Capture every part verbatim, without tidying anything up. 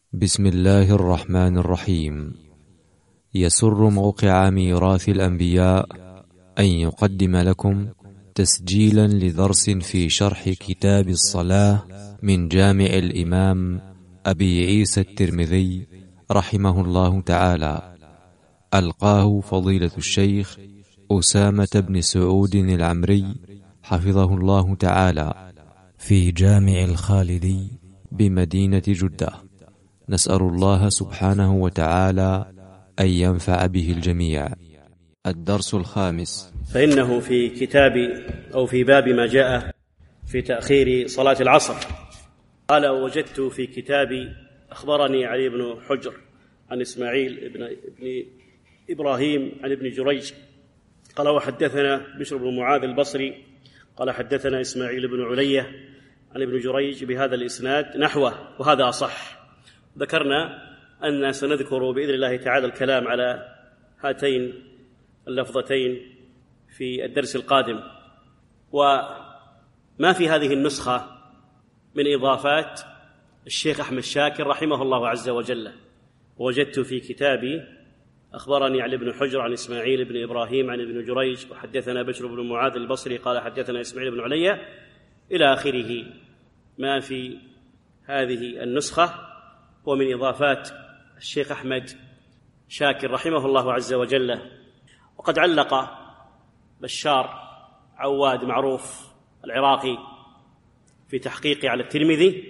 بسم الله الرحمن الرحيم. يسر موقع ميراث الأنبياء أن يقدم لكم تسجيلا لدرس في شرح كتاب الصلاة من جامع الإمام أبي عيسى الترمذي رحمه الله تعالى، ألقاه فضيلة الشيخ أسامة بن سعود العمري حفظه الله تعالى في جامع الخالدي بمدينة جدة. نسأل الله سبحانه وتعالى أن ينفع به الجميع. الدرس الخامس. فإنه في كتاب أو في باب ما جاء في تأخير صلاة العصر قال: وجدت في كتابي أخبرني علي بن حجر عن إسماعيل بن ابن إبراهيم عن ابن جريج قال: وحدثنا بشر بن معاذ البصري قال: حدثنا إسماعيل بن علية عن ابن جريج بهذا الإسناد نحوه، وهذا أصح. ذكرنا أن سنذكر بإذن الله تعالى الكلام على هاتين اللفظتين في الدرس القادم. وما في هذه النسخة من إضافات الشيخ أحمد شاكر رحمه الله عز وجل. وجدت في كتابي أخبرني علي بن حجر عن إسماعيل بن إبراهيم عن ابن جريج وحدثنا بشر بن معاذ البصري قال: حدثنا إسماعيل بن علية إلى آخره. ما في هذه النسخة ومن إضافات الشيخ أحمد شاكر رحمه الله عز وجل. وقد علق بشار عواد معروف العراقي في تحقيقه على الترمذي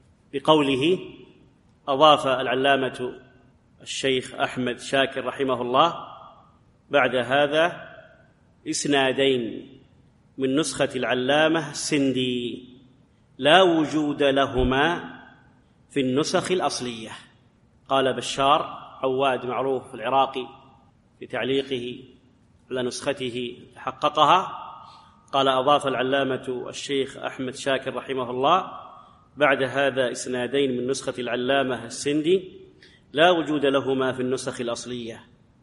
بقوله: أضاف العلامة الشيخ أحمد شاكر رحمه الله بعد هذا إسنادين من نسخة العلامة السندي لا وجود لهما في النسخ الأصلية. قال بشار عواد معروف العراقي في تعليقه على نسخته حققها، قال: أضاف العلامة الشيخ أحمد شاكر رحمه الله بعد هذا إسنادين من نسخة العلامة السندي لا وجود لهما في النسخ الأصلية،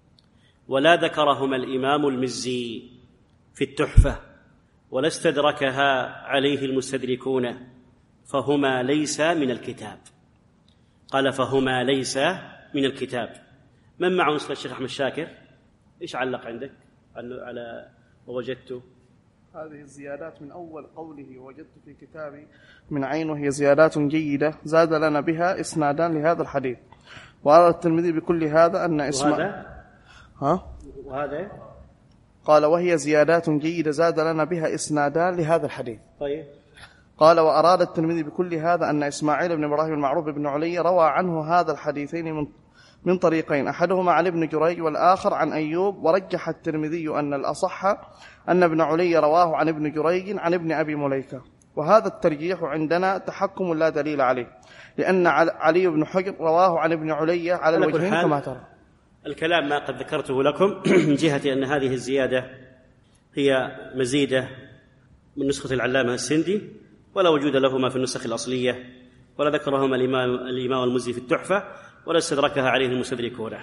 ولا ذكرهما الإمام المزي في التحفة، ولا استدركها عليه المستدركون، فهما ليس من الكتاب. قال: فهما ليس من الكتاب. من معه نسخة الشيخ أحمد شاكر؟ إيش علق عندك على ووجدت؟ هذه الزيادات من أول قوله: وجدت في كتابي من عينه هي زيادات جيدة زاد لنا بها إسنادان لهذا الحديث. وأراد الترمذي بكل هذا أن اسم وهذا ها وهذا قال: وهي زيادات جيدة زاد لنا بها إسنادان لهذا الحديث. طيب. قال: وأراد الترمذي بكل هذا أن إسماعيل بن إبراهيم المعروف بن علي روى عنه هذا الحديثين من من طريقين، أحدهما عن ابن جريج والآخر عن أيوب. ورجح الترمذي أن الأصح أن ابن علي رواه عن ابن جريج عن ابن أبي مليكة، وهذا الترجيح عندنا تحكم لا دليل عليه، لأن علي بن حجر رواه عن ابن علي على الوجهين كما ترى. الكلام ما قد ذكرته لكم من جهة أن هذه الزيادة هي مزيدة من نسخة العلامة السندي، ولا وجود لهما في النسخ الأصلية، ولا ذكرهما الإمام, الإمام المزي في التحفة، ولا استدركها عليه المستدركون.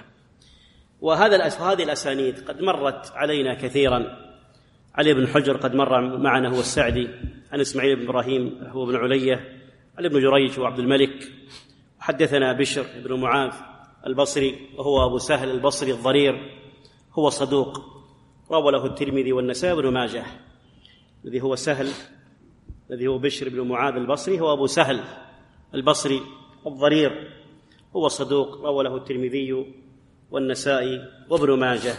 وهذا هذه الأسانيد قد مرت علينا كثيرا. علي بن حجر قد مر معنا هو السعدي عن إسماعيل بن إبراهيم هو بن علية عن ابن جريج وعبد الملك. وحدثنا بشر بن معاذ البصري وهو أبو سهل البصري الضرير، هو صدوق، روى له الترمذي والنسائي وابن ماجه. الذي هو سهل الذي هو بشر بن معاذ البصري هو أبو سهل البصري الضرير، هو صدوق، روى له الترمذي والنسائي وابن ماجه.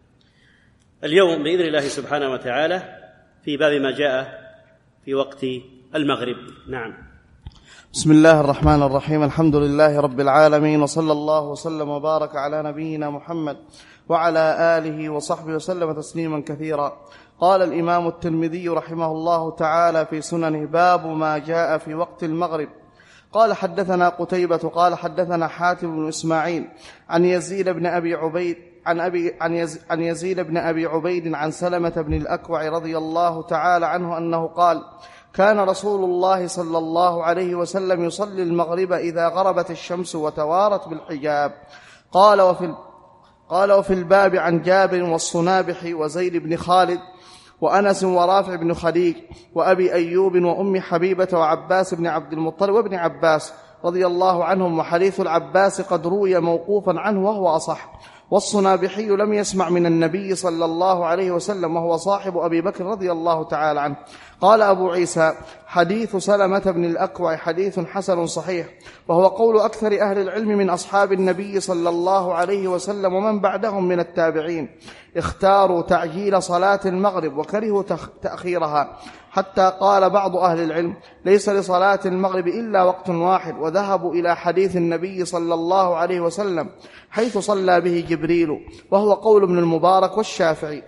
اليوم بإذن الله سبحانه وتعالى في باب ما جاء في وقت المغرب. نعم. بسم الله الرحمن الرحيم. الحمد لله رب العالمين، وصلى الله وسلم وبارك على نبينا محمد وعلى آله وصحبه وسلم تسليما كثيرا. قال الإمام الترمذي رحمه الله تعالى في سننه: باب ما جاء في وقت المغرب. قال: حدثنا قتيبة قال: حدثنا حاتم بن إسماعيل عن يزيد بن أبي عبيد عن أبي عن, يز عن يزيد بن أبي عبيد عن سلمة بن الأكوع رضي الله تعالى عنه أنه قال: كان رسول الله صلى الله عليه وسلم يصلي المغرب إذا غربت الشمس وتوارت بالحجاب. قال وفي قال وفي الباب عن جابر والصنابح وزيد بن خالد وأنس ورافع بن خديج وأبي أيوب وأم حبيبة وعباس بن عبد المطلب وابن عباس رضي الله عنهم، وحديث العباس قد روي موقوفا عنه وهو أصح. والصنابحي لم يسمع من النبي صلى الله عليه وسلم، وهو صاحب أبي بكر رضي الله تعالى عنه. قال أبو عيسى: حديث سلمة بن الأكوع حديث حسن صحيح، وهو قول أكثر أهل العلم من أصحاب النبي صلى الله عليه وسلم ومن بعدهم من التابعين. اختاروا تعجيل صلاة المغرب وكرهوا تأخيرها، حتى قال بعض أهل العلم: ليس لصلاة المغرب إلا وقت واحد، وذهبوا إلى حديث النبي صلى الله عليه وسلم حيث صلى به جبريل، وهو قول ابن المبارك والشافعي.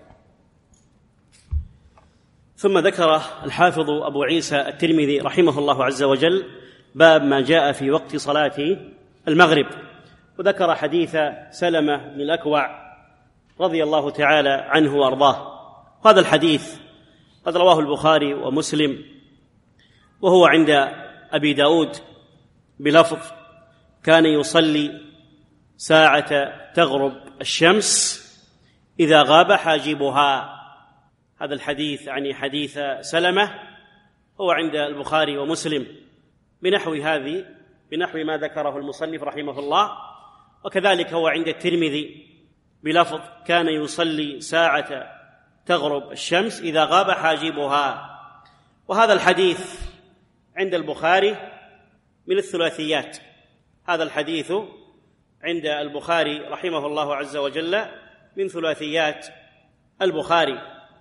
ثم ذكر الحافظ أبو عيسى الترمذي رحمه الله عز وجل باب ما جاء في وقت صلاة المغرب، وذكر حديث سلمة بن الأكوع رضي الله تعالى عنه وأرضاه. هذا الحديث قد رواه البخاري ومسلم، وهو عند أبي داود بلفظ: كان يصلي ساعة تغرب الشمس إذا غاب حاجبها. هذا الحديث يعني حديث سلمة هو عند البخاري ومسلم بنحو هذه بنحو ما ذكره المصنف رحمه الله، وكذلك هو عند الترمذي بلفظ: كان يصلي ساعة تغرب الشمس إذا غاب حاجبها. وهذا الحديث عند البخاري من الثلاثيات. هذا الحديث عند البخاري رحمه الله عز وجل من ثلاثيات البخاري.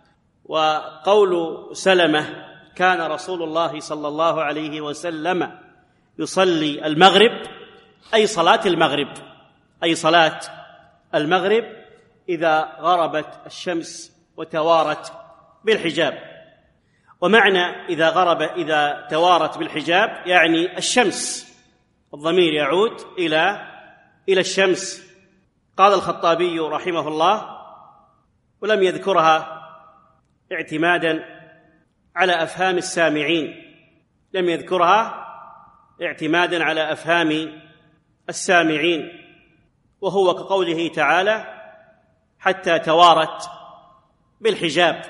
وقول سلمة: كان رسول الله صلى الله عليه وسلم يصلي المغرب، أي صلاة المغرب أي صلاة المغرب إذا غربت الشمس وتوارت بالحجاب. ومعنى إذا غرب إذا توارت بالحجاب يعني الشمس، الضمير يعود إلى إلى الشمس. قال الخطابي رحمه الله: ولم يذكرها اعتمادا على أفهام السامعين، لم يذكرها اعتمادا على أفهام السامعين، وهو كقوله تعالى: حتى توارت بالحجاب.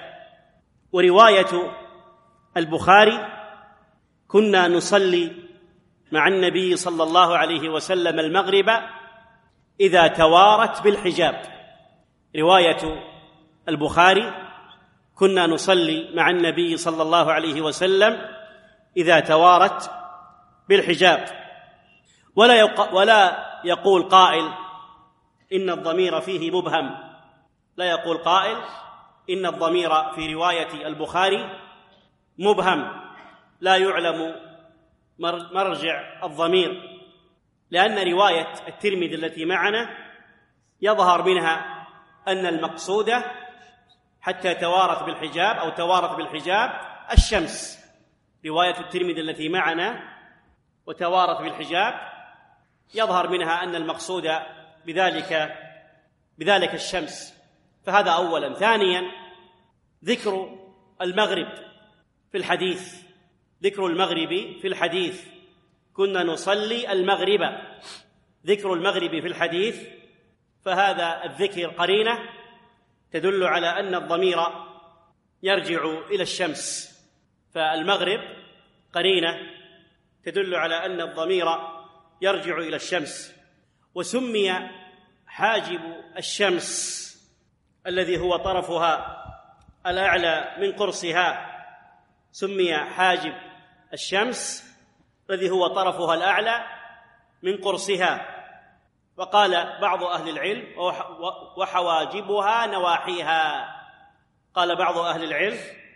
ورواية البخاري: كنا نصلي مع النبي صلى الله عليه وسلم المغرب إذا توارت بالحجاب. رواية البخاري: كنا نصلي مع النبي صلى الله عليه وسلم إذا توارت بالحجاب. ولا يق... ولا يقول قائل إن الضمير فيه مبهم، لا يقول قائل إن الضمير في رواية البخاري مبهم، لا يعلم مرجع الضمير، لأن رواية الترمذي التي معنا يظهر منها أن المقصود حتى توارت بالحجاب أو توارت بالحجاب الشمس. رواية الترمذي التي معنا وتوارت بالحجاب يظهر منها أن المقصود بذلك بذلك الشمس. فهذا أولا. ثانيا، ذكر المغرب في الحديث، ذكر المغرب في الحديث: كنا نصلي المغرب. ذكر المغرب في الحديث، فهذا الذكر قرينة تدل على أن الضمير يرجع إلى الشمس، فالمغرب قرينة تدل على أن الضمير يرجع إلى الشمس. وسمي حاجب الشمس الذي هو طرفها الأعلى من قرصها، سمي حاجب الشمس الذي هو طرفها الأعلى من قرصها. وقال بعض أهل العلم: وحواجبها نواحيها. قال بعض أهل العلم: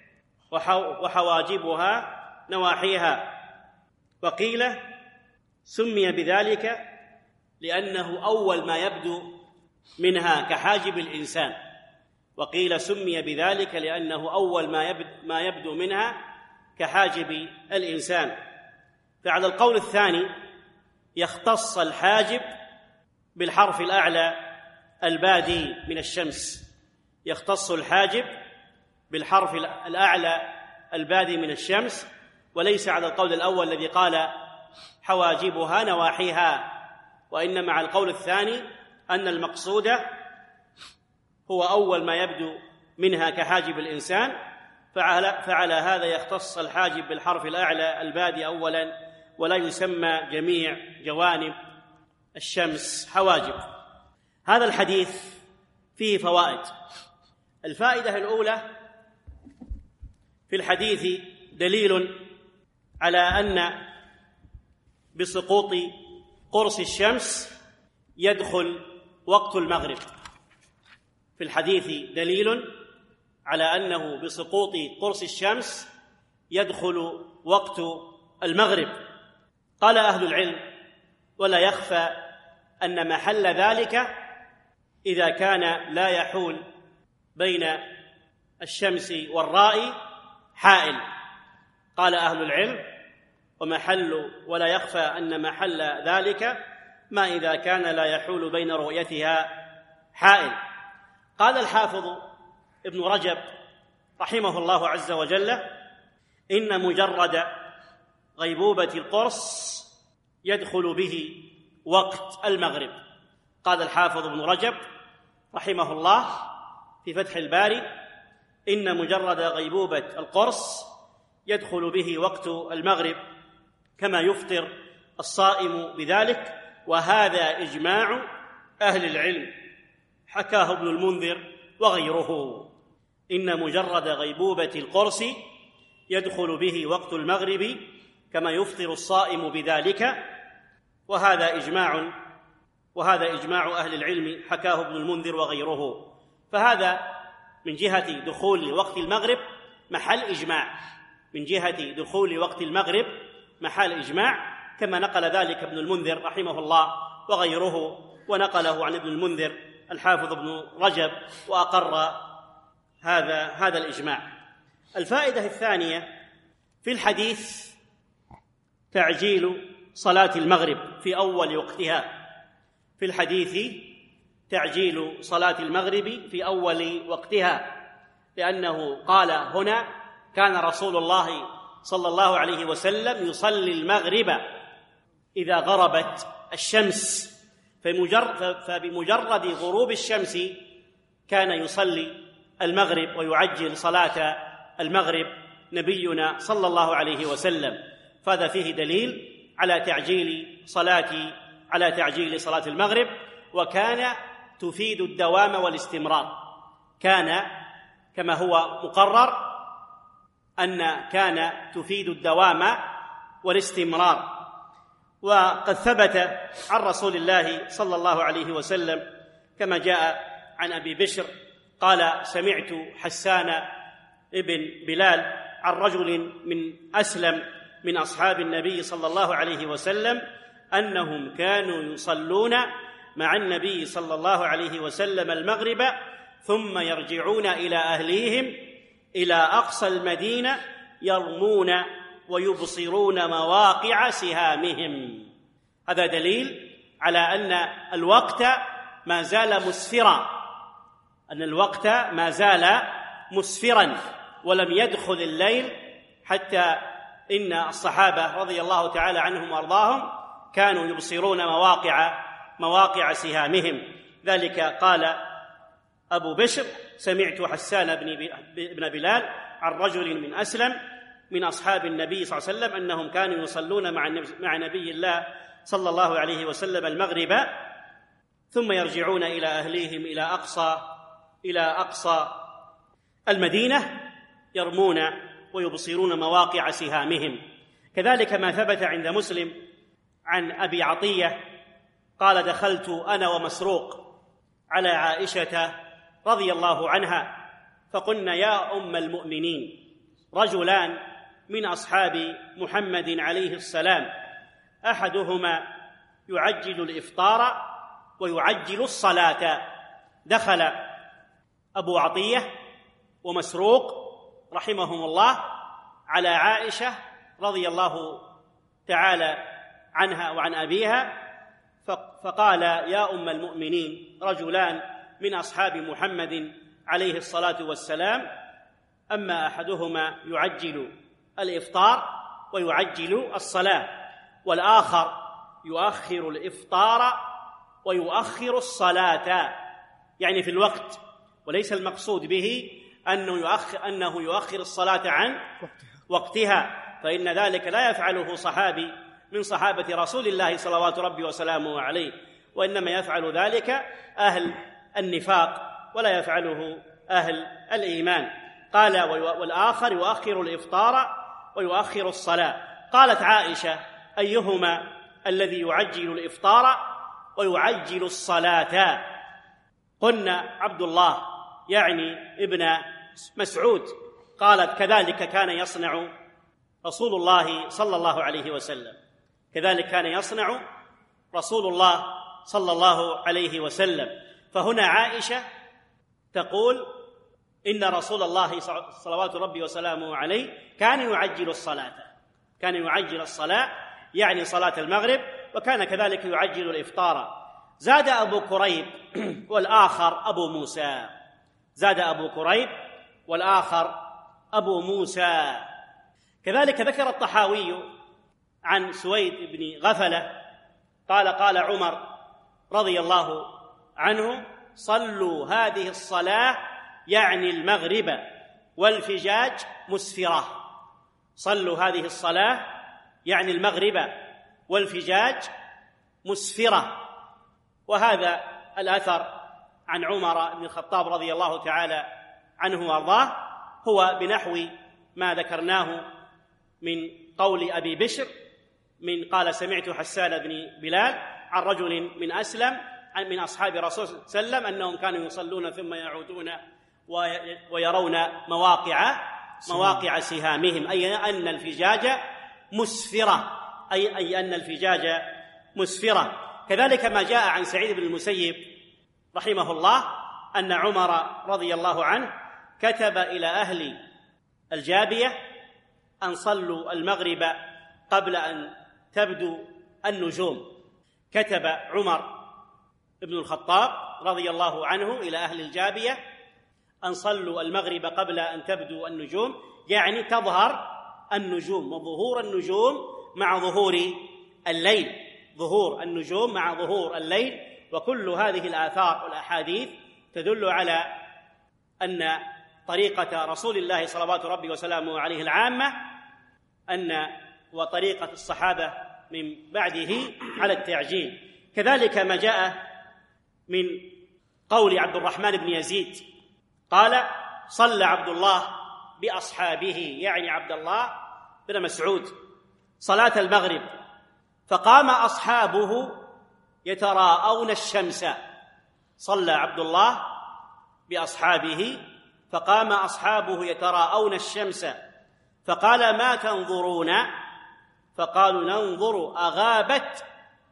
وحواجبها نواحيها. وقيل سمي بذلك لأنه أول ما يبدو منها كحاجب الإنسان، وقيل سمي بذلك لأنه أول ما يبدو منها كحاجب الإنسان. فعلى القول الثاني يختص الحاجب بالحرف الأعلى البادي من الشمس، يختص الحاجب بالحرف الأعلى البادي من الشمس، وليس على القول الأول الذي قال حواجبها نواحيها، وإنما على القول الثاني أن المقصود هو أول ما يبدو منها كحاجب الإنسان، فعلى, فعلى هذا يختص الحاجب بالحرف الأعلى البادي أولا، ولا يسمى جميع جوانب الشمس حواجب. هذا الحديث فيه فوائد. الفائدة الأولى: في الحديث دليل على أن بسقوط قرص الشمس يدخل وقت المغرب. في الحديث دليل على أنه بسقوط قرص الشمس يدخل وقت المغرب. قال أهل العلم: ولا يخفى أن محل ذلك إذا كان لا يحول بين الشمس والراء حائل. قال أهل العلم: ومحل ولا يخفى أن محل ذلك ما إذا كان لا يحول بين رؤيتها حائل. قال الحافظ ابن رجب رحمه الله عز وجل: إن مجرد غيبوبة القرص يدخل به وقت المغرب. قال الحافظ ابن رجب رحمه الله في فتح الباري: إن مجرد غيبوبة القرص يدخل به وقت المغرب كما يفطر الصائم بذلك، وهذا إجماع أهل العلم، حكاه ابن المنذر وغيره. إن مجرد غيبوبة القرص يدخل به وقت المغرب كما يفطر الصائم بذلك، وهذا إجماع وهذا إجماع أهل العلم، حكاه ابن المنذر وغيره. فهذا من جهة دخول وقت المغرب محل إجماع، من جهة دخول وقت المغرب محل إجماع، كما نقل ذلك ابن المنذر رحمه الله وغيره، ونقله عن ابن المنذر الحافظ ابن رجب وأقر هذا هذا الإجماع. الفائدة الثانية: في الحديث تعجيل صلاة المغرب في أول وقتها. في الحديث تعجيل صلاة المغرب في أول وقتها، لأنه قال هنا: كان رسول الله صلى الله عليه وسلم يصلي المغرب إذا غربت الشمس، فبمجرد غروب الشمس كان يصلي المغرب ويعجل صلاة المغرب نبينا صلى الله عليه وسلم. فهذا فيه دليل على تعجيل صلاة على تعجيل صلاة المغرب، وكان تفيد الدوام والاستمرار. كان كما هو مقرر أن كان تفيد الدوام والاستمرار. وقد ثبت عن رسول الله صلى الله عليه وسلم كما جاء عن أبي بشر قال: سمعت حسان ابن بلال عن رجل من أسلم من أصحاب النبي صلى الله عليه وسلم أنهم كانوا يصلون مع النبي صلى الله عليه وسلم المغرب ثم يرجعون إلى أهليهم إلى أقصى المدينة يرمون ويبصرون مواقع سهامهم. هذا دليل على أن الوقت ما زال مسفرا، أن الوقت ما زال مسفرا ولم يدخل الليل، حتى إن الصحابة رضي الله تعالى عنهم وأرضاهم كانوا يبصرون مواقع مواقع سهامهم. ذلك قال أبو بشر: سمعت حسان بن بلال عن رجل من أسلم من أصحاب النبي صلى الله عليه وسلم أنهم كانوا يصلون مع نبي الله صلى الله عليه وسلم المغرب ثم يرجعون إلى أهليهم إلى أقصى إلى أقصى المدينة يرمون ويبصرون مواقع سهامهم. كذلك ما ثبت عند مسلم عن أبي عطية قال: دخلت أنا ومسروق على عائشة رضي الله عنها فقلنا: يا أم المؤمنين، رجلان من أصحاب محمد عليه السلام أحدهما يعجل الإفطار ويعجل الصلاة. دخل أبو عطية ومسروق رحمهم الله على عائشة رضي الله تعالى عنها وعن أبيها، فقال: يا أم المؤمنين، رجلان من أصحاب محمد عليه الصلاة والسلام، أما أحدهما يعجل الإفطار ويعجل الصلاة، والآخر يؤخر الإفطار ويؤخر الصلاة، يعني في الوقت، وليس المقصود به أنه يؤخر, أنه يؤخر الصلاة عن وقتها، فإن ذلك لا يفعله صحابي من صحابة رسول الله صلوات ربي وسلامه عليه، وإنما يفعل ذلك أهل النفاق ولا يفعله أهل الإيمان. قال والآخر يؤخر الإفطار ويؤخر الصلاة. قالت عائشة أيهما الذي يعجل الإفطار ويعجل الصلاة؟ قلنا عبد الله يعني ابن مسعود. قالت كذلك كان يصنع رسول الله صلى الله عليه وسلم، كذلك كان يصنع رسول الله صلى الله عليه وسلم. فهنا عائشة تقول إن رسول الله صلوات ربي وسلامه عليه كان يعجل الصلاة، كان يعجل الصلاة يعني صلاة المغرب، وكان كذلك يعجل الإفطار. زاد أبو كريب والآخر أبو موسى، زاد أبو كريب والآخر أبو موسى. كذلك ذكر الطحاوي عن سويد بن غفلة قال قال عمر رضي الله عنه صلوا هذه الصلاة يعني المغرب والفجاج مسفرة. صلوا هذه الصلاة يعني المغرب والفجاج مسفرة. وهذا الأثر عن عمر بن الخطاب رضي الله تعالى عنه وارضاه هو بنحو ما ذكرناه من قول أبي بشر من قال سمعت حسان بن بلال عن رجل من أسلم من أصحاب رسول صلى الله عليه وسلم أنهم كانوا يصلون ثم يعودون ويرون مواقع مواقع سهامهم، أي أن الفجاج مسفرة، أي, أي أن الفجاج مسفرة. كذلك ما جاء عن سعيد بن المسيب رحمه الله أن عمر رضي الله عنه كتب إلى أهل الجابية أن صلوا المغرب قبل أن تبدو النجوم. كتب عمر بن الخطاب رضي الله عنه إلى أهل الجابية أن صلوا المغرب قبل أن تبدو النجوم، يعني تظهر النجوم، وظهور النجوم مع ظهور الليل، ظهور النجوم مع ظهور الليل. وكل هذه الآثار والأحاديث تدل على أن طريقة رسول الله صلوات ربي وسلامه عليه العامة أن وطريقة الصحابة من بعده على التعجيل. كذلك ما جاء من قول عبد الرحمن بن يزيد قال صلى عبد الله بأصحابه يعني عبد الله بن مسعود صلاة المغرب فقام أصحابه يتراءون الشمس. صلى عبد الله بأصحابه فقام أصحابه يتراءون الشمس فقال ما تنظرون؟ فقالوا ننظر أغابت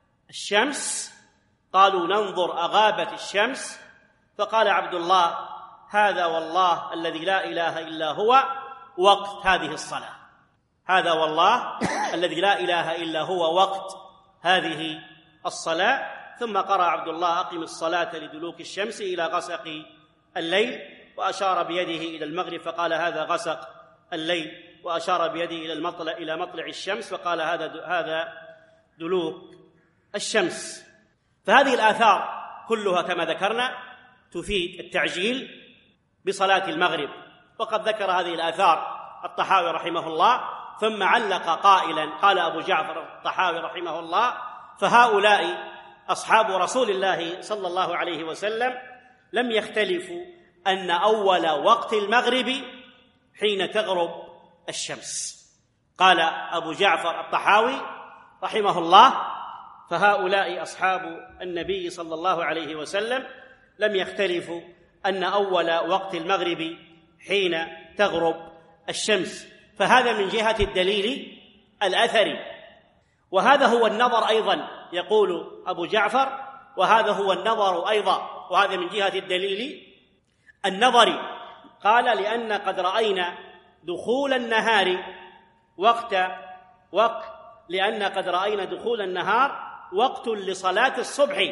الشمس. قالوا ننظر أغابت الشمس. فقال عبد الله هذا والله الذي لا إله إلا هو وقت هذه الصلاة، هذا والله الذي لا إله إلا هو وقت هذه الصلاة. ثم قرأ عبد الله أقم الصلاة لدلوك الشمس إلى غسق الليل، وأشار بيده إلى المغرب فقال هذا غسق الليل، وأشار بيده إلى المطلع إلى مطلع الشمس فقال هذا هذا دلوك الشمس. فهذه الآثار كلها كما ذكرنا تفيد التعجيل بصلاة المغرب. وقد ذكر هذه الآثار الطحاوي رحمه الله ثم علق قائلا قال أبو جعفر الطحاوي رحمه الله فهؤلاء أصحاب رسول الله صلى الله عليه وسلم لم يختلفوا أن أول وقت المغرب حين تغرب الشمس. قال أبو جعفر الطحاوي رحمه الله فهؤلاء أصحاب النبي صلى الله عليه وسلم لم يختلفوا أن أول وقت المغرب حين تغرب الشمس. فهذا من جهة الدليل الأثري، وهذا هو النظر أيضا يقول أبو جعفر، وهذا هو النظر أيضا، وهذا من جهة الدليل النظري. قال لأن قد رأينا دخول النهار وقت وقت لأن قد رأينا دخول النهار وقت لصلاة الصبح،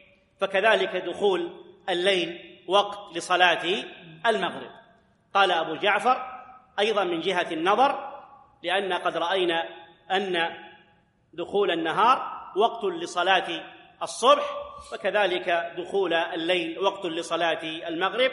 فكذلك دخول الليل وقت لصلاة المغرب. قال أبو جعفر أيضا من جهة النظر لأن قد رأينا أن دخول النهار وقت لصلاة الصبح، فكذلك دخول الليل وقت لصلاة المغرب.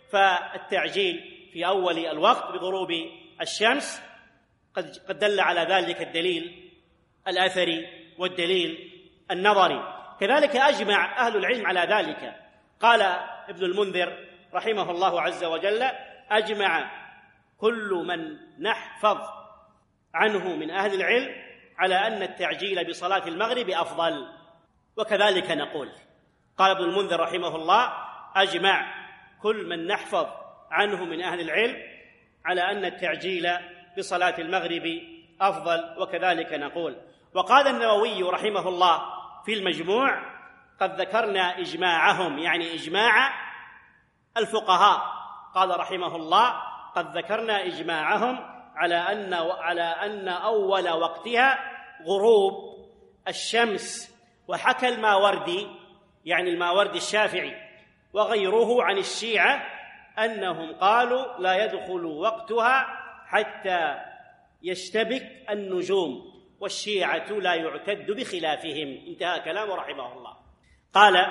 فالتعجيل في أول الوقت بغروب الشمس قد دل على ذلك الدليل الأثري والدليل النظري. كذلك أجمع أهل العلم على ذلك. قال ابن المنذر رحمه الله عز وجل: أجمع كل من نحفظ عنه من أهل العلم على أن التعجيل بصلاة المغرب أفضل، وكذلك نقول. قال ابن المنذر رحمه الله: أجمع كل من نحفظ عنه من أهل العلم على أن التعجيل بصلاة المغرب أفضل، وكذلك نقول. وقال النووي رحمه الله في المجموع: قد ذكرنا إجماعهم، يعني إجماع الفقهاء. قال رحمه الله: قد ذكرنا إجماعهم على أن على أن أول وقتها غروب الشمس. وحكى الماوردي، يعني الماوردي الشافعي وغيره، عن الشيعة أنهم قالوا لا يدخل وقتها حتى يشتبك النجوم، والشيعة لا يعتد بخلافهم. انتهى كلامه رحمه الله. قال: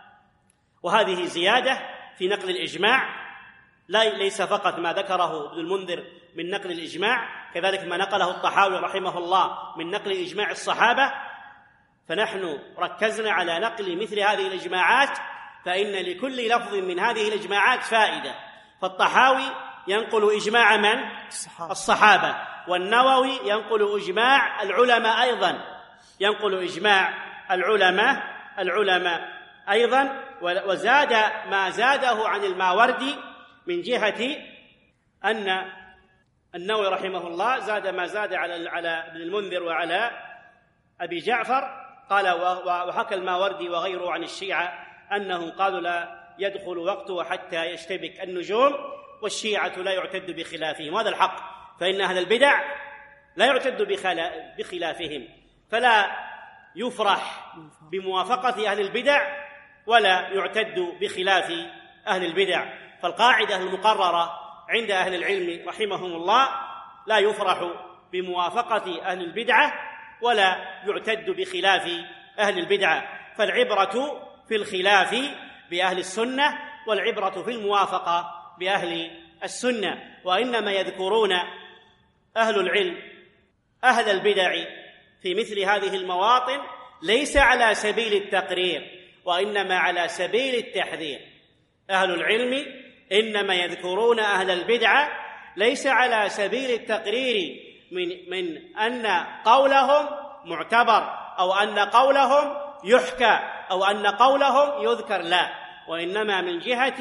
وهذه زيادة في نقل الإجماع، لا ليس فقط ما ذكره ابن المنذر من نقل الإجماع، كذلك ما نقله الطحاوي رحمه الله من نقل إجماع الصحابة. فنحن ركزنا على نقل مثل هذه الإجماعات، فإن لكل لفظ من هذه الإجماعات فائدة. فالطحاوي ينقل إجماع من؟ الصحابة. والنووي ينقل إجماع العلماء أيضا، ينقل إجماع العلماء العلماء أيضا. وزاد ما زاده عن الماوردي من جهة أن النووي رحمه الله زاد ما زاد على على ابن المنذر وعلى أبي جعفر. قال: وحكى الماوردي وغيره عن الشيعة أنهم قالوا لا يدخل وقته حتى يشتبك النجوم، والشيعة لا يعتد بخلافهم. هذا الحق، فإن أهل البدع لا يعتد بخلافهم، فلا يفرح بموافقة أهل البدع ولا يعتد بخلاف أهل البدع. فالقاعدة المقررة عند أهل العلم رحمهم الله: لا يفرح بموافقة أهل البدعة ولا يعتد بخلاف أهل البدعة. فالعبرة في الخلاف بأهل السنة، والعبرة في الموافقة بأهل السنة. وإنما يذكرون أهل العلم أهل البدع في مثل هذه المواطن ليس على سبيل التقرير، وإنما على سبيل التحذير. أهل العلم إنما يذكرون أهل البدعة ليس على سبيل التقرير من, من أن قولهم معتبر أو أن قولهم يحكى أو أن قولهم يذكر، لا، وإنما من جهة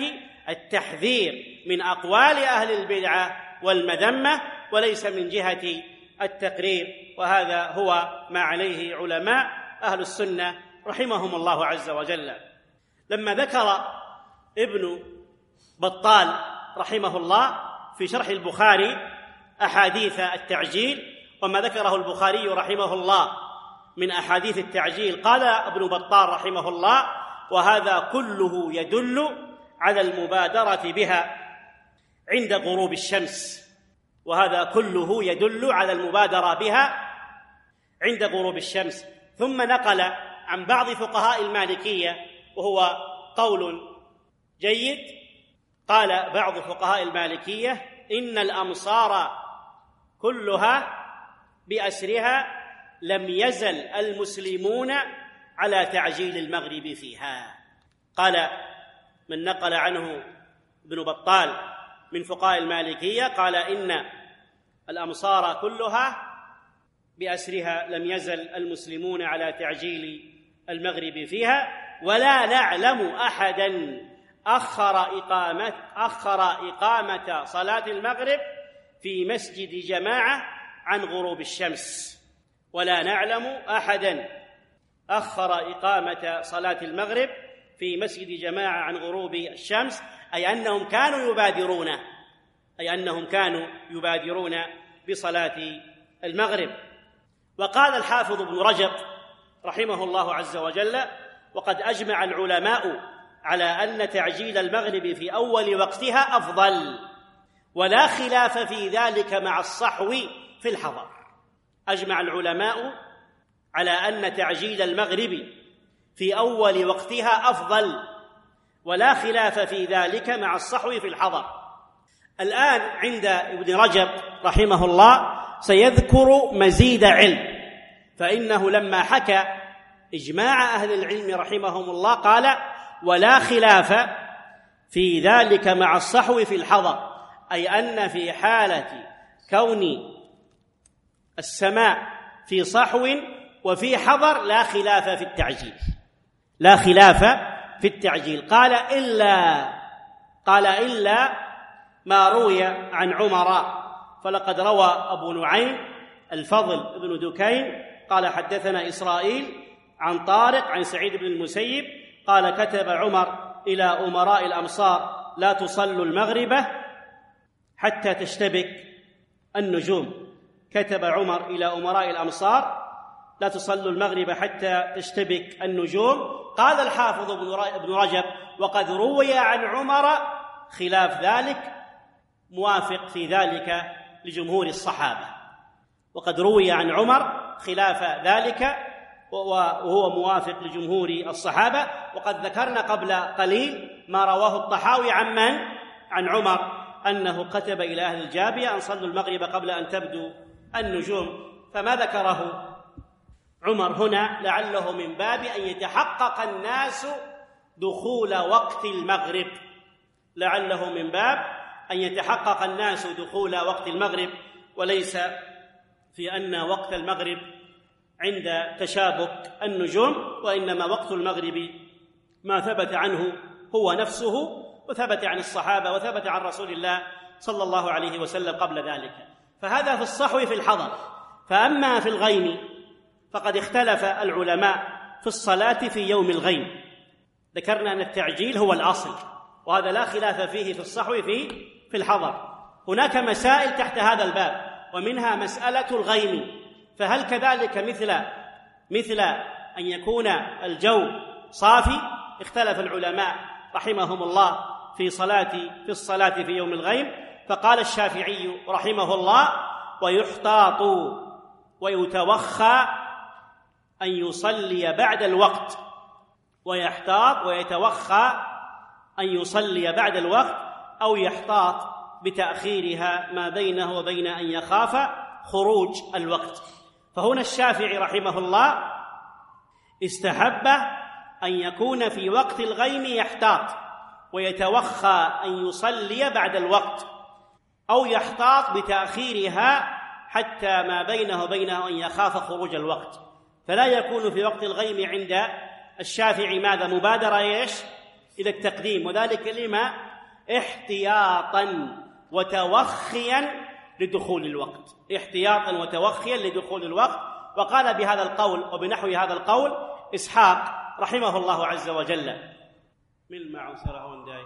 التحذير من أقوال أهل البدعة والمذمة، وليس من جهة التقرير. وهذا هو ما عليه علماء أهل السنة رحمهم الله عز وجل. لما ذكر ابن بطال رحمه الله في شرح البخاري أحاديث التعجيل وما ذكره البخاري رحمه الله من أحاديث التعجيل، قال ابن بطال رحمه الله: وهذا كله يدل على المبادرة بها عند غروب الشمس. وهذا كله يدل على المبادرة بها عند غروب الشمس. ثم نقل عن بعض فقهاء المالكية، وهو قول جيد، قال بعض فقهاء المالكية: إن الأمصار كلها بأسرها لم يزل المسلمون على تعجيل المغرب فيها. قال من نقل عنه ابن بطال من فقهاء المالكية، قال إن الأمصار كلها بأسرها لم يزل المسلمون على تعجيل المغرب فيها، ولا نعلم أحدا أخر إقامة أخر إقامة صلاة المغرب في مسجد جماعة عن غروب الشمس. ولا نعلم أحدا أخر إقامة صلاة المغرب في مسجد جماعة عن غروب الشمس، أي أنهم كانوا يبادرون أي أنهم كانوا يبادرون بصلاة المغرب. وقال الحافظ ابن رجب رحمه الله عز وجل: وقد أجمع العلماء على أن تعجيل المغرب في أول وقتها أفضل، ولا خلاف في ذلك مع الصحو في الحضر. أجمع العلماء على أن تعجيل المغرب في أول وقتها أفضل، ولا خلاف في ذلك مع الصحو في الحضر. الآن عند ابن رجب رحمه الله سيذكر مزيد علم، فإنه لما حكى إجماع أهل العلم رحمهم الله قال: ولا خلاف في ذلك مع الصحو في الحضر، أي أن في حالة كون السماع في صحو وفي حضر لا خلاف في التعجيل، لا خلاف في التعجيل. قال إلا قال إلا ما روي عن عمر، فلقد روى أبو نعيم الفضل بن دكين قال: حدثنا إسرائيل عن طارق عن سعيد بن المسيب قال: كتب عمر إلى أمراء الأمصار: لا تصلوا المغرب حتى تشتبك النجوم. كتب عمر إلى أمراء الأمصار: لا تصلوا المغرب حتى تشتبك النجوم. قال الحافظ ابن رجب: وقد روي عن عمر خلاف ذلك، موافق في ذلك لجمهور الصحابة. وقد روي عن عمر خلاف ذلك وهو موافق لجمهور الصحابة. وقد ذكرنا قبل قليل ما رواه الطحاوي عن من؟ عن عمر، أنه كتب إلى أهل الجابية أن صلوا المغرب قبل أن تبدو النجوم. فما ذكره عمر هنا لعله من باب أن يتحقق الناس دخول وقت المغرب، لعله من باب أن يتحقق الناس دخول وقت المغرب، وليس في أن وقت المغرب عند تشابك النجوم، وإنما وقت المغرب ما ثبت عنه هو نفسه، وثبت عن الصحابة وثبت عن رسول الله صلى الله عليه وسلم قبل ذلك. فهذا في الصحو في الحضر. فأما في الغيم فقد اختلف العلماء في الصلاة في يوم الغيم. ذكرنا أن التعجيل هو الأصل، وهذا لا خلاف فيه في الصحو في في الحضر. هناك مسائل تحت هذا الباب، ومنها مسألة الغيم، فهل كذلك مثل مثل أن يكون الجو صافي؟ اختلف العلماء رحمهم الله في صلاة في الصلاة في يوم الغيم. فقال الشافعي رحمه الله: ويحتاط ويتوخى أن يصلي بعد الوقت، ويحتاط ويتوخى أن يصلي بعد الوقت، أو يحتاط بتأخيرها ما بينه وبين أن يخاف خروج الوقت. فهنا الشافعي رحمه الله استحب أن يكون في وقت الغيم يحتاط ويتوخى أن يصلي بعد الوقت، أو يحتاط بتأخيرها حتى ما بينه وبينه أن يخاف خروج الوقت. فلا يكون في وقت الغيم عند الشافعي ماذا؟ مبادرة إيش؟ إلى التقديم، وذلك لما؟ احتياطا وتوخيا لدخول الوقت، احتياطا وتوخيا لدخول الوقت. وقال بهذا القول وبنحو هذا القول إسحاق رحمه الله عز وجل. من معه سرهون داي.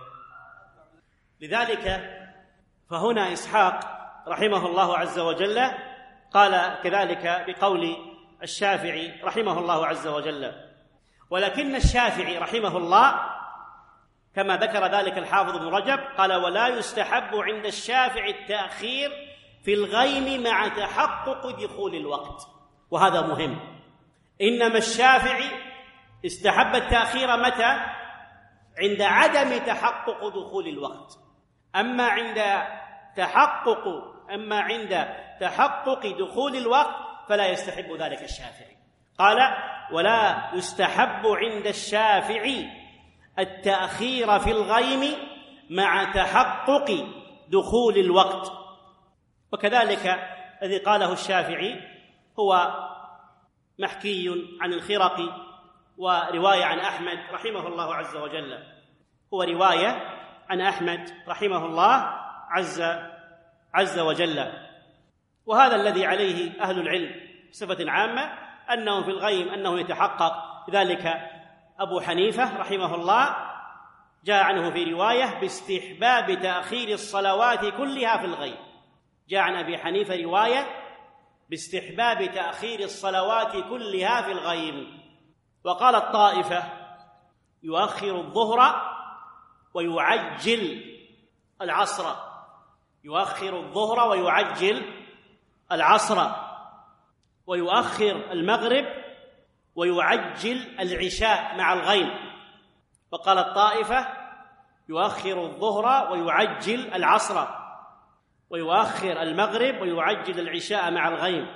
لذلك فهنا إسحاق رحمه الله عز وجل قال كذلك بقول الشافعي رحمه الله عز وجل. ولكن الشافعي رحمه الله كما ذكر ذلك الحافظ ابن رجب قال: ولا يستحب عند الشافعي التأخير في الغيم مع تحقق دخول الوقت. وهذا مهم. إنما الشافعي استحب التأخير متى؟ عند عدم تحقق دخول الوقت. أما عند تحقق أما عند تحقق دخول الوقت فلا يستحب ذلك الشافعي. قال: ولا يستحب عند الشافعي التأخير في الغيم مع تحقق دخول الوقت. وكذلك الذي قاله الشافعي هو محكي عن الخرقي ورواية عن أحمد رحمه الله عز وجل، هو رواية عن أحمد رحمه الله عز عز وجل. وهذا الذي عليه أهل العلم بصفة عامة، أنه في الغيم أنه يتحقق. ذلك أبو حنيفة رحمه الله جاء عنه في رواية باستحباب تأخير الصلوات كلها في الغيم. جاء عن أبي حنيفة رواية باستحباب تأخير الصلوات كلها في الغيم. وقال الطائفة يؤخر الظهر ويعجل العصر، يؤخر الظهر ويعجل العصر، ويؤخر المغرب ويعجل العشاء مع الغيم. وقال الطائفة يؤخر الظهر ويعجل العصر، ويؤخر المغرب ويعجل العشاء مع الغيم.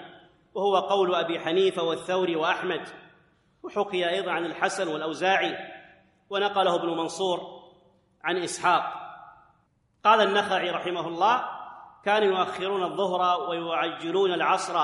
وهو قول أبي حنيفة والثوري وأحمد، وحكي أيضا عن الحسن والأوزاعي، ونقله ابن منصور عن إسحاق. قال النخعي رحمه الله: كانوا يؤخرون الظهر ويعجلون العصر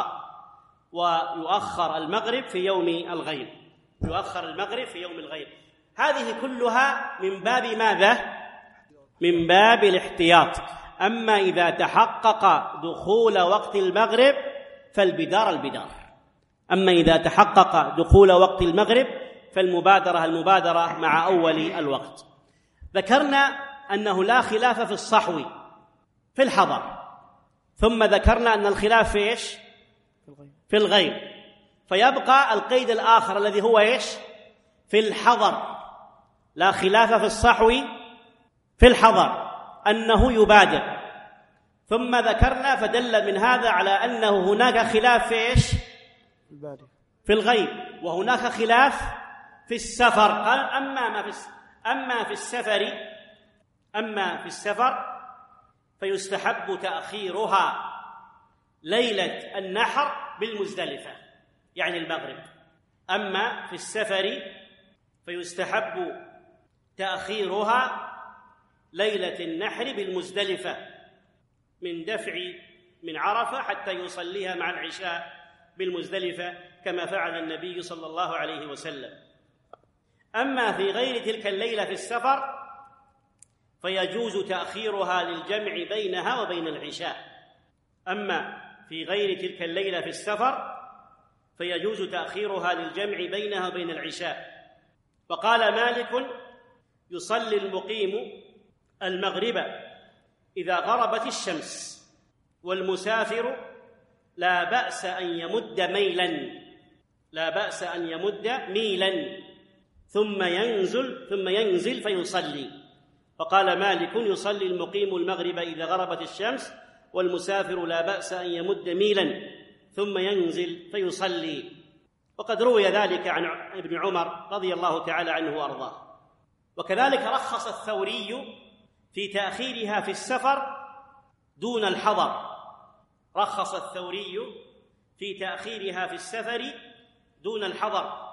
ويؤخر المغرب في يوم الغيب، يؤخر المغرب في يوم الغيب. هذه كلها من باب ماذا؟ من باب الاحتياط. أما إذا تحقق دخول وقت المغرب فالبدار البدار، أما إذا تحقق دخول وقت المغرب فالمبادرة المبادرة مع أول الوقت. ذكرنا أنه لا خلاف في الصحو في الحضر، ثم ذكرنا أن الخلاف في إيش؟ في الغيب. فيبقى القيد الآخر الذي هو إيش؟ في الحضر. لا خلاف في الصحو في الحضر أنه يبادر. ثم ذكرنا فدل من هذا على أنه هناك خلاف في إيش؟ في الغيب، وهناك خلاف في السفر. قال: أما ما في أما في السفر أما في السفر فيستحب تأخيرها ليلة النحر بالمزدلفة، يعني المغرب. أما في السفر فيستحب تأخيرها ليلة النحر بالمزدلفة من دفع من عرفة حتى يصليها مع العشاء بالمزدلفة كما فعل النبي صلى الله عليه وسلم. أما في غير تلك الليلة في السفر فيجوز تأخيرها للجمع بينها وبين العشاء. أما في غير تلك الليلة في السفر فيجوز تأخيرها للجمع بينها وبين العشاء. وقال مالك: يصلي المقيم المغرب إذا غربت الشمس، والمسافر لا بأس أن يمد ميلا لا بأس أن يمد ميلا ثم ينزل ثم ينزل فيصلي. فقال مالك: يصلي المقيم المغرب إذا غربت الشمس، والمسافر لا بأس أن يمد ميلا ثم ينزل فيصلي. وقد روي ذلك عن ابن عمر رضي الله تعالى عنه وأرضاه. وكذلك رخص الثوري في تأخيرها في السفر دون الحضر. رخص الثوري في تأخيرها في السفر دون الحضر،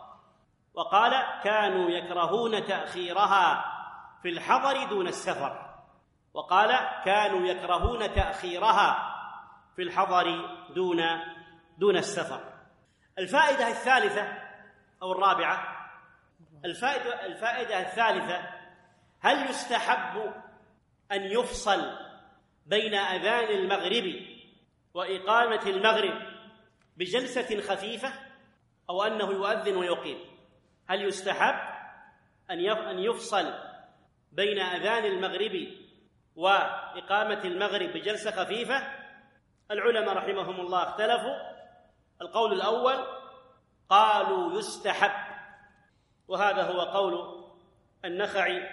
وقال: كانوا يكرهون تأخيرها في الحضر دون السفر. وقال: كانوا يكرهون تأخيرها في الحضر دون دون السفر. الفائدة الثالثة أو الرابعة، الفائدة الفائدة الثالثة: هل يستحب أن يفصل بين أذان المغرب وإقامة المغرب بجلسة خفيفة، أو أنه يؤذن ويقيم؟ هل يستحب أن يفصل بين أذان المغرب وإقامة المغرب بجلسة خفيفة؟ العلماء رحمهم الله اختلفوا. القول الأول قالوا يستحب، وهذا هو قول النخعي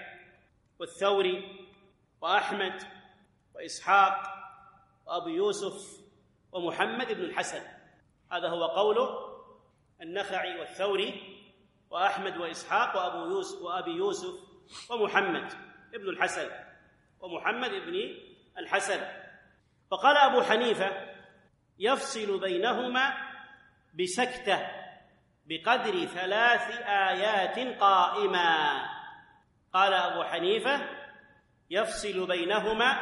والثوري وأحمد وإسحاق وأبو يوسف ومحمد بن الحسن. هذا هو قول النخعي والثوري وأحمد وإسحاق وأبو يوسف وأبي يوسف ومحمد بن الحسن ومحمد بن الحسن. فقال أبو حنيفة: يفصل بينهما بسكتة بقدر ثلاث آيات قائمة. قال أبو حنيفة: يفصل بينهما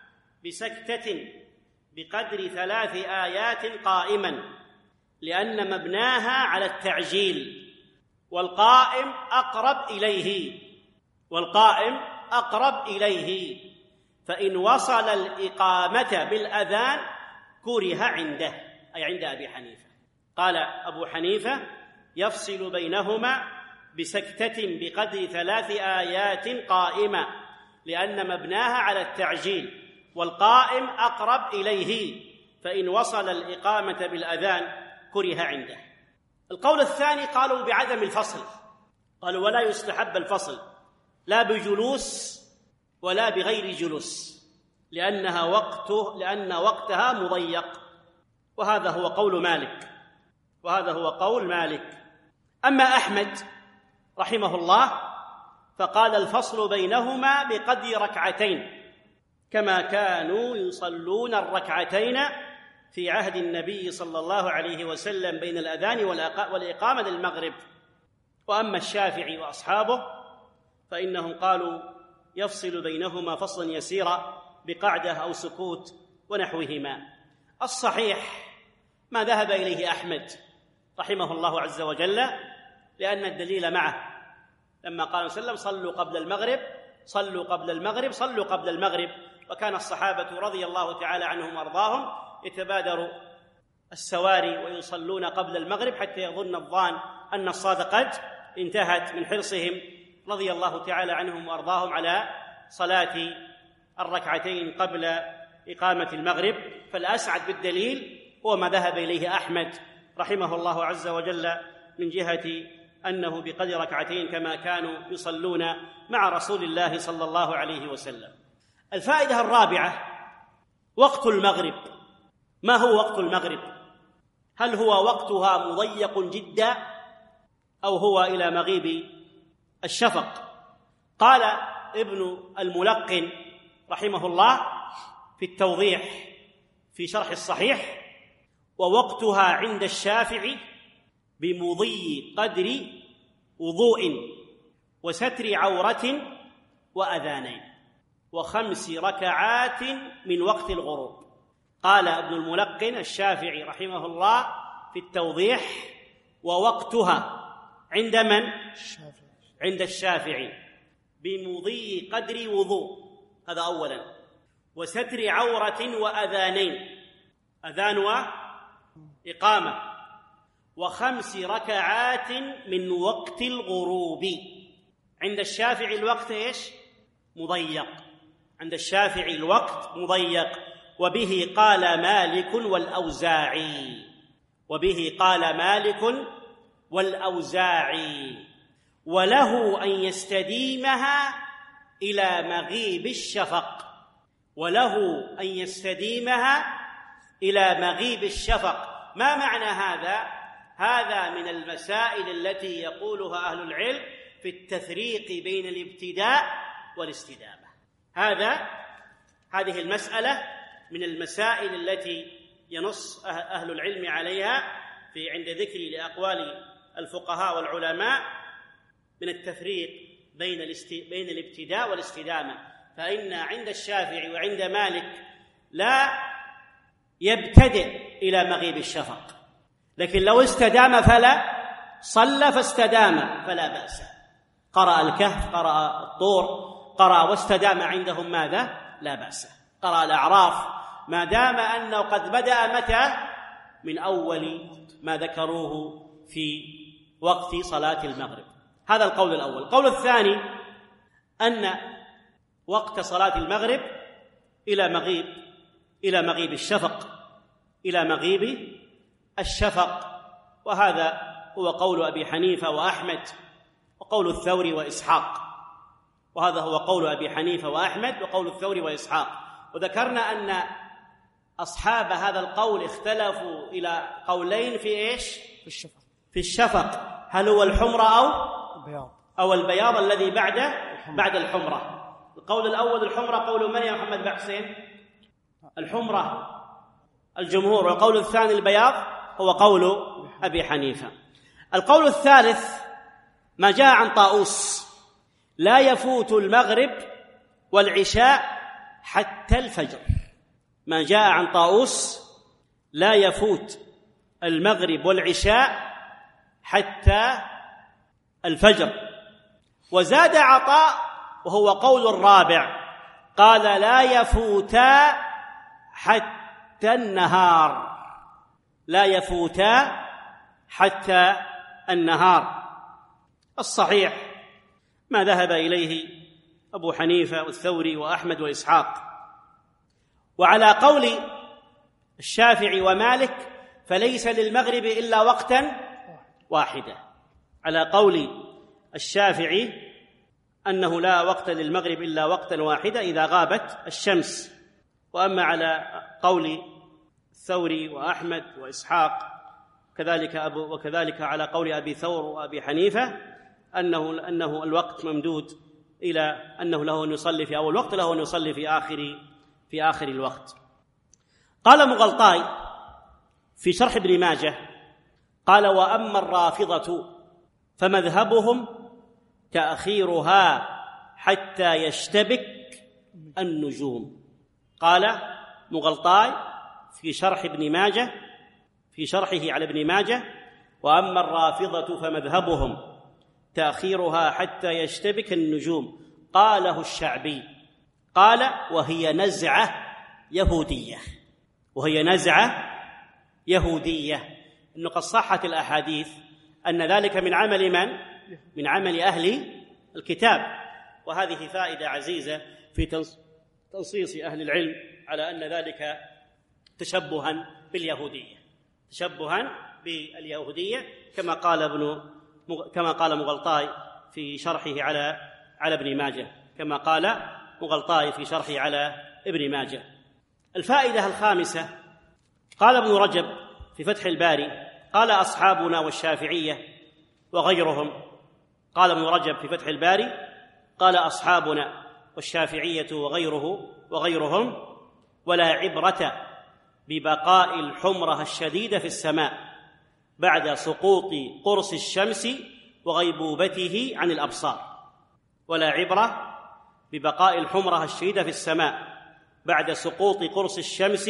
بسكتة بقدر ثلاث آيات قائما، لأن مبناها على التعجيل، والقائم أقرب إليه والقائم أقرب إليه فإن وصل الإقامة بالأذان كره عنده، أي عند أبي حنيفة. قال أبو حنيفة: يفصل بينهما بسكتة بقدر ثلاث آيات قائمة، لأن مبناها على التعجيل، والقائم أقرب إليه فإن وصل الإقامة بالأذان كره عنده. القول الثاني قالوا بعدم الفصل، قالوا ولا يستحب الفصل لا بجلوس ولا بغير جلوس، لأنها وقته لأن وقتها مضيق. وهذا هو قول مالك وهذا هو قول مالك أما أحمد رحمه الله فقال: الفصل بينهما بقدر ركعتين، كما كانوا يصلون الركعتين في عهد النبي صلى الله عليه وسلم بين الأذان والإقامة للمغرب. وأما الشافعي وأصحابه فإنهم قالوا يفصل بينهما فصلا يسيرا بقعدة أو سكوت ونحوهما. الصحيح ما ذهب إليه أحمد رحمه الله عز وجل، لأن الدليل معه لما قال صلى الله عليه وسلم صلوا قبل المغرب صلوا قبل المغرب صلوا قبل المغرب. وكان الصحابة رضي الله تعالى عنهم وأرضاهم يتبادروا السواري ويصلون قبل المغرب حتى يظن الظان أن الصلاة قد انتهت، من حرصهم رضي الله تعالى عنهم وأرضاهم على صلاة الركعتين قبل إقامة المغرب. فالأسعد بالدليل هو ما ذهب إليه أحمد رحمه الله عز وجل من جهة أنه بقدر ركعتين كما كانوا يصلون مع رسول الله صلى الله عليه وسلم. الفائدة الرابعة وقت المغرب. ما هو وقت المغرب؟ هل هو وقتها مضيق جدا أو هو إلى مغيب الشفق؟ قال ابن الملقن رحمه الله في التوضيح في شرح الصحيح: ووقتها عند الشافعي بمضي قدر وضوء وستر عورة وأذانين وخمس ركعات من وقت الغروب. قال ابن الملقن الشافعي رحمه الله في التوضيح: ووقتها عند من؟ عند الشافعي بمضي قدر وضوء، هذا أولا، وستر عورة وأذانين، أذان وإقامة، وخمس ركعات من وقت الغروب. عند الشافعي الوقت إيش؟ مضيق. عند الشافعي الوقت مضيق. وبه قال مالك والأوزاعي وبه قال مالك والأوزاعي وله أن يستديمها إلى مغيب الشفق وله أن يستديمها إلى مغيب الشفق. ما معنى هذا؟ هذا من المسائل التي يقولها أهل العلم في التفريق بين الابتداء والاستدامة. هذا هذه المسألة من المسائل التي ينص أهل العلم عليها في عند ذكر لأقوال الفقهاء والعلماء من التفريق بين بين الابتداء والاستدامة. فإن عند الشافعي وعند مالك لا يبتدئ إلى مغيب الشفق، لكن لو استدام فلا صلى فاستدام فلا بأس. قرأ الكهف، قرأ الطور، قرأ واستدام عندهم ماذا؟ لا بأس. قرأ الأعراف ما دام أنه قد بدأ متى؟ من أول ما ذكروه في وقت صلاة المغرب. هذا القول الأول. القول الثاني أن وقت صلاة المغرب إلى مغيب إلى مغيب الشفق إلى مغيب الشفق، وهذا هو قول أبي حنيفة وأحمد وقول الثوري وإسحاق، وهذا هو قول أبي حنيفة وأحمد وقول الثوري وإسحاق. وذكرنا أن أصحاب هذا القول اختلفوا إلى قولين في إيش؟ في الشفق. في الشفق، هل هو الحمرة أو البياض أو البياض الذي بعد الحمرة. بعد الحمرة. القول الأول الحمرة قول من يا محمد بن حسين؟ الحمرة الجمهور. والقول الثاني البياض هو قول أبي حنيفة. القول الثالث ما جاء عن طاووس: لا يفوت المغرب والعشاء حتى الفجر. ما جاء عن طاووس: لا يفوت المغرب والعشاء حتى الفجر. وزاد عطاء وهو قول الرابع، قال: لا يفوتا حتى النهار. لا يفوتا حتى النهار. الصحيح ما ذهب إليه أبو حنيفة والثوري وأحمد وإسحاق. وعلى قول الشافعي ومالك فليس للمغرب إلا وقتا واحدا. على قول الشافعي أنه لا وقت للمغرب إلا وقتا واحدا إذا غابت الشمس. وأما على قول الثوري وأحمد وإسحاق كذلك أبو وكذلك على قول أبي ثور وأبي حنيفة أنه أنه الوقت ممدود إلى أنه له أن يصلي في أول وقت، له أن يصلي في آخر في آخر الوقت. قال مغلطاي في شرح ابن ماجه قال: وأما الرافضة فمذهبهم تأخيرها حتى يشتبك النجوم. قال مغلطاي في شرح ابن ماجه في شرحه على ابن ماجه: وأما الرافضة فمذهبهم تأخيرها حتى يشتبك النجوم. قاله الشعبي، قال: وهي نزعة يهودية وهي نزعة يهودية إنه قد صحت الأحاديث أن ذلك من عمل من؟ من عمل أهل الكتاب. وهذه فائدة عزيزة في تنصيص أهل العلم على أن ذلك تشبها باليهودية تشبها باليهودية كما قال ابن كما قال مغلطاي في شرحه على على ابن ماجه كما قال مغلطاي في شرحه على ابن ماجه. الفائدة الخامسة: قال ابن رجب في فتح الباري: قال أصحابنا والشافعية وغيرهم. قال ابن رجب في فتح الباري: قال أصحابنا والشافعية وغيره وغيرهم: ولا عبرة ببقاء الحمرة الشديدة في السماء بعد سقوط قرص الشمس وغيبوبته عن الأبصار. ولا عبرة ببقاء الحمرة الشديدة في السماء بعد سقوط قرص الشمس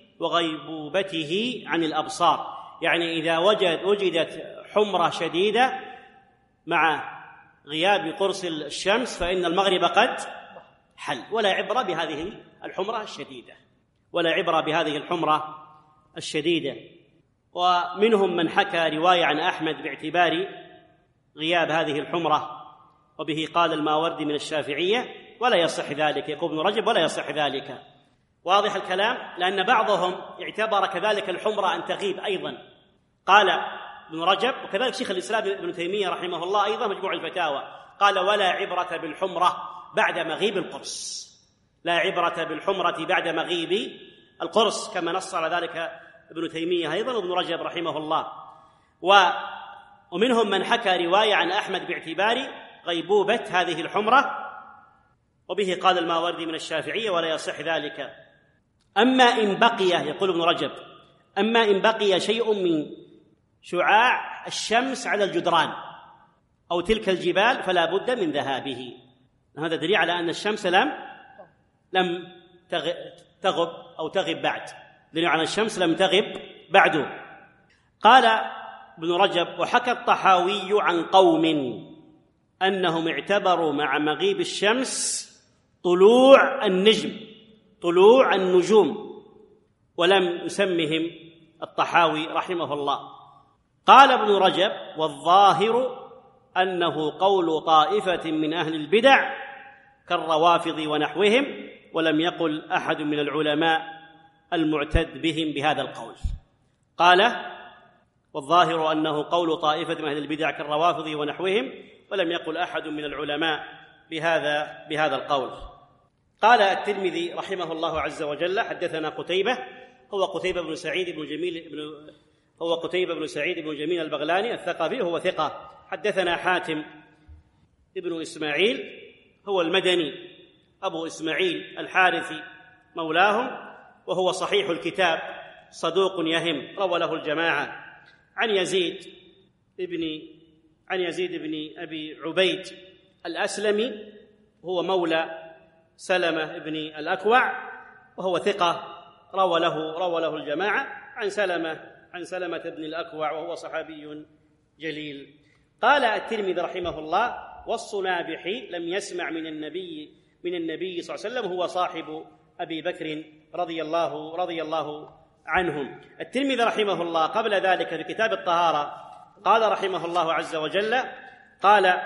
وغيبوبته عن الأبصار، يعني إذا وجد وجدت حمرة شديدة مع غياب قرص الشمس فإن المغرب قد حل. ولا عبرة بهذه الحمرة الشديدة ولا عبرة بهذه الحمرة الشديدة. ومنهم من حكى رواية عن أحمد باعتبار غياب هذه الحمرة، وبه قال الماوردي من الشافعية: ولا يصح ذلك. يقول ابن رجب: ولا يصح ذلك. واضح الكلام؟ لأن بعضهم اعتبر كذلك الحمرة أن تغيب أيضا. قال ابن رجب، وكذلك شيخ الإسلام ابن تيمية رحمه الله أيضا مجموع الفتاوى، قال: ولا عبرة بالحمرة بعد مغيب القرص. لا عبرة بالحمرة بعد مغيب القرص، كما نص على ذلك ابن تيمية أيضا وابن رجب رحمه الله. ومنهم من حكى رواية عن أحمد باعتبار غيبوبة هذه الحمرة، وبه قال الماوردي من الشافعية: ولا يصح ذلك. أما إن بقي، يقول ابن رجب: أما إن بقي شيء من شعاع الشمس على الجدران أو تلك الجبال فلا بد من ذهابه. هذا دليل على أن الشمس لم لم تغب أو تغب بعد، دليل على الشمس لم تغب بعد. قال ابن رجب: وحكى الطحاوي عن قوم أنهم اعتبروا مع مغيب الشمس طلوع النجم طلوع النجوم ولم يسمهم الطحاوي رحمه الله. قال ابن رجب: والظاهر أنه قول طائفة من أهل البدع كالروافض ونحوهم، ولم يقل أحد من العلماء المعتد بهم بهذا القول. قال: والظاهر أنه قول طائفة من أهل البدع كالروافض ونحوهم، ولم يقل أحد من العلماء بهذا بهذا القول. قال الترمذي رحمه الله عز وجل: حدثنا قتيبة، هو قتيبة بن سعيد بن جميل بن هو قتيبة بن سعيد بن جميل البغلاني الثقفي، هو ثقة. حدثنا حاتم ابن إسماعيل، هو المدني أبو إسماعيل الحارثي مولاهم، وهو صحيح الكتاب، صدوق يهم، روى له الجماعة. عن يزيد ابن عن يزيد بن أبي عبيد الأسلمي، هو مولى سلمة بن الأكوع، وهو ثقة، روى له روى له الجماعة. عن سلمة عن سلمة بن الأكوع، وهو صحابي جليل. قال الترمذي رحمه الله: والصنابحي لم يسمع من النبي من النبي صلى الله عليه وسلم، هو صاحب أبي بكر رضي الله رضي الله عنهم. الترمذي رحمه الله قبل ذلك في كتاب الطهارة قال رحمه الله عز وجل: قال: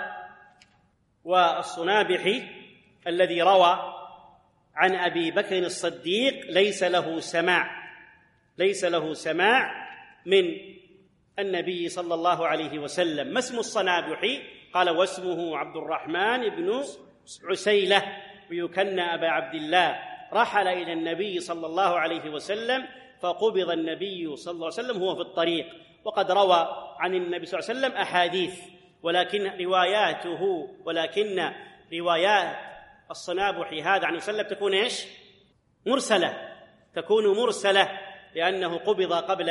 والصنابحي الذي روى عن أبي بكر الصديق ليس له سماع ليس له سماع من النبي صلى الله عليه وسلم. ما اسم الصنابحي؟ قال: واسمه عبد الرحمن بن عسيلة، ويكنى أبا عبد الله، رحل إلى النبي صلى الله عليه وسلم فقبض النبي صلى الله عليه وسلم هو في الطريق. وقد روى عن النبي صلى الله عليه وسلم أحاديث، ولكن رواياته ولكن روايات الصنابحي هذا عن وسلم تكون إيش؟ مرسلة تكون مرسلة لأنه قبض قبل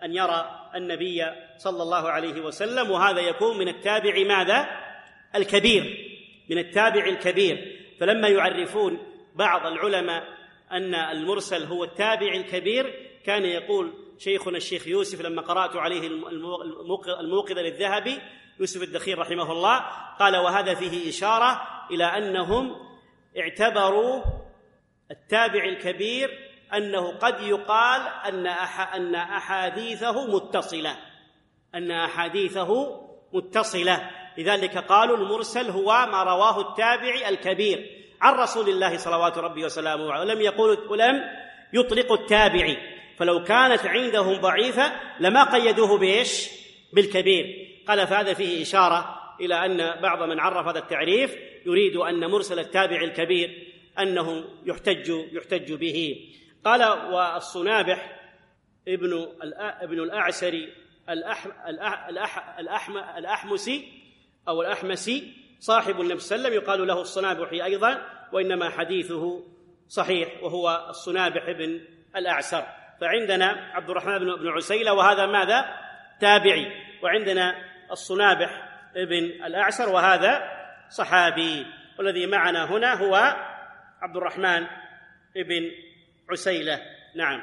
أن يرى النبي صلى الله عليه وسلم، وهذا يكون من التابع ماذا؟ الكبير، من التابع الكبير. فلما يعرفون بعض العلماء أن المرسل هو التابع الكبير، كان يقول شيخنا الشيخ يوسف لما قرأت عليه الموقظ للذهبي يوسف الدخيل رحمه الله، قال: وهذا فيه إشارة إلى أنهم اعتبروا التابع الكبير أنه قد يقال أن أن أحاديثه متصلة، أن أحاديثه متصلة، لذلك قالوا المرسل هو ما رواه التابع الكبير عن رسول الله صلوات ربي وسلامه عليه، ولم يقول ولم يطلق التابعي. فلو كانت عندهم ضعيفة لما قيدوه بإيش؟ بالكبير. قال: فهذا فيه إشارة إلى أن بعض من عرف هذا التعريف يريد أن مرسل التابع الكبير أنه يحتج يحتج به. قال: والصنابح ابن ابن الأعسري الأح الأح الأحم الأحمسي أو الأحمسي صاحب النبي صلى الله عليه وسلم، يقال له الصنابحي أيضا، وإنما حديثه صحيح، وهو الصنابح ابن الأعسر. فعندنا عبد الرحمن بن عسيلة وهذا ماذا؟ تابعي، وعندنا الصنابح ابن الأعسر وهذا صحابي، والذي معنا هنا هو عبد الرحمن ابن عسيلة. نعم.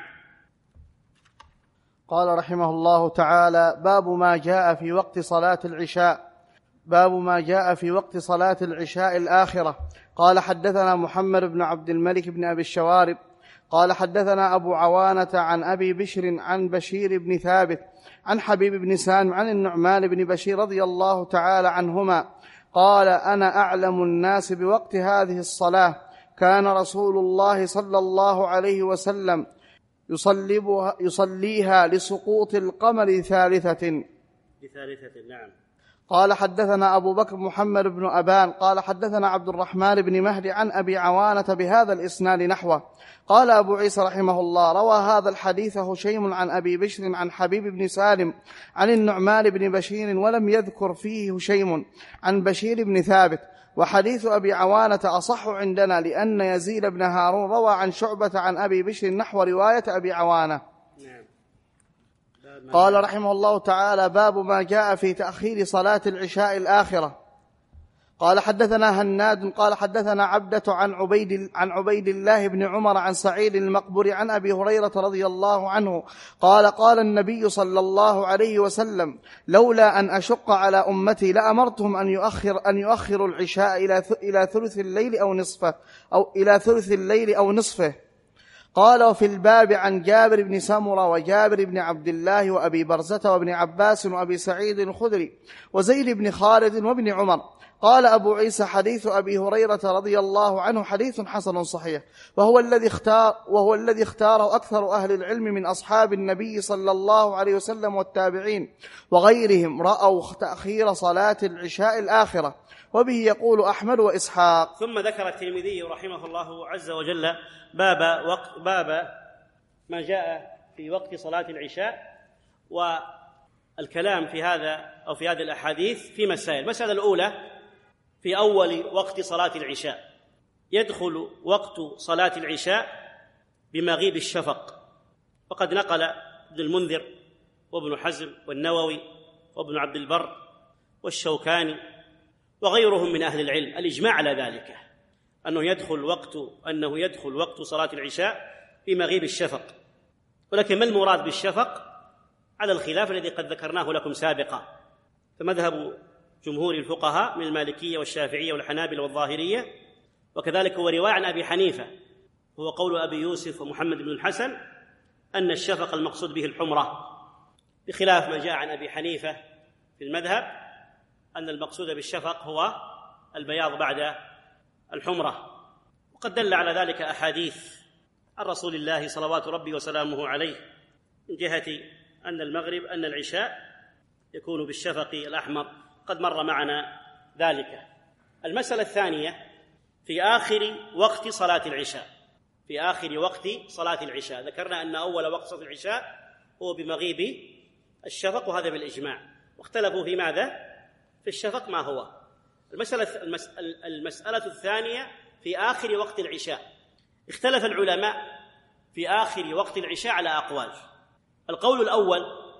قال رحمه الله تعالى: باب ما جاء في وقت صلاة العشاء. باب ما جاء في وقت صلاة العشاء الآخرة. قال: حدثنا محمد بن عبد الملك بن أبي الشوارب قال: حدثنا أبو عوانة عن أبي بشر عن بشير بن ثابت عن حبيب بن سالم عن النعمان بن بشير رضي الله تعالى عنهما قال: أنا أعلم الناس بوقت هذه الصلاة، كان رسول الله صلى الله عليه وسلم يصليها لسقوط القمر ثالثة لثالثة. نعم. قال: حدثنا أبو بكر محمد بن أبان قال: حدثنا عبد الرحمن بن مهدي عن أبي عوانة بهذا الإسناد نحوه. قال أبو عيسى رحمه الله: روى هذا الحديث هشيم عن أبي بشر عن حبيب بن سالم عن النعمان بن بشير، ولم يذكر فيه هشيم عن بشير بن ثابت. وحديث أبي عوانة أصح عندنا، لأن يزيد بن هارون روى عن شعبة عن أبي بشر نحو رواية أبي عوانة. قال رحمه الله تعالى: باب ما جاء في تأخير صلاة العشاء الآخرة. قال: حدثنا هناد قال: حدثنا عبدة عن عبيد, عن عبيد الله بن عمر عن سعيد المقبري عن أبي هريرة رضي الله عنه قال: قال النبي صلى الله عليه وسلم: لولا أن أشق على أمتي لأمرتهم أن يؤخر أن يؤخروا العشاء إلى إلى ثلث الليل أو نصفه أو إلى ثلث الليل أو نصفه. قال: وفي الباب عن جابر بن سمرة وجابر بن عبد الله وأبي برزة وابن عباس وأبي سعيد الخدري وزيد بن خالد وابن عمر. قال أبو عيسى: حديث أبي هريرة رضي الله عنه حديث حسن صحيح، وهو الذي اختار وهو الذي اختاره أكثر أهل العلم من أصحاب النبي صلى الله عليه وسلم والتابعين وغيرهم، رأوا تأخير صلاة العشاء الآخرة، وبه يقول أحمد وإسحاق. ثم ذكر الترمذي رحمه الله عز وجل باب وقت باب ما جاء في وقت صلاة العشاء، والكلام في هذا أو في هذه الأحاديث في مسائل. المسألة الأولى: في أول وقت صلاة العشاء يدخل وقت صلاة العشاء بمغيب الشفق، وقد نقل ابن المنذر وابن حزم والنووي وابن عبد البر والشوكاني وغيرهم من أهل العلم الإجماع على ذلك، أنه يدخل وقت أنه يدخل وقت صلاة العشاء بمغيب الشفق. ولكن ما المراد بالشفق؟ على الخلاف الذي قد ذكرناه لكم سابقا. فمذهب جمهور الفقهاء من المالكية والشافعية والحنابلة والظاهرية، وكذلك هو رواية عن أبي حنيفة، هو قول أبي يوسف ومحمد بن الحسن، أن الشفق المقصود به الحمرة، بخلاف ما جاء عن أبي حنيفة في المذهب أن المقصود بالشفق هو البياض بعد الحمرة. وقد دل على ذلك أحاديث عن رسول الله صلوات ربي وسلامه عليه من جهة أن المغرب أن العشاء يكون بالشفق الأحمر، قد مر معنا ذلك. المسألة الثانية: في آخر وقت صلاة العشاء. في آخر وقت صلاة العشاء ذكرنا أن أول وقت صلاة العشاء هو بمغيب الشفق، وهذا بالإجماع. واختلفوا في ماذا؟ في الشفق ما هو. المسألة المسألة الثانية: في آخر وقت العشاء. اختلف العلماء في آخر وقت العشاء على أقوال. القول الأول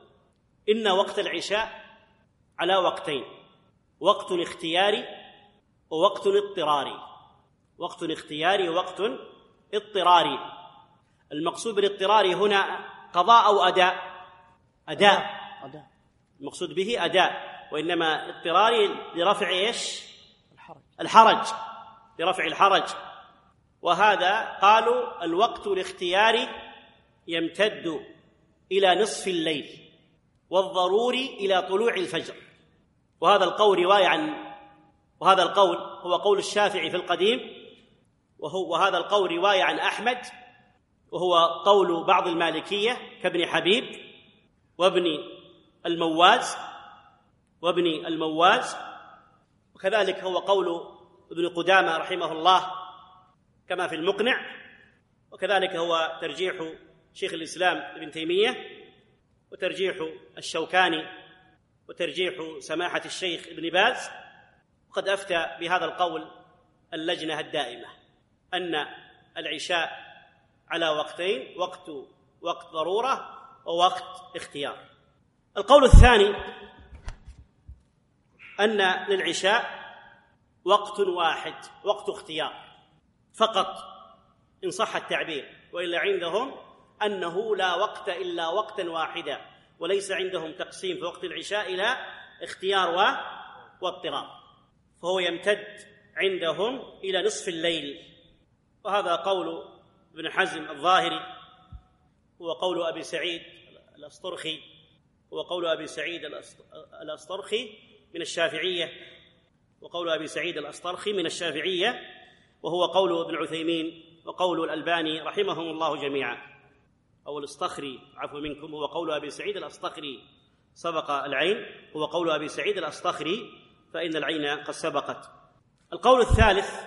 إن وقت العشاء على وقتين: وقت اختياري ووقت اضطراري. وقت اختياري ووقت اضطراري. المقصود بالاضطراري هنا قضاء أو أداء؟ أداء. المقصود به أداء، وإنما اضطراري لرفع إيش؟ الحرج، لرفع الحرج. وهذا قالوا الوقت الاختياري يمتد إلى نصف الليل، والضروري إلى طلوع الفجر. وهذا القول رواية عن وهذا القول هو قول الشافعي في القديم، وهو وهذا القول رواية عن أحمد، وهو قول بعض المالكية كابن حبيب وابن المواز وابن المواز وكذلك هو قول ابن قدامة رحمه الله كما في المقنع، وكذلك هو ترجيح شيخ الإسلام ابن تيمية، وترجيح الشوكاني، وترجيح سماحة الشيخ ابن باز. وقد أفتى بهذا القول اللجنة الدائمة أن العشاء على وقتين: وقت وقت ضرورة ووقت اختيار. القول الثاني أن للعشاء وقت واحد، وقت اختيار فقط إن صح التعبير، وإلا عندهم أنه لا وقت إلا وقتا واحدا، وليس عندهم تقسيم في وقت العشاء إلى اختيار واضطرار، فهو يمتد عندهم إلى نصف الليل. وهذا قول ابن حزم الظاهري، هو قول أبي سعيد الأسطرخي، هو قول أبي سعيد الأسطرخي من الشافعية، وقول أبي سعيد الأسطرخي من الشافعية، وهو قول ابن عثيمين وقول الألباني رحمهم الله جميعا، أو الأسطخري عفوا منكم، هو قول أبي سعيد الأسطخري سبق العين، هو قول أبي سعيد الأسطخري، فإن العين قد سبقت. القول الثالث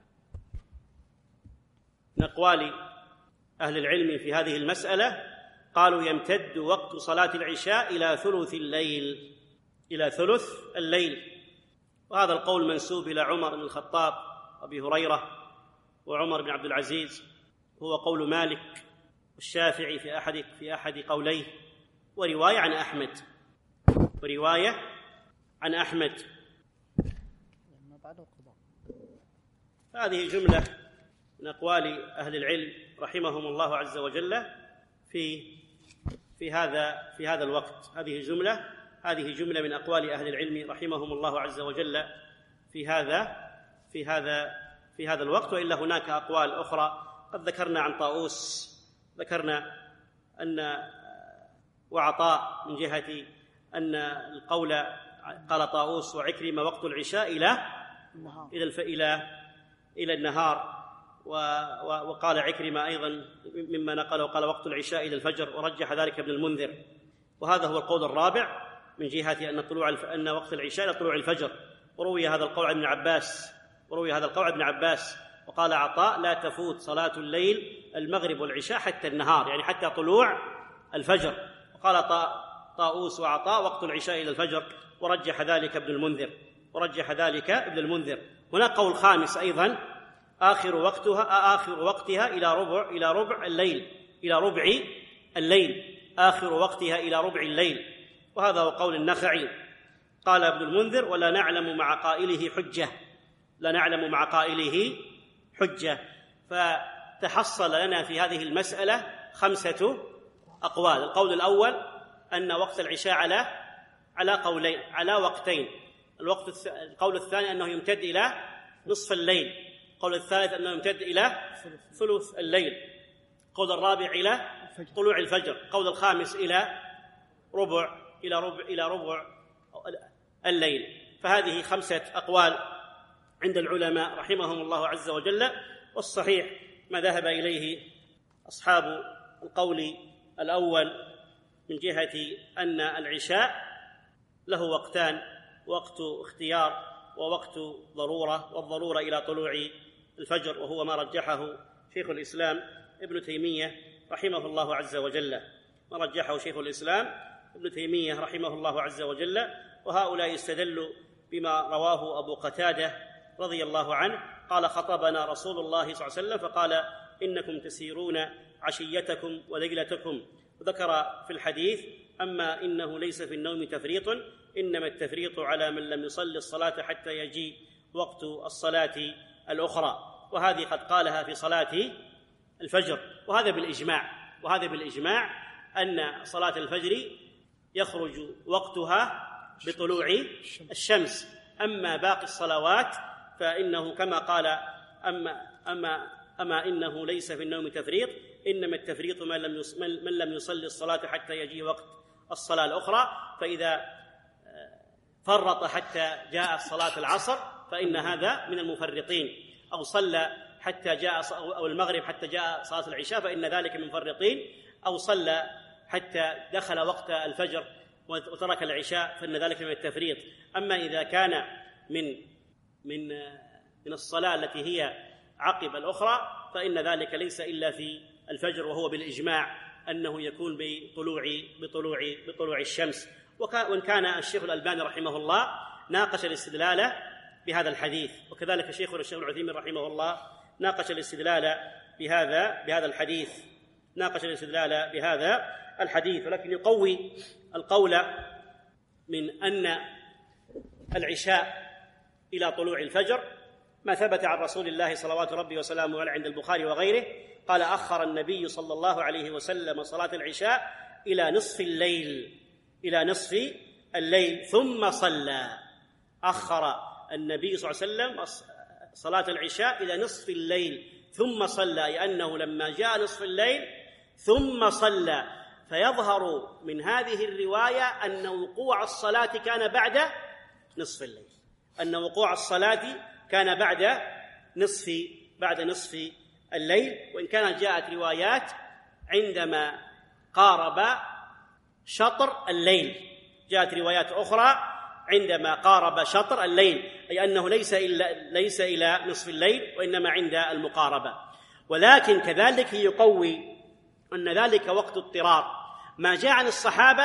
من أقوال أهل العلم في هذه المسألة، قالوا يمتد وقت صلاة العشاء إلى ثلث الليل، إلى ثلث الليل. وهذا القول منسوب إلى عمر بن الخطاب وأبي هريرة وعمر بن عبد العزيز، هو قول مالك والشافعي في أحد في أحد قوليه، ورواية عن أحمد ورواية عن أحمد. هذه جملة من أقوال أهل العلم رحمهم الله عز وجل في في هذا في هذا الوقت. هذه جملة هذه جملة من أقوال أهل العلم رحمهم الله عز وجل في هذا في هذا في هذا الوقت. وإلا هناك أقوال أخرى قد ذكرنا عن طاووس، ذكرنا أن وعطاء من جهة أن القول قال طاووس وعكرمة وقت العشاء إلى إلى إلى إلى النهار، وقال عكرمة أيضا مما نقله قال وقت العشاء إلى الفجر، ورجح ذلك ابن المنذر. وهذا هو القول الرابع من جهة أن طلوع أن وقت العشاء إلى طلوع الفجر. وروي هذا القول عن ابن عباس وروي هذا القول عن ابن عباس وقال عطاء لا تفوت صلاة الليل المغرب والعشاء حتى النهار، يعني حتى طلوع الفجر. وقال طاووس وعطاء وقت العشاء إلى الفجر، ورجح ذلك ابن المنذر ورجح ذلك ابن المنذر. هناك قول خامس أيضا آخر وقتها آخر وقتها إلى ربع إلى ربع الليل إلى ربع الليل آخر وقتها إلى ربع الليل، وهذا هو قول النخعي. قال ابن المنذر ولا نعلم مع قائله حجة لا نعلم مع قائله حجة. فتحصل لنا في هذه المسألة خمسة أقوال. القول الأول أن وقت العشاء على على قولين على وقتين. الوقت الث... القول الثاني أنه يمتد إلى نصف الليل. القول الثالث أنه يمتد إلى ثلث الليل. القول الرابع إلى طلوع الفجر. القول الخامس إلى ربع إلى ربع إلى ربع الليل. فهذه خمسة أقوال عند العلماء رحمهم الله عز وجل. والصحيح ما ذهب إليه أصحاب القول الأول من جهة أن العشاء له وقتان، وقت اختيار ووقت ضرورة، والضرورة إلى طلوع الفجر، وهو ما رجحه شيخ الإسلام ابن تيمية رحمه الله عز وجل ما رجحه شيخ الإسلام ابن تيمية رحمه الله عز وجل. وهؤلاء استدلوا بما رواه أبو قتادة رضي الله عنه قال خطبنا رسول الله صلى الله عليه وسلم فقال إنكم تسيرون عشيتكم وليلتكم. وذكر في الحديث أما إنه ليس في النوم تفريط، إنما التفريط على من لم يصلي الصلاة حتى يجي وقت الصلاة الأخرى. وهذه قد قالها في صلاة الفجر، وهذا بالإجماع وهذا بالإجماع أن صلاة الفجر يخرج وقتها بطلوع الشمس. أما باقي الصلوات فإنه كما قال أما, أما, أما إنه ليس في النوم تفريط، إنما التفريط من لم من لم يصلي الصلاة حتى يجي وقت الصلاة الأخرى. فإذا فرط حتى جاء صلاة العصر فإن هذا من المفرطين، أو صلى حتى جاء أو المغرب حتى جاء صلاة العشاء فإن ذلك من المفرطين، أو صلى حتى دخل وقت الفجر وترك العشاء فإن ذلك من التفريط. أما إذا كان من من من الصلاة التي هي عقب الأخرى فإن ذلك ليس إلا في الفجر، وهو بالإجماع أنه يكون بطلوع بطلوع بطلوع الشمس. وإن كان الشيخ الألباني رحمه الله ناقش الاستدلال بهذا الحديث، وكذلك الشيخ الشيخ العثيمين رحمه الله ناقش الاستدلال بهذا بهذا الحديث ناقش الاستدلال بهذا الحديث ولكن يقوي القول من أن العشاء إلى طلوع الفجر ما ثبت عن رسول الله صلوات ربي وسلامه عليه عند البخاري وغيره، قال: أخر النبي صلى الله عليه وسلم صلاة العشاء إلى نصف الليل إلى نصف الليل ثم صلى. أخر النبي صلى الله عليه وسلم صلاة العشاء إلى نصف الليل ثم صلى، لأنه لما جاء نصف الليل ثم صلى. فيظهر من هذه الرواية أن وقوع الصلاة كان بعد نصف الليل أن وقوع الصلاة كان بعد نصف بعد نصف الليل، وإن كانت جاءت روايات عندما قارب شطر الليل، جاءت روايات أخرى عندما قارب شطر الليل، أي أنه ليس إلا ليس إلى نصف الليل وإنما عند المقاربة. ولكن كذلك يقوي أن ذلك وقت اضطرار ما جاء عن الصحابة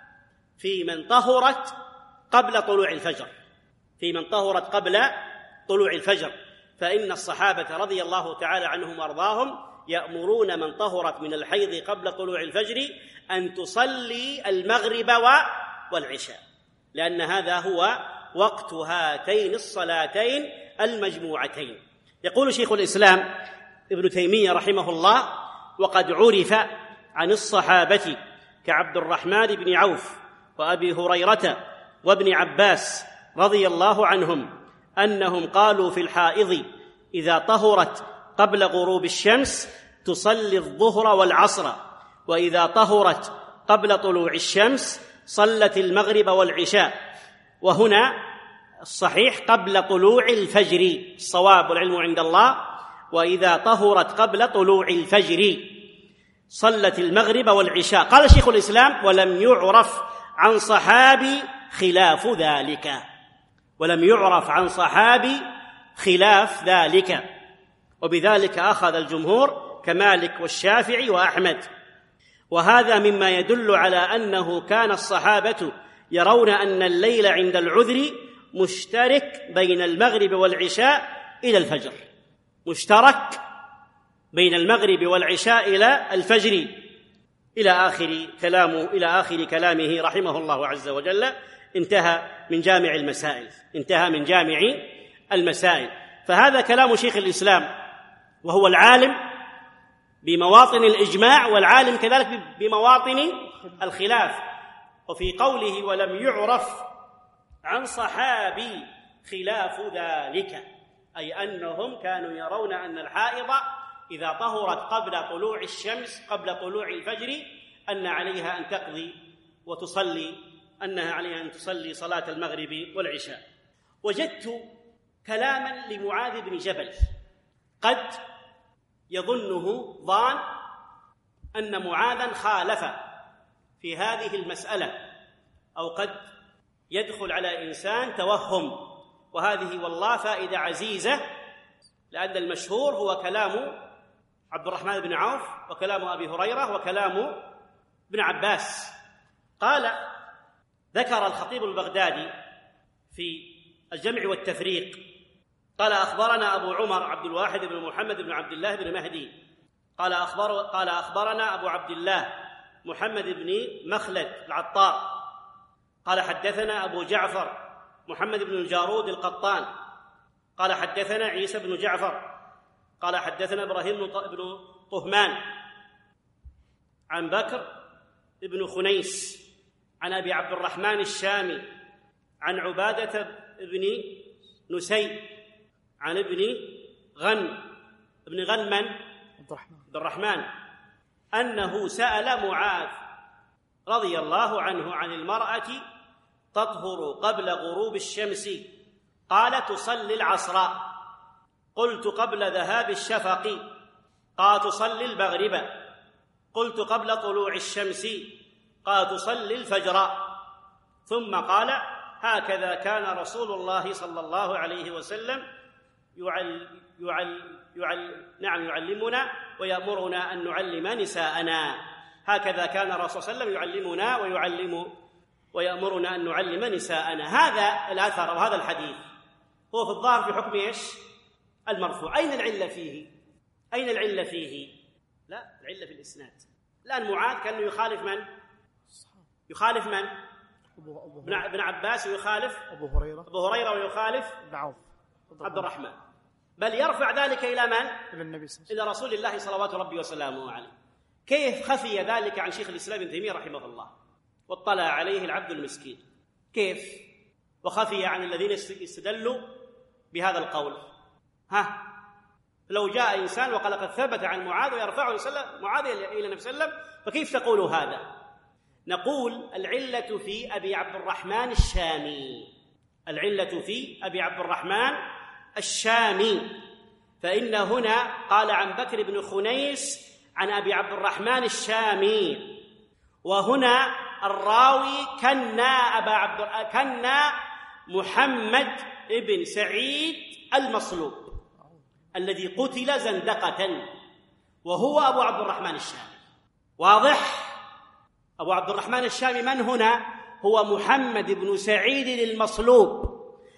في من طهرت قبل طلوع الفجر في من طهرت قبل طلوع الفجر فإن الصحابة رضي الله تعالى عنهم وأرضاهم يأمرون من طهرت من الحيض قبل طلوع الفجر أن تصلي المغرب والعشاء، لأن هذا هو وقت هاتين الصلاتين المجموعتين. يقول شيخ الإسلام ابن تيمية رحمه الله: وقد عرف عن الصحابة كعبد الرحمن بن عوف وأبي هريرة وابن عباس رضي الله عنهم أنهم قالوا في الحائض إذا طهرت قبل غروب الشمس تصلي الظهر والعصر، وإذا طهرت قبل طلوع الشمس صلت المغرب والعشاء. وهنا الصحيح قبل طلوع الفجر، الصواب والعلم عند الله، وإذا طهرت قبل طلوع الفجر صلت المغرب والعشاء. قال شيخ الإسلام: ولم يعرف عن صحابي خلاف ذلك ولم يعرف عن صحابي خلاف ذلك وبذلك أخذ الجمهور كمالك والشافعي وأحمد. وهذا مما يدل على أنه كان الصحابة يرون أن الليل عند العذر مشترك بين المغرب والعشاء إلى الفجر مشترك بين المغرب والعشاء إلى الفجر إلى آخر كلامه إلى آخر كلامه رحمه الله عز وجل. انتهى من جامع المسائل انتهى من جامع المسائل فهذا كلام شيخ الإسلام، وهو العالم بمواطن الإجماع والعالم كذلك بمواطن الخلاف. وفي قوله ولم يعرف عن صحابي خلاف ذلك، أي أنهم كانوا يرون أن الحائض إذا طهرت قبل طلوع الشمس قبل طلوع الفجر أن عليها أن تقضي وتصلي أنها عليها أن تصلي صلاة المغرب والعشاء. وجدت كلاما لمعاذ بن جبل قد يظنه ظان أن معاذا خالف في هذه المسألة، أو قد يدخل على إنسان توهم، وهذه والله فائدة عزيزة، لأن المشهور هو كلام عبد الرحمن بن عوف وكلام أبي هريرة وكلام ابن عباس. قال ذكر الخطيب البغدادي في الجمع والتفريق قال: أخبرنا أبو عمر عبد الواحد بن محمد بن عبد الله بن مهدي قال أخبر قال أخبرنا أبو عبد الله محمد بن مخلد العطار قال حدثنا أبو جعفر محمد بن الجارود القطان قال حدثنا عيسى بن جعفر قال حدثنا إبراهيم بن طهمان عن بكر بن خنيس عن أبي عبد الرحمن الشامي عن عبادة بن نسي عن ابن غن ابن غنمن عبد الرحمن أنه سأل معاذ رضي الله عنه عن المرأة تطهر قبل غروب الشمس قال تصلي العصر. قلت قبل ذهاب الشفق قال تصلي المغرب. قلت قبل طلوع الشمس قال تصلي الفجر. ثم قال هكذا كان رسول الله صلى الله عليه وسلم يعل يعل يعل نعم يعلمنا ويأمرنا أن نعلم نساءنا. هكذا كان الرسول صلى الله عليه وسلم يعلمنا ويعلم ويأمرنا أن نعلم نساءنا. هذا الأثر وهذا الحديث هو في الظاهر في حكم ايش؟ المرفوع. أين العلة فيه؟ أين العلة فيه؟ لا، العلة في الإسناد. الآن معاذ كأنه يخالف من؟ يخالف من؟ ابن عباس ويخالف أبو هريرة أبو هريرة ويخالف ابن عوف عبد الرحمن، بل يرفع ذلك إلى من؟ إلى النبي صلى الله عليه وسلم، إلى رسول الله صلوات ربي وسلامه عليه. كيف خفي ذلك عن شيخ الإسلام ابن تيمية رحمه الله واطلع عليه العبد المسكين؟ كيف وخفي عن الذين استدلوا بهذا القول؟ ها، لو جاء إنسان وقال قد ثبت عن معاذ ويرفعه معاذ إلى النبي صلى الله عليه وسلم، فكيف تقول هذا؟ نقول العلة في أبي عبد الرحمن الشامي، العلة في أبي عبد الرحمن الشامي، فإن هنا قال عن بكر بن خنيس عن أبي عبد الرحمن الشامي، وهنا الراوي كنا أبا عبد كنا محمد بن سعيد المصلوب الذي قتل زندقة، وهو أبو عبد الرحمن الشامي. واضح؟ أبو عبد الرحمن الشامي من هنا؟ هو محمد بن سعيد المصلوب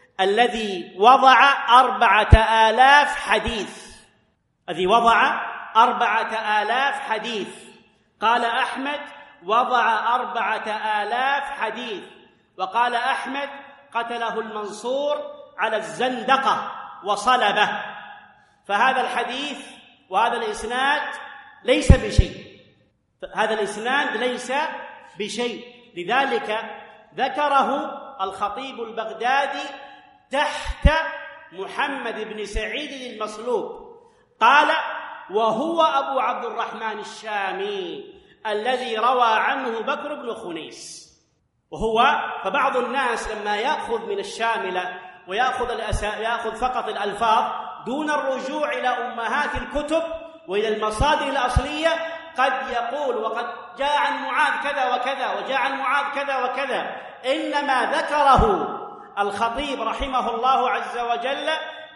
الذي وضع أربعة آلاف حديث، الذي وضع أربعة آلاف حديث. قال أحمد وضع أربعة آلاف حديث، وقال أحمد قتله المنصور على الزندقة وصلبه. فهذا الحديث وهذا الإسناد ليس بشيء، هذا الإسناد ليس بشيء، لذلك ذكره الخطيب البغدادي تحت محمد بن سعيد المصلوب، قال وهو أبو عبد الرحمن الشامي الذي روى عنه بكر بن خنيس. وهو فبعض الناس لما يأخذ من الشاملة ويأخذ الأسا... يأخذ فقط الألفاظ دون الرجوع إلى أمهات الكتب وإلى المصادر الأصلية قد يقول وقد جاء عن معاذ كذا وكذا وجاء عن معاذ كذا وكذا، إنما ذكره الخطيب رحمه الله عز وجل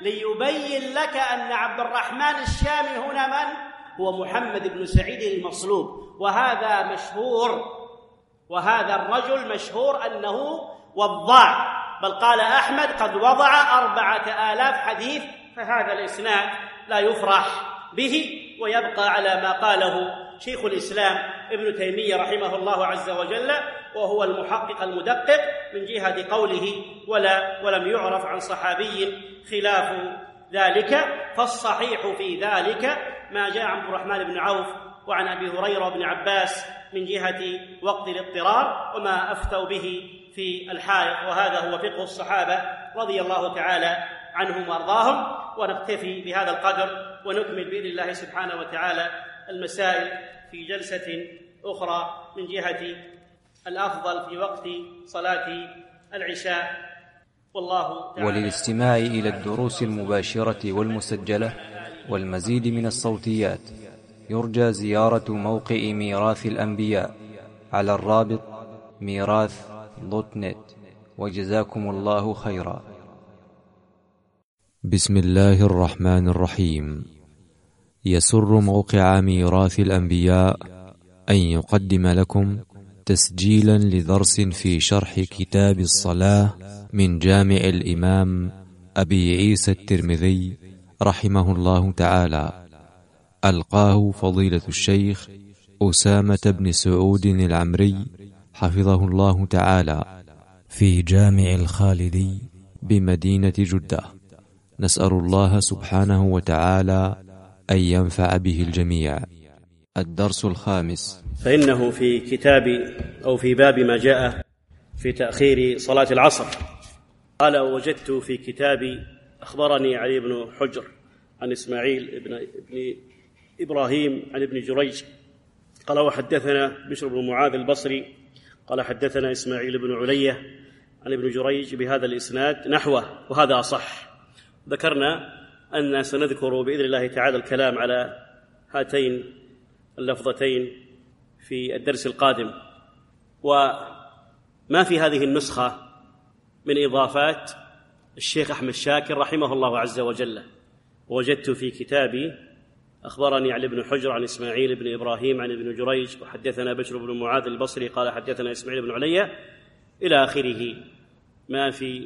ليبين لك أن عبد الرحمن الشامي هنا من؟ هو محمد بن سعيد المصلوب، وهذا مشهور، وهذا الرجل مشهور أنه وضاع، بل قال أحمد قد وضع أربعة آلاف حديث. فهذا الإسناد لا يفرح به، ويبقى على ما قاله شيخ الإسلام ابن تيمية رحمه الله عز وجل، وهو المحقق المدقق من جهة قوله ولا ولم يعرف عن صحابي خلاف ذلك. فالصحيح في ذلك ما جاء عن عبد الرحمن بن عوف وعن أبي هريرة وابن عباس من جهة وقت الاضطرار وما أفتوا به في الحائط، وهذا هو فقه الصحابة رضي الله تعالى عنهم وأرضاهم. ونكتفي بهذا القدر ونكمل بإذن الله سبحانه وتعالى المسائل في جلسة أخرى من جهة الأفضل في وقت صلاة العشاء، والله تعالى. وللاستماع إلى الدروس المباشرة والمسجلة والمزيد من الصوتيات يرجى زيارة موقع ميراث الأنبياء على الرابط ميراث دوت نت، وجزاكم الله خيرا. بسم الله الرحمن الرحيم. يسر موقع ميراث الأنبياء أن يقدم لكم تسجيلا لدرس في شرح كتاب الصلاة من جامع الإمام أبي عيسى الترمذي رحمه الله تعالى، ألقاه فضيلة الشيخ أسامة بن سعود العمري حفظه الله تعالى في جامع الخالدي بمدينة جدة. نسأل الله سبحانه وتعالى أن ينفع به الجميع. الدرس الخامس. فإنه في كتاب أو في باب ما جاء في تأخير صلاة العصر قال: وجدت في كتابي أخبرني علي بن حجر عن إسماعيل بن, بن إبراهيم عن ابن جريج قال: وحدثنا بشر بن معاذ البصري قال: حدثنا إسماعيل بن علية عن ابن جريج بهذا الإسناد نحوه، وهذا أصح. ذكرنا أن سنذكر بإذن الله تعالى الكلام على هاتين اللفظتين في الدرس القادم. وما في هذه النسخة من إضافات الشيخ أحمد شاكر رحمه الله عز وجل. وجدت في كتابي أخبرني علي بن حجر عن إسماعيل بن إبراهيم عن ابن جريج وحدثنا بشر بن معاذ البصري قال: حدثنا إسماعيل بن علية إلى آخره. ما في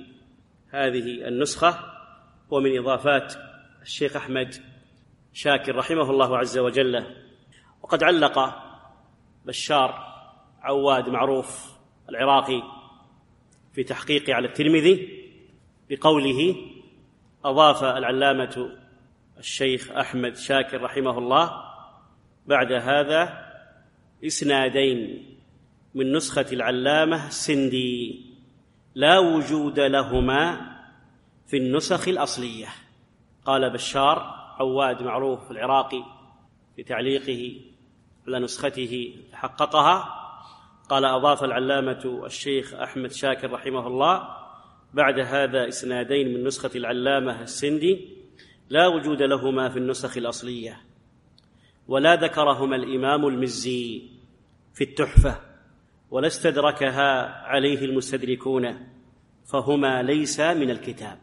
هذه النسخة ومن إضافات الشيخ أحمد شاكر رحمه الله عز وجل. وقد علق بشار عواد معروف العراقي في تحقيقه على الترمذي بقوله: أضاف العلامة الشيخ أحمد شاكر رحمه الله بعد هذا إسنادين من نسخة العلامة السندي لا وجود لهما في النسخ الأصلية. قال بشار عواد معروف العراقي في تعليقه على نسخته حققها، قال: أضاف العلامة الشيخ أحمد شاكر رحمه الله بعد هذا إسنادين من نسخة العلامة السندي لا وجود لهما في النسخ الأصلية، ولا ذكرهما الإمام المزي في التحفة، ولا استدركها عليه المستدركون، فهما ليس من الكتاب.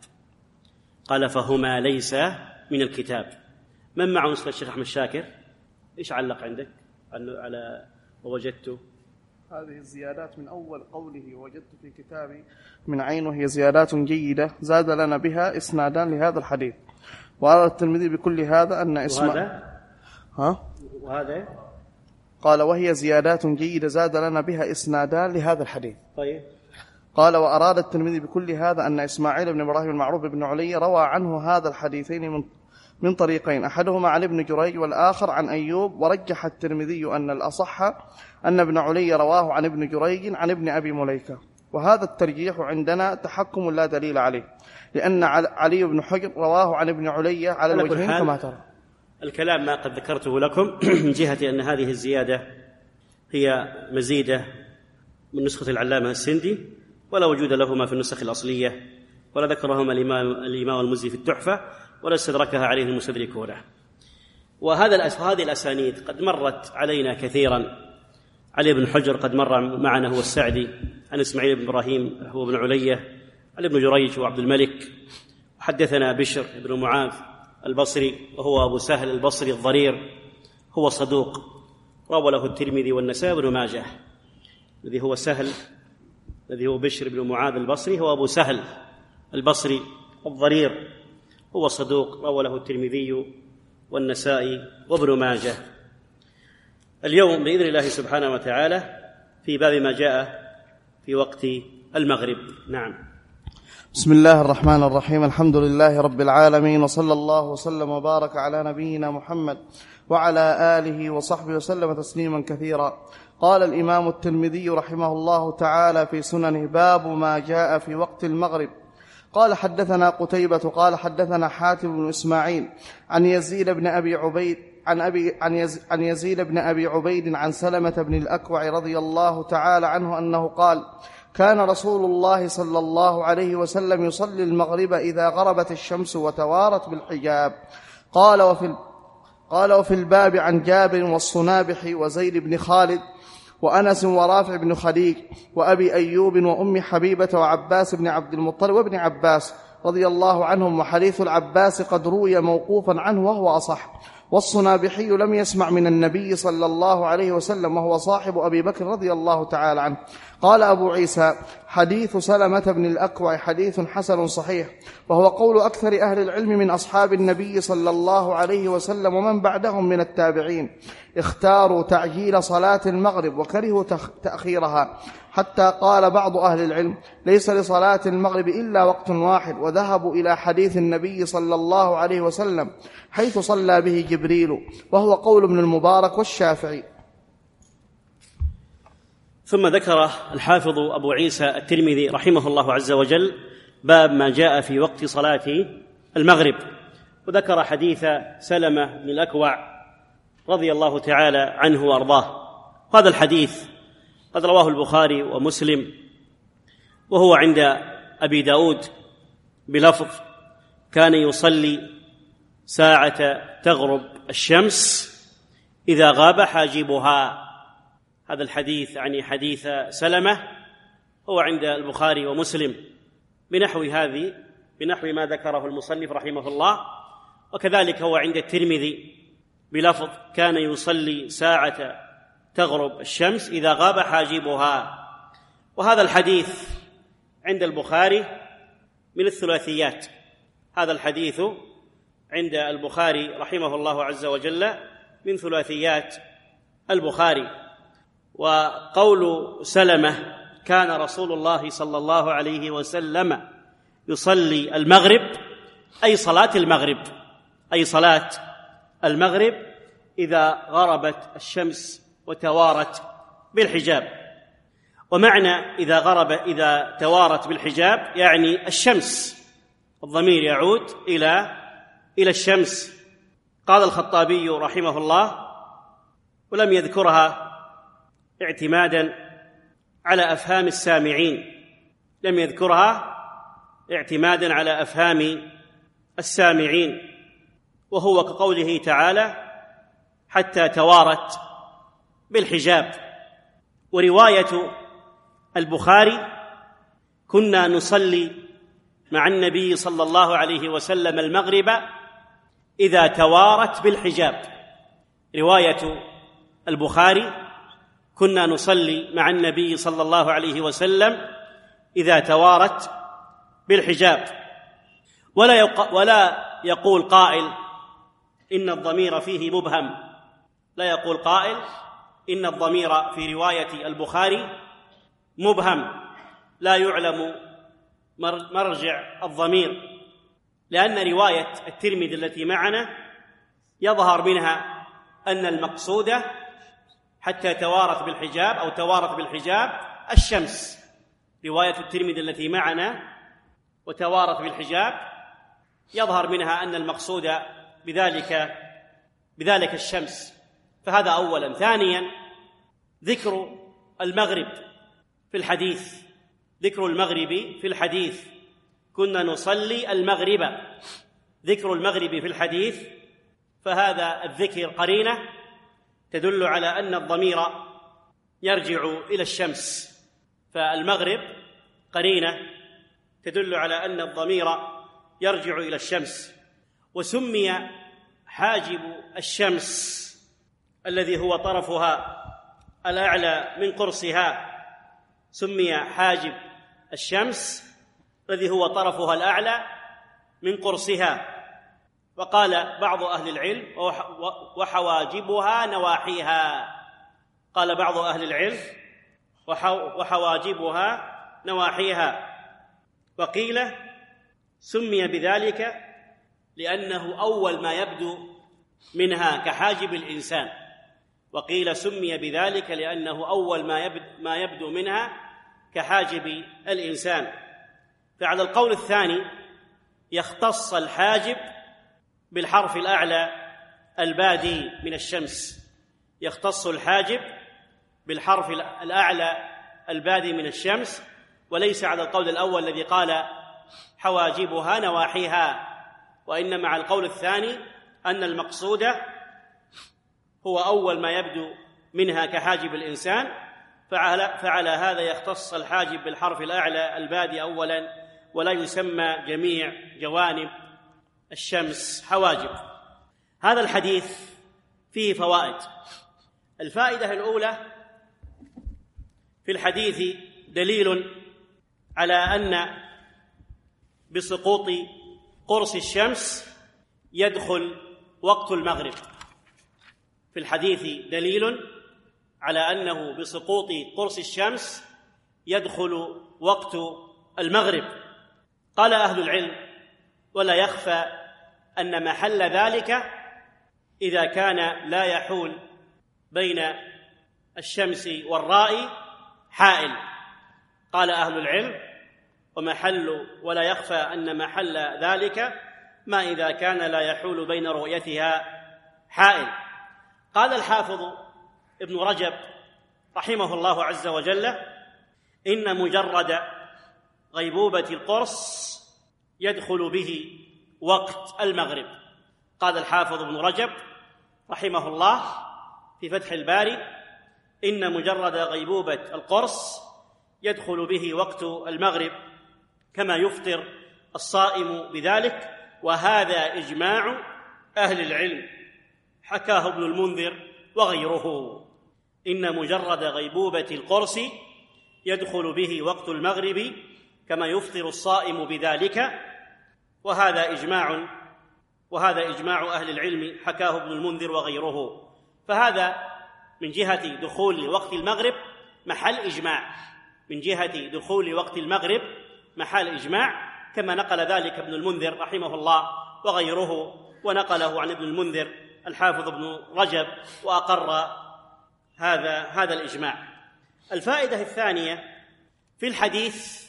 قال: فهما ليس من الكتاب. من معه نسخة الشيخ أحمد شاكر؟ إيش علق عندك على ووجدت؟ هذه الزيادات من أول قوله: وجدت في كتابي من عينه هي زيادات جيدة زاد لنا بها إسنادان لهذا الحديث. وأراد الترمذي بكل هذا أن اسماء وهذا ها وهذا قال: وهي زيادات جيدة زاد لنا بها إسنادان لهذا الحديث. طيب. قال: وأراد الترمذي بكل هذا أن إسماعيل بن إبراهيم المعروف بن علي روى عنه هذا الحديثين من من طريقين، أحدهما عن ابن جريج والآخر عن أيوب. ورجح الترمذي أن الأصح أن ابن علي رواه عن ابن جريج عن ابن أبي مليكة، وهذا الترجيح عندنا تحكم لا دليل عليه، لأن علي بن حجر رواه عن ابن علي على الوجهين كما ترى. الكلام ما قد ذكرته لكم من جهة أن هذه الزيادة هي مزيدة من نسخة العلامة السندي، ولا وجود لهما في النسخ الأصلية، ولا ذكرهما الإمام, الإمام المزي في التحفة، ولا استدركها عليه المستدركون. وهذا هذه الأسانيد قد مرت علينا كثيرا. علي بن حجر قد مر معنا هو السعدي عن إسماعيل بن إبراهيم هو بن علية عن ابن جريج وعبد الملك. وحدثنا بشر بن معاذ البصري وهو أبو سهل البصري الضرير، هو صدوق، روى له الترمذي والنسائي وابن ماجه. الذي هو سهل الذي هو بشر بن معاذ البصري هو أبو سهل البصري الضرير، هو صدوق، روى له الترمذي والنسائي وابن ماجه. اليوم بإذن الله سبحانه وتعالى في باب ما جاء في وقت المغرب. نعم. بسم الله الرحمن الرحيم. الحمد لله رب العالمين، وصلى الله وسلم وبارك على نبينا محمد وعلى آله وصحبه وسلم تسليما كثيرا. قال الإمام الترمذي رحمه الله تعالى في سننه: باب ما جاء في وقت المغرب. قال: حدثنا قتيبة قال حدثنا حاتم بن إسماعيل عن يزيد بن أبي عبيد عن أبي عن, يز عن يزيد بن أبي عبيد عن سلمة بن الأكوع رضي الله تعالى عنه أنه قال: كان رسول الله صلى الله عليه وسلم يصلي المغرب إذا غربت الشمس وتوارت بالحجاب. قال وفي قال وفي الباب عن جابر والصنابح وزيد بن خالد وأنس ورافع بن خديج وأبي أيوب وأم حبيبة وعباس بن عبد المطلب وابن عباس رضي الله عنهم. وحديث العباس قد روي موقوفا عنه وهو أصح، والصنابحي لم يسمع من النبي صلى الله عليه وسلم، وهو صاحب أبي بكر رضي الله تعالى عنه. قال أبو عيسى: حديث سلمة بن الأكوع حديث حسن صحيح، وهو قول أكثر أهل العلم من أصحاب النبي صلى الله عليه وسلم ومن بعدهم من التابعين. اختاروا تعجيل صلاة المغرب وكرهوا تأخيرها، حتى قال بعض أهل العلم: ليس لصلاة المغرب إلا وقت واحد، وذهبوا إلى حديث النبي صلى الله عليه وسلم حيث صلى به جبريل، وهو قول ابن المبارك والشافعي. ثم ذكر الحافظ أبو عيسى الترمذي رحمه الله عز وجل باب ما جاء في وقت صلاة المغرب، وذكر حديث سلمة بن الأكوع رضي الله تعالى عنه وأرضاه. هذا الحديث قد رواه البخاري ومسلم، وهو عند أبي داود بلفظ: كان يصلي ساعة تغرب الشمس إذا غاب حاجبها. هذا الحديث يعني حديث سلمة هو عند البخاري ومسلم بنحو هذه بنحو ما ذكره المصنف رحمه الله، وكذلك هو عند الترمذي بلفظ: كان يصلي ساعة تغرب الشمس إذا غاب حاجبها. وهذا الحديث عند البخاري من الثلاثيات. هذا الحديث عند البخاري رحمه الله عز وجل من ثلاثيات البخاري. وقول سلمة: كان رسول الله صلى الله عليه وسلم يصلي المغرب، أي صلاة المغرب أي صلاة المغرب إذا غربت الشمس وتوارت بالحجاب. ومعنى إذا غرب إذا توارت بالحجاب يعني الشمس، الضمير يعود إلى إلى الشمس. قال الخطابي رحمه الله: ولم يذكرها اعتمادا على أفهام السامعين، لم يذكرها اعتمادا على أفهام السامعين، وهو كقوله تعالى: حتى توارت بالحجاب. ورواية البخاري: كنا نصلي مع النبي صلى الله عليه وسلم المغرب إذا توارت بالحجاب. رواية البخاري: كنا نصلي مع النبي صلى الله عليه وسلم إذا توارت بالحجاب. ولا يق... ولا يقول قائل إن الضمير فيه مبهم، لا يقول قائل إن الضمير في رواية البخاري مبهم، لا يعلم مرجع الضمير، لأن رواية الترمذي التي معنا يظهر منها أن المقصود حتى توارت بالحجاب أو توارت بالحجاب الشمس. رواية الترمذي التي معنا وتوارت بالحجاب يظهر منها أن المقصود بذلك بذلك الشمس. فهذا أولا. ثانيا، ذكر المغرب في الحديث، ذكر المغرب في الحديث: كنا نصلي المغرب، ذكر المغرب في الحديث، فهذا الذكر قرينة تدل على أن الضمير يرجع إلى الشمس، فالمغرب قرينة تدل على أن الضمير يرجع إلى الشمس. وسمي حاجب الشمس الذي هو طرفها الأعلى من قرصها، سمي حاجب الشمس الذي هو طرفها الأعلى من قرصها. وقال بعض أهل العلم: وحواجبها نواحيها. قال بعض أهل العلم: وحواجبها نواحيها. وقيل سمي بذلك لأنه أول ما يبدو منها كحاجب الإنسان، وقيل سمي بذلك لأنه أول ما يبدو منها كحاجب الإنسان. فعلى القول الثاني يختص الحاجب بالحرف الأعلى البادي من الشمس، يختص الحاجب بالحرف الأعلى البادي من الشمس، وليس على القول الأول الذي قال حواجبها نواحيها، وإنما على القول الثاني أن المقصود هو أول ما يبدو منها كحاجب الإنسان، فعلى, فعلى هذا يختص الحاجب بالحرف الأعلى البادي أولا، ولا يسمى جميع جوانب الشمس حواجب. هذا الحديث فيه فوائد. الفائدة الأولى: في الحديث دليل على أن بسقوط قرص الشمس يدخل وقت المغرب. في الحديث دليل على أنه بسقوط قرص الشمس يدخل وقت المغرب. قال أهل العلم: ولا يخفى أن محل ذلك إذا كان لا يحول بين الشمس والراء حائل. قال أهل العلم: ومحل ولا يخفى أن محل ذلك ما إذا كان لا يحول بين رؤيتها حائل. قال الحافظ ابن رجب رحمه الله عز وجل: إن مجرد غيبوبة القرص يدخل به وقت المغرب. قال الحافظ ابن رجب رحمه الله في فتح الباري: إن مجرد غيبوبة القرص يدخل به وقت المغرب كما يفطر الصائم بذلك، وهذا إجماع أهل العلم، حكاه ابن المنذر وغيره. إن مجرد غيبوبة القرص يدخل به وقت المغرب كما يفطر الصائم بذلك، وهذا إجماع وهذا إجماع أهل العلم، حكاه ابن المنذر وغيره. فهذا من جهة دخول وقت المغرب محل إجماع، من جهة دخول وقت المغرب محل إجماع، كما نقل ذلك ابن المنذر رحمه الله وغيره، ونقله عن ابن المنذر الحافظ ابن رجب وأقر هذا هذا الإجماع. الفائدة الثانية: في الحديث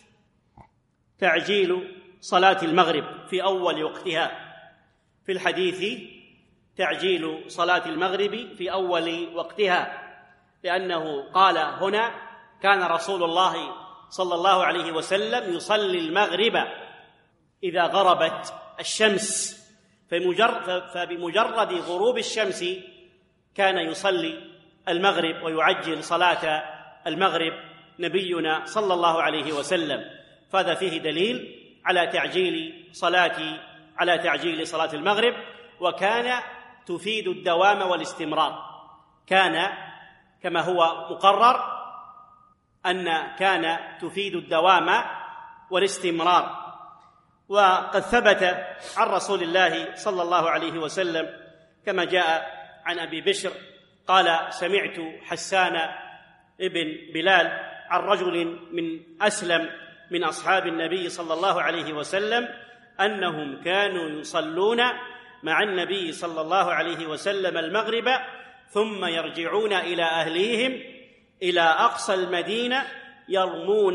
تعجيل صلاة المغرب في أول وقتها. في الحديث تعجيل صلاة المغرب في أول وقتها، لأنه قال هنا: كان رسول الله صلى الله عليه وسلم يصلي المغرب إذا غربت الشمس، فبمجرد غروب الشمس كان يصلي المغرب ويعجل صلاة المغرب نبينا صلى الله عليه وسلم. فهذا فيه دليل على تعجيل صلاة على تعجيل صلاة المغرب، وكان تفيد الدوام والاستمرار. كان كما هو مقرر أن كان تفيد الدوام والاستمرار. وقد ثبت عن رسول الله صلى الله عليه وسلم كما جاء عن أبي بشر قال: سمعت حسان ابن بلال عن رجل من أسلم من أصحاب النبي صلى الله عليه وسلم أنهم كانوا يصلون مع النبي صلى الله عليه وسلم المغرب ثم يرجعون إلى أهليهم إلى أقصى المدينة يرمون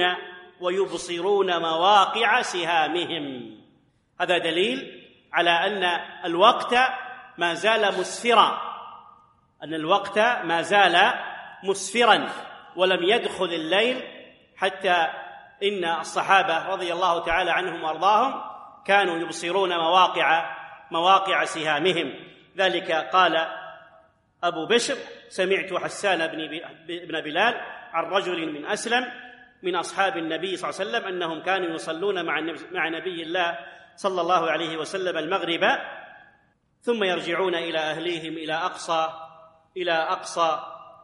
ويبصرون مواقع سهامهم. هذا دليل على أن الوقت ما زال مسفرا، أن الوقت ما زال مسفرا ولم يدخل الليل، حتى إن الصحابة رضي الله تعالى عنهم وأرضاهم كانوا يبصرون مواقع مواقع سهامهم. ذلك قال أبو بشر: سمعت حسان بن بلال عن رجل من أسلم من أصحاب النبي صلى الله عليه وسلم أنهم كانوا يصلون مع نبي الله صلى الله عليه وسلم المغرب ثم يرجعون إلى أهليهم إلى أقصى إلى أقصى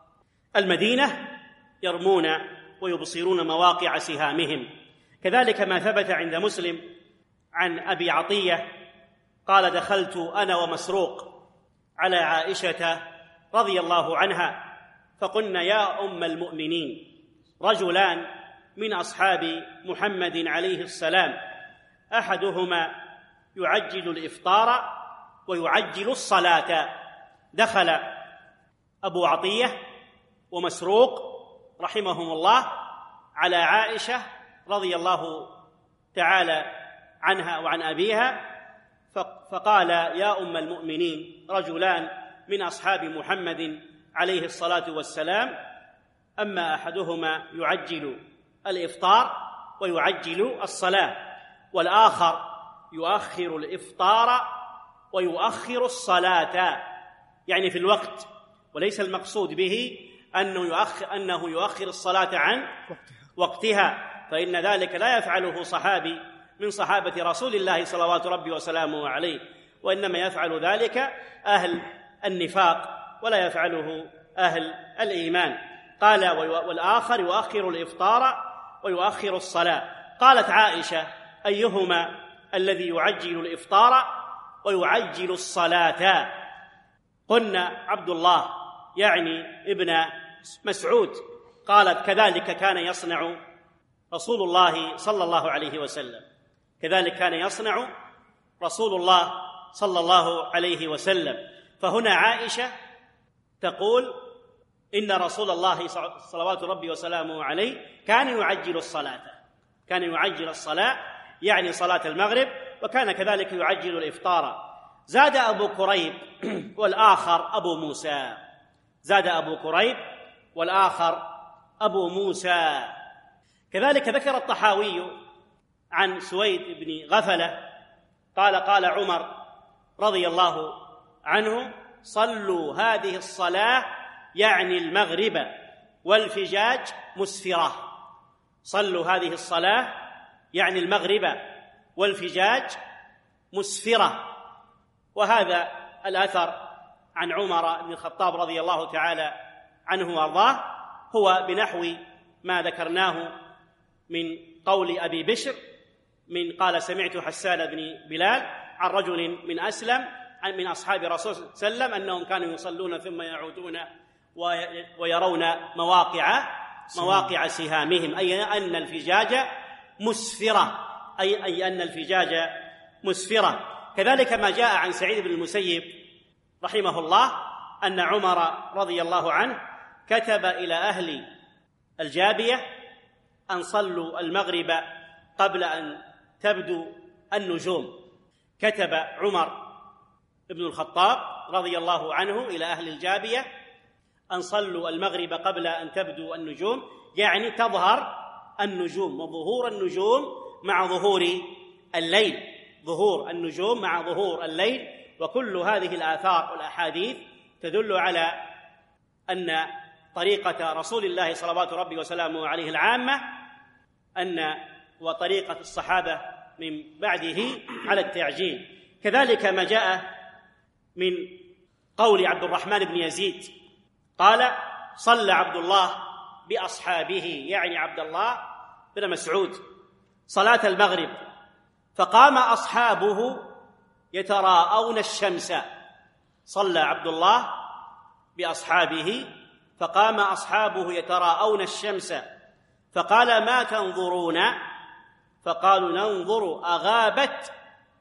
المدينة يرمون ويبصرون مواقع سهامهم. كذلك ما ثبت عند مسلم عن أبي عطية قال: دخلت أنا ومسروق على عائشة رضي الله عنها فقلنا: يا أم المؤمنين، رجلان من أصحاب محمد عليه السلام أحدهما يعجل الإفطار ويعجل الصلاة. دخل أبو عطية ومسروق رحمهم الله على عائشة رضي الله تعالى عنها وعن أبيها فقال: يا أم المؤمنين، رجلان من أصحاب محمد عليه الصلاة والسلام، أما أحدهما يعجل الإفطار ويعجل الصلاة، والآخر يؤخر الإفطار ويؤخر الصلاة، يعني في الوقت، وليس المقصود به أنه يؤخر, أنه يؤخر الصلاة عن وقتها، فإن ذلك لا يفعله صحابي من صحابة رسول الله صلوات ربي وسلامه عليه، وإنما يفعل ذلك أهل النفاق ولا يفعله أهل الإيمان. قال والآخر يؤخر الإفطار ويؤخر الصلاة. قالت عائشة أيهما الذي يعجل الإفطار ويعجل الصلاة؟ قلنا عبد الله يعني ابن مسعود. قالت كذلك كان يصنع رسول الله صلى الله عليه وسلم، كذلك كان يصنع رسول الله صلى الله عليه وسلم. فهنا عائشة تقول إن رسول الله صلوات ربي وسلامه عليه كان يعجل الصلاة، كان يعجل الصلاة يعني صلاة المغرب، وكان كذلك يعجل الإفطار. زاد أبو كريب والآخر أبو موسى، زاد أبو كريب والآخر أبو موسى. كذلك ذكر الطحاوي عن سويد بن غفلة قال قال عمر رضي الله عنه صلوا هذه الصلاة يعني المغرب والفجاج مسفرة. صلوا هذه الصلاة يعني المغرب والفجاج مسفرة. وهذا الأثر عن عمر بن الخطاب رضي الله تعالى عنه وارضاه هو بنحو ما ذكرناه من قول أبي بشر من قال سمعت حسان بن بلال عن رجل من أسلم من أصحاب رسول صلى الله عليه وسلم أنهم كانوا يصلون ثم يعودون ويرون مواقع مواقع سهامهم، أي أن الفجاج مسفرة، أي, أي أن الفجاج مسفرة. كذلك ما جاء عن سعيد بن المسيب رحمه الله أن عمر رضي الله عنه كتب إلى أهل الجابية أن صلوا المغرب قبل أن تبدو النجوم. كتب عمر بن الخطاب رضي الله عنه إلى أهل الجابية أن صلوا المغرب قبل أن تبدو النجوم، يعني تظهر النجوم، وظهور النجوم مع ظهور الليل، ظهور النجوم مع ظهور الليل. وكل هذه الآثار والأحاديث تدل على أن طريقة رسول الله صلوات ربي وسلامه عليه العامة أن وطريقة الصحابة من بعده على التعجيل. كذلك ما جاء من قول عبد الرحمن بن يزيد قال صلى عبد الله بأصحابه يعني عبد الله بن مسعود صلاة المغرب فقام أصحابه يتراءون الشمس. صلى عبد الله بأصحابه فقام أصحابه يتراءون الشمس فقال ما تنظرون؟ فقالوا ننظر أغابت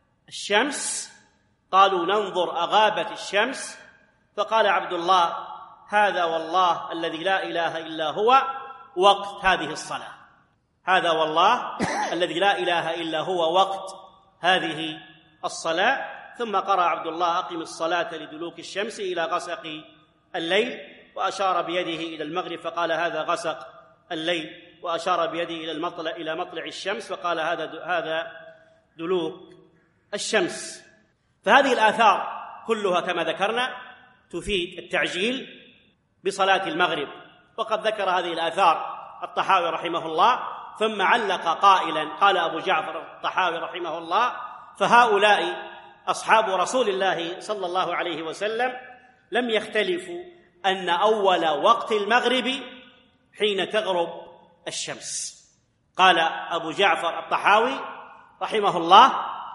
الشمس. قالوا ننظر أغابت الشمس. فقال عبد الله هذا والله الذي لا إله إلا هو وقت هذه الصلاة، هذا والله الذي لا إله إلا هو وقت هذه الصلاة. ثم قرأ عبد الله أقم الصلاة لدلوك الشمس إلى غسق الليل، وأشار بيده إلى المغرب فقال هذا غسق الليل، وأشار بيده إلى المطلع إلى مطلع الشمس فقال هذا هذا دلوك الشمس. فهذه الآثار كلها كما ذكرنا تفيد التعجيل بصلاة المغرب. وقد ذكر هذه الآثار الطحاوي رحمه الله ثم علق قائلا قال أبو جعفر الطحاوي رحمه الله فهؤلاء أصحاب رسول الله صلى الله عليه وسلم لم يختلفوا أن أول وقت المغرب حين تغرب الشمس. قال أبو جعفر الطحاوي رحمه الله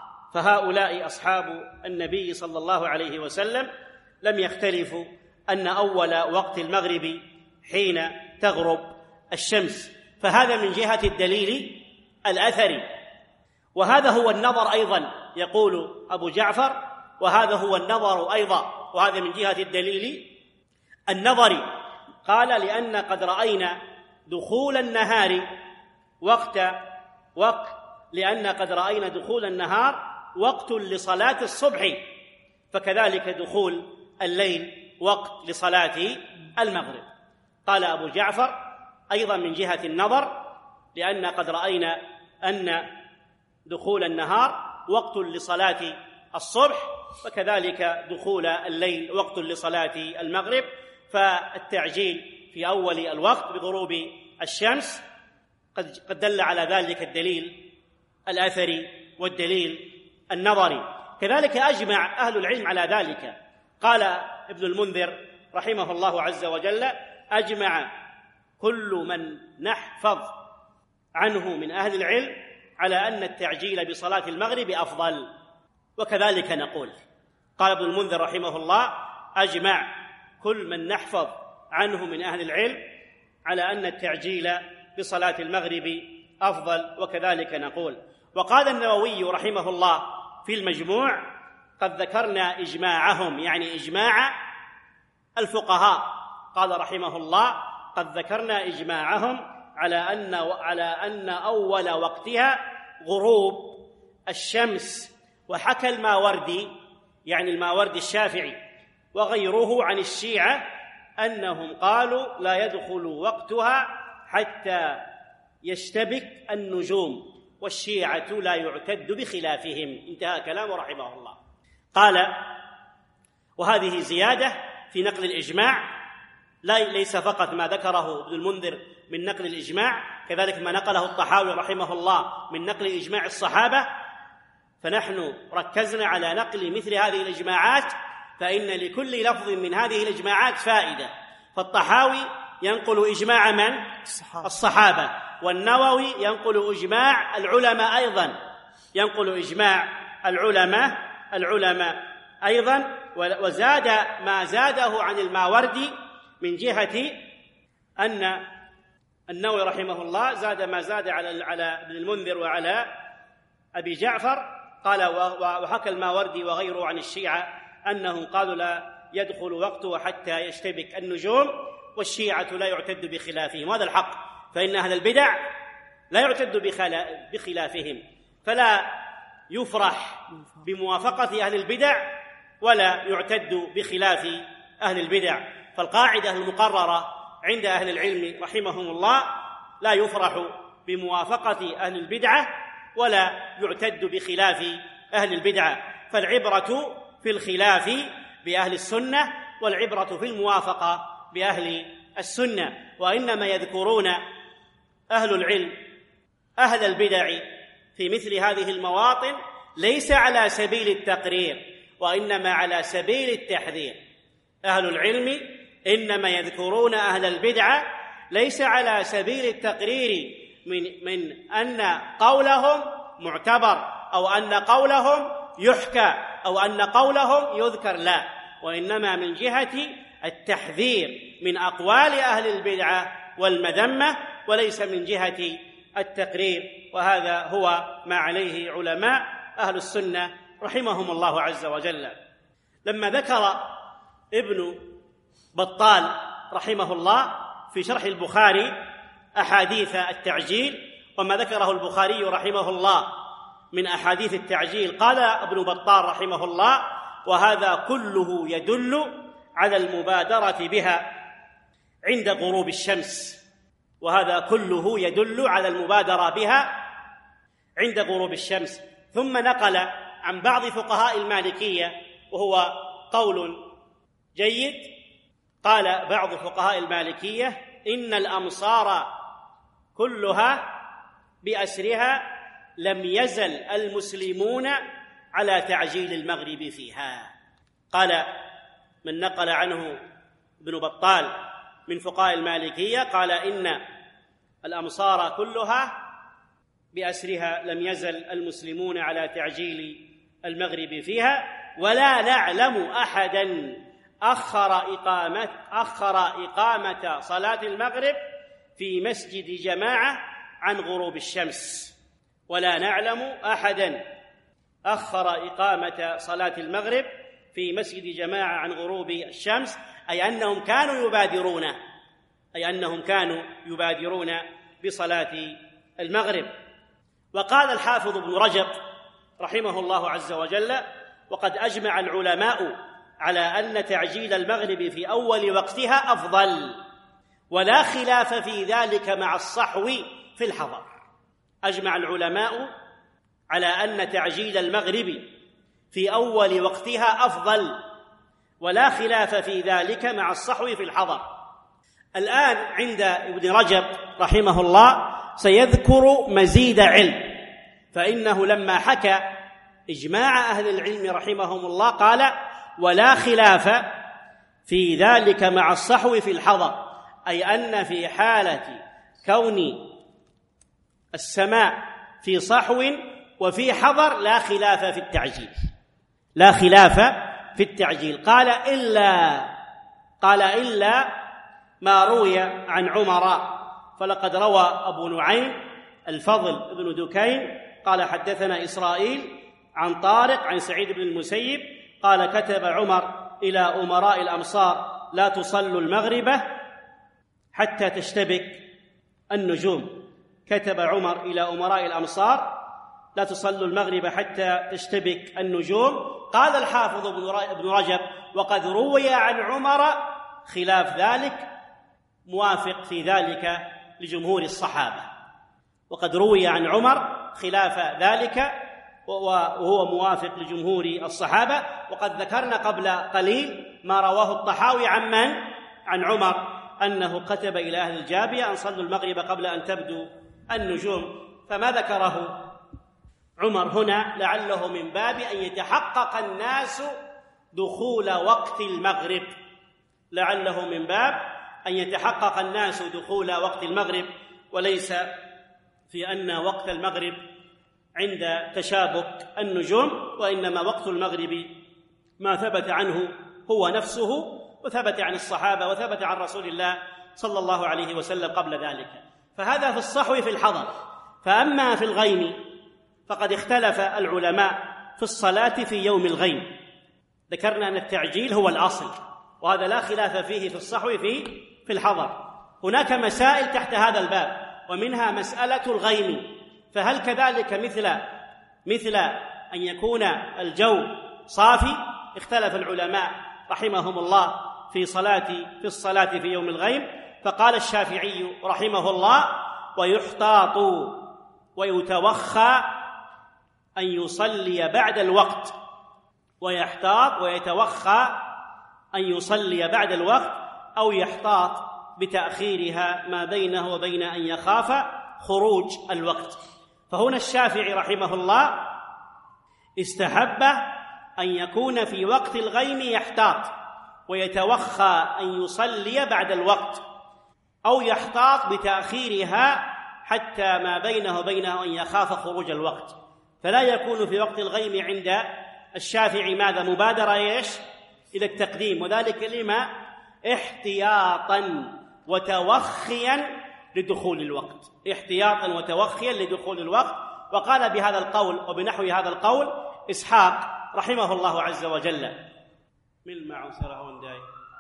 فهؤلاء أصحاب النبي صلى الله عليه وسلم لم يختلفوا أن أول وقت المغرب حين تغرب الشمس. فهذا من جهة الدليل الأثري، وهذا هو النظر أيضا يقول أبو جعفر، وهذا هو النظر أيضا، وهذا من جهة الدليل النظري. قال لأن قد رأينا دخول النهار وقت وقت لأن قد رأينا دخول النهار وقت لصلاة الصبح، فكذلك دخول الليل وقت لصلاة المغرب. قال أبو جعفر أيضا من جهة النظر لأن قد رأينا أن دخول النهار وقت لصلاة الصبح، فكذلك دخول الليل وقت لصلاة المغرب. فالتعجيل في أول الوقت بغروب الشمس قد دل على ذلك الدليل الأثري والدليل النظري. كذلك أجمع أهل العلم على ذلك. قال ابن المنذر رحمه الله عز وجل: أجمع كل من نحفظ عنه من أهل العلم على أن التعجيل بصلاة المغرب أفضل، وكذلك نقول. قال ابن المنذر رحمه الله: أجمع كل من نحفظ عنه من أهل العلم على أن التعجيل بصلاة المغرب أفضل، وكذلك نقول. وقال النووي رحمه الله في المجموع: قد ذكرنا إجماعهم، يعني إجماع الفقهاء. قال رحمه الله: قد ذكرنا إجماعهم على أن على أن أول وقتها غروب الشمس. وحكى الماوردي، يعني الماوردي الشافعي وغيره، عن الشيعة أنهم قالوا لا يدخل وقتها حتى يشتبك النجوم، والشيعة لا يعتد بخلافهم. انتهى كلامه رحمه الله. قال: وهذه زيادة في نقل الإجماع، لا ليس فقط ما ذكره ابن المنذر من نقل الإجماع، كذلك ما نقله الطحاوي رحمه الله من نقل إجماع الصحابة. فنحن ركزنا على نقل مثل هذه الإجماعات، فإن لكل لفظ من هذه الإجماعات فائدة. فالطحاوي ينقل إجماع من؟ الصحابة. والنووي ينقل إجماع العلماء أيضا، ينقل إجماع العلماء العلماء أيضا. وزاد ما زاده عن الماوردي من جهة أن النووي رحمه الله زاد ما زاد على على ابن المنذر وعلى أبي جعفر. قال: وحكى الماوردي وغيره عن الشيعة أنهم قالوا لا يدخل وقته حتى يشتبك النجوم، والشيعة لا يعتد بخلافهم. هذا الحق، فإن أهل البدع لا يعتد بخلافهم، فلا يفرح بموافقة أهل البدع ولا يعتد بخلاف أهل البدع. فالقاعدة المقررة عند أهل العلم رحمهم الله: لا يفرح بموافقة أهل البدعة ولا يعتد بخلاف أهل البدعة. فالعبرة في الخلاف بأهل السنة، والعبرة في الموافقة بأهل السنة. وإنما يذكرون أهل العلم أهل البدع في مثل هذه المواطن ليس على سبيل التقرير، وإنما على سبيل التحذير. أهل العلم إنما يذكرون أهل البدعة ليس على سبيل التقرير من, من أن قولهم معتبر أو أن قولهم يحكى أو أن قولهم يذكر، لا، وإنما من جهة التحذير من أقوال أهل البدعة والمذمة، وليس من جهة التقرير. وهذا هو ما عليه علماء أهل السنة رحمهم الله عز وجل. لما ذكر ابن بطال رحمه الله في شرح البخاري أحاديث التعجيل وما ذكره البخاري رحمه الله من أحاديث التعجيل، قال ابن بطال رحمه الله: وهذا كله يدل على المبادرة بها عند غروب الشمس. وهذا كله يدل على المبادرة بها عند غروب الشمس. ثم نقل عن بعض فقهاء المالكية، وهو قول جيد، قال بعض فقهاء المالكية: إن الأمصار كلها بأسرها لم يزل المسلمون على تعجيل المغرب فيها. قال من نقل عنه ابن بطال من فقهاء المالكية، قال إن الأمصار كلها بأسرها لم يزل المسلمون على تعجيل المغرب فيها، ولا نعلم أحدا أخر إقامة أخر إقامة صلاة المغرب في مسجد جماعة عن غروب الشمس. ولا نعلم أحدا أخر إقامة صلاة المغرب في مسجد جماعة عن غروب الشمس، أي أنهم كانوا يبادرون أي أنهم كانوا يبادرون بصلاة المغرب. وقال الحافظ ابن رجب رحمه الله عز وجل: وقد أجمع العلماء على أن تعجيل المغرب في أول وقتها أفضل، ولا خلاف في ذلك مع الصحو في الحضر. أجمع العلماء على أن تعجيل المغرب في أول وقتها أفضل، ولا خلاف في ذلك مع الصحو في الحضر. الآن عند ابن رجب رحمه الله سيذكر مزيد علم، فإنه لما حكى إجماع أهل العلم رحمهم الله، قال: ولا خلاف في ذلك مع الصحو في الحضر، أي أن في حالة كون السماع في صحو وفي حضر لا خلاف في التعجيل، لا خلاف في التعجيل. قال إلا قال إلا ما روي عن عمر، فلقد روى أبو نعيم الفضل بن دكين قال: حدثنا إسرائيل عن طارق عن سعيد بن المسيب قال: كتب عمر إلى أمراء الأمصار: لا تصلوا المغرب حتى تشتبك النجوم. كتب عمر إلى أمراء الأمصار: لا تصلوا المغرب حتى تشتبك النجوم. قال الحافظ ابن رجب: وقد روي عن عمر خلاف ذلك، موافق في ذلك لجمهور الصحابة. وقد روي عن عمر خلاف ذلك وهو موافق لجمهور الصحابة. وقد ذكرنا قبل قليل ما رواه الطحاوي عن من؟ عن عمر، أنه كتب إلى أهل الجابية أن صلوا المغرب قبل أن تبدو النجوم. فما ذكره عمر هنا لعله من باب أن يتحقق الناس دخول وقت المغرب، لعله من باب أن يتحقق الناس دخول وقت المغرب، وليس في أن وقت المغرب عند تشابك النجوم، وإنما وقت المغرب ما ثبت عنه هو نفسه، وثبت عن الصحابة وثبت عن رسول الله صلى الله عليه وسلم قبل ذلك. فهذا في الصحو في الحضر. فأما في الغيم فقد اختلف العلماء في الصلاة في يوم الغيم. ذكرنا أن التعجيل هو الأصل، وهذا لا خلاف فيه في الصحو في في الحضر. هناك مسائل تحت هذا الباب، ومنها مسألة الغيم، فهل كذلك مثل مثل أن يكون الجو صافي؟ اختلف العلماء رحمهم الله في صلاة في الصلاة في يوم الغيم. فقال الشافعي رحمه الله: ويحتاط ويتوخى أن يصلي بعد الوقت، ويحتاط ويتوخى أن يصلي بعد الوقت، أو يحتاط بتأخيرها ما بينه وبين أن يخاف خروج الوقت. فهنا الشافعي رحمه الله استحب أن يكون في وقت الغيم يحتاط ويتوخى أن يصلي بعد الوقت، أو يحتاط بتأخيرها حتى ما بينه وبينه أن يخاف خروج الوقت. فلا يكون في وقت الغيم عند الشافعي ماذا؟ مبادرة إيش؟ إلى التقديم، وذلك لما؟ احتياطا وتوخيا لدخول الوقت، احتياطا وتوخيا لدخول الوقت. وقال بهذا القول وبنحو هذا القول إسحاق رحمه الله عز وجل. من معه سرهون داي.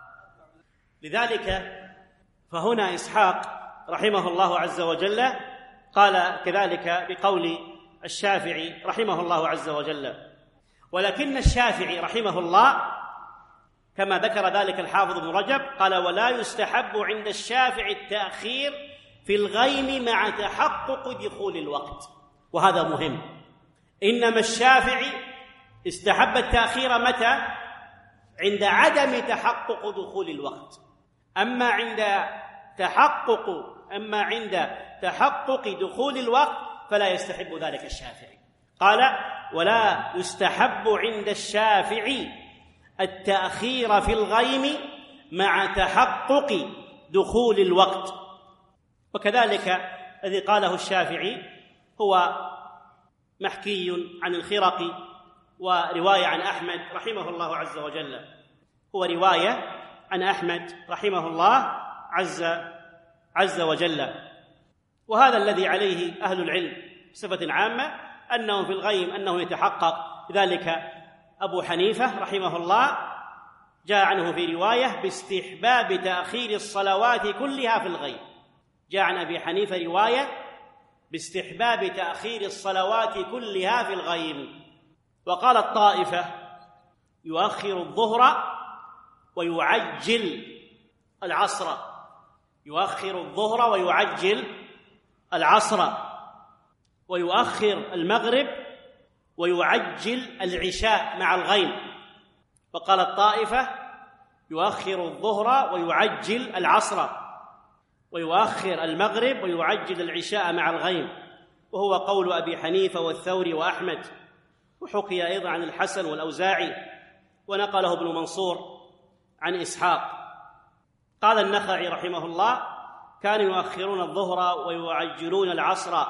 لذلك فهنا إسحاق رحمه الله عز وجل قال كذلك بقول الشافعي رحمه الله عز وجل. ولكن الشافعي رحمه الله كما ذكر ذلك الحافظ ابن رجب قال: ولا يستحب عند الشافعي التأخير في الغيم مع تحقق دخول الوقت. وهذا مهم. إنما الشافعي استحب التأخير متى؟ عند عدم تحقق دخول الوقت. أما عند تحقق أما عند تحقق دخول الوقت فلا يستحب ذلك الشافعي. قال: ولا يستحب عند الشافعي التأخير في الغيم مع تحقق دخول الوقت. وكذلك الذي قاله الشافعي هو محكي عن الخرقي ورواية عن أحمد رحمه الله عز وجل، هو رواية عن أحمد رحمه الله عز عز وجل. وهذا الذي عليه أهل العلم بصفة عامة، أنه في الغيم أنه يتحقق. ذلك أبو حنيفة رحمه الله جاء عنه في رواية باستحباب تأخير الصلوات كلها في الغيم. جاء عن أبي حنيفة رواية باستحباب تأخير الصلوات كلها في الغيم. وقال الطائفة يؤخر الظهر ويعجل العصر، يؤخر الظهر ويعجل العصر، ويؤخر المغرب ويعجل العشاء مع الغيم. وقال الطائفة يؤخر الظهر ويعجل العصر، ويؤخر المغرب ويعجل العشاء مع الغيم، وهو قول أبي حنيفة والثوري وأحمد. وحكي أيضا عن الحسن والأوزاعي، ونقله ابن منصور عن إسحاق. قال النخعي رحمه الله: كانوا يؤخرون الظهر ويعجلون العصر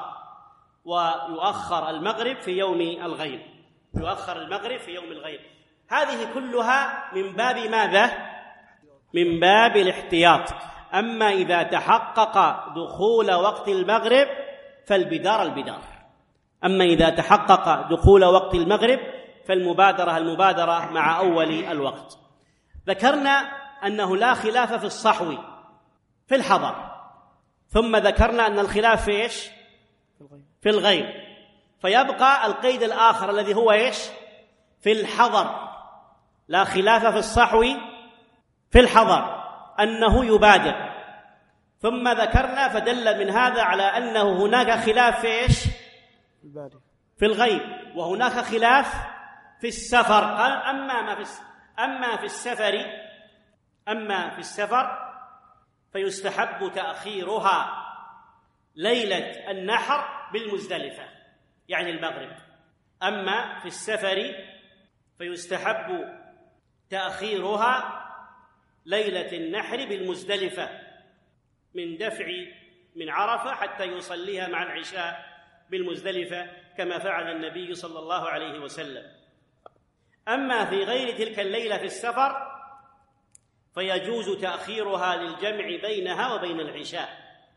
ويؤخر المغرب في يوم الغيب، يؤخر المغرب في يوم الغيب. هذه كلها من باب ماذا؟ من باب الاحتياط. أما إذا تحقق دخول وقت المغرب فالبدار البدار، أما إذا تحقق دخول وقت المغرب فالمبادرة المبادرة مع أول الوقت. ذكرنا أنه لا خلاف في الصحو في الحضر، ثم ذكرنا أن الخلاف في إيش؟ في الغيب. فيبقى القيد الآخر الذي هو إيش؟ في الحضر. لا خلاف في الصحو في الحضر أنه يبادر. ثم ذكرنا فدل من هذا على أنه هناك خلاف في إيش؟ في الغيب، وهناك خلاف في السفر. قال: أما ما في أما في السفر أما في السفر فيستحب تأخيرها ليلة النحر بالمزدلفة، يعني المغرب. أما في السفر فيستحب تأخيرها ليلة النحر بالمزدلفة من دفع من عرفة حتى يصليها مع العشاء بالمزدلفة كما فعل النبي صلى الله عليه وسلم. أما في غير تلك الليلة في السفر فيجوز تأخيرها للجمع بينها وبين العشاء.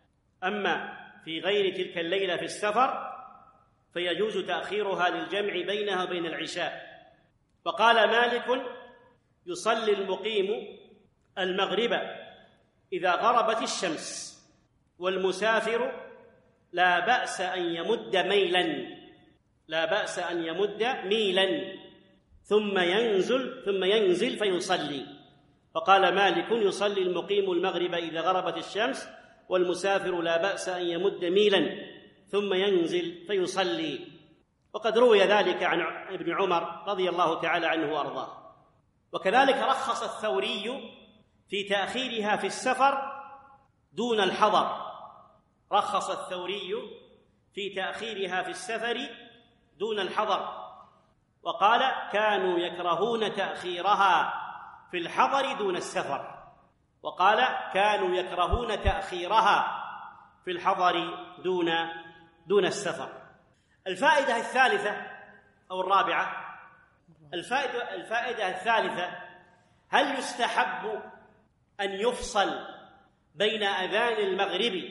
أما في غير تلك الليلة في السفر فيجوز تأخيرها للجمع بينها وبين العشاء. وقال مالك: يصلي المقيم المغرب إذا غربت الشمس، والمسافر لا بأس أن يمد ميلا لا بأس أن يمد ميلا ثم ينزل ثم ينزل فيصلي. فقال مالك: يصلي المقيم المغرب إذا غربت الشمس، والمسافر لا بأس أن يمد ميلا ثم ينزل فيصلي. وقد روي ذلك عن ابن عمر رضي الله تعالى عنه وأرضاه. وكذلك رخص الثوري في تأخيرها في السفر دون الحضر. رخص الثوري في تأخيرها في السفر دون الحضر، وقال: كانوا يكرهون تأخيرها في الحضر دون السفر. وقال: كانوا يكرهون تأخيرها في الحضر دون دون السفر. الفائدة الثالثة أو الرابعة، الفائدة الفائدة الثالثة: هل يستحب أن يفصل بين أذان المغرب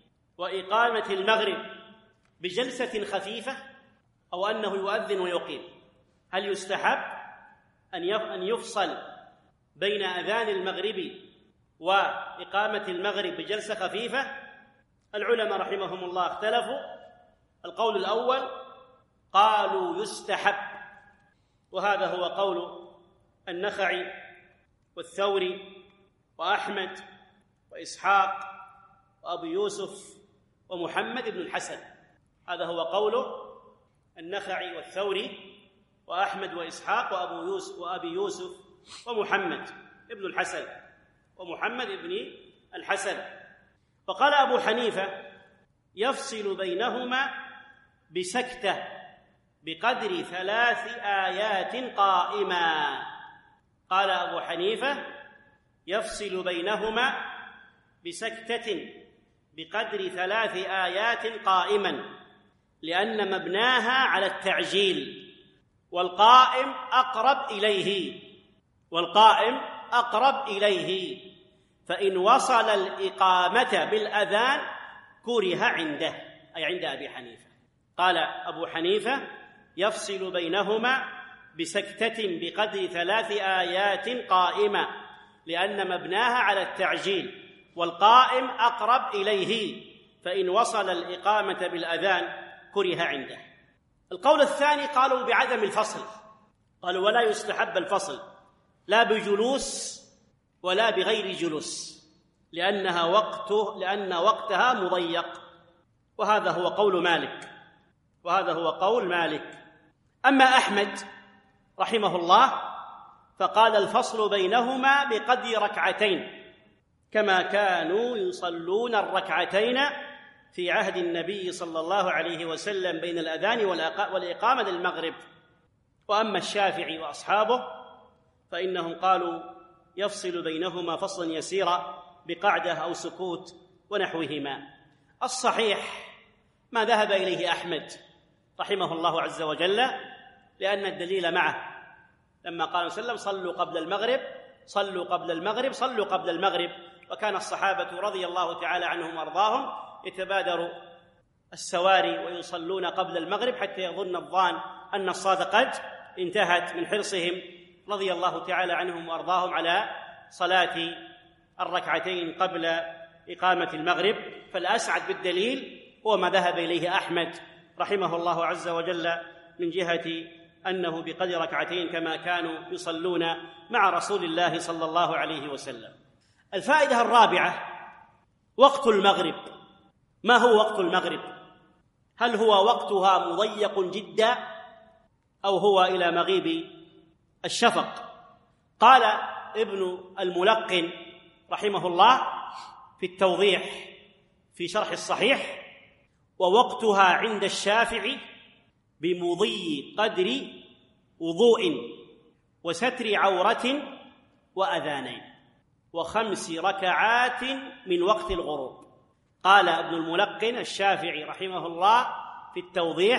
وإقامة المغرب بجلسة خفيفة، أو أنه يؤذن ويقيم؟ هل يستحب أن يفصل بين أذان المغرب وإقامة المغرب بجلسة خفيفة؟ العلماء رحمهم الله اختلفوا. القول الأول قالوا يستحب، وهذا هو قول النخعي والثوري وأحمد وإسحاق وأبو يوسف ومحمد بن الحسن. هذا هو قول النخعي والثوري وأحمد وإسحاق وأبو يوسف وأبي يوسف ومحمد بن الحسن ومحمد بن الحسن. فقال أبو حنيفة: يفصل بينهما بسكتة بقدر ثلاث آيات قائمة. قال أبو حنيفة: يفصل بينهما بسكتة بقدر ثلاث آيات قائما، لأن مبناها على التعجيل، والقائم أقرب إليه والقائم أقرب إليه فإن وصل الإقامة بالأذان كره عنده، أي عند أبي حنيفة. قال أبو حنيفة: يفصل بينهما بسكتة بقدر ثلاث آيات قائمة، لأن مبناها على التعجيل، والقائم أقرب إليه فإن وصل الإقامة بالأذان كره عنده. القول الثاني قالوا بعدم الفصل، قالوا ولا يستحب الفصل لا بجلوس ولا بغير جلوس، لأنها وقته لأن وقتها مضيق. وهذا هو قول مالك وهذا هو قول مالك أما أحمد رحمه الله فقال: الفصل بينهما بقدر ركعتين، كما كانوا يصلون الركعتين في عهد النبي صلى الله عليه وسلم بين الأذان والإقامة للمغرب. وأما الشافعي وأصحابه فإنهم قالوا يفصل بينهما فصلا يسيرا بقعدة أو سكوت ونحوهما. الصحيح ما ذهب إليه أحمد رحمه الله عز وجل، لأن الدليل معه لما قال صلى الله عليه وسلم صلوا قبل المغرب صلوا قبل المغرب صلوا قبل المغرب، وكان الصحابة رضي الله تعالى عنهم وأرضاهم يتبادروا السواري ويصلون قبل المغرب حتى يظن الظان أن الصلاة قد انتهت، من حرصهم رضي الله تعالى عنهم وأرضاهم على صلاة الركعتين قبل إقامة المغرب. فالأسعد بالدليل هو ما ذهب إليه أحمد رحمه الله عز وجل من جهة أنه بقدر ركعتين كما كانوا يصلون مع رسول الله صلى الله عليه وسلم. الفائدة الرابعة وقت المغرب. ما هو وقت المغرب؟ هل هو وقتها مضيق جدا أو هو إلى مغيب الشفق؟ قال ابن الملقن رحمه الله في التوضيح في شرح الصحيح: ووقتها عند الشافعي بمضي قدر وضوء وستر عورة وأذانين وخمس ركعات من وقت الغروب. قال ابن الملقن الشافعي رحمه الله في التوضيح: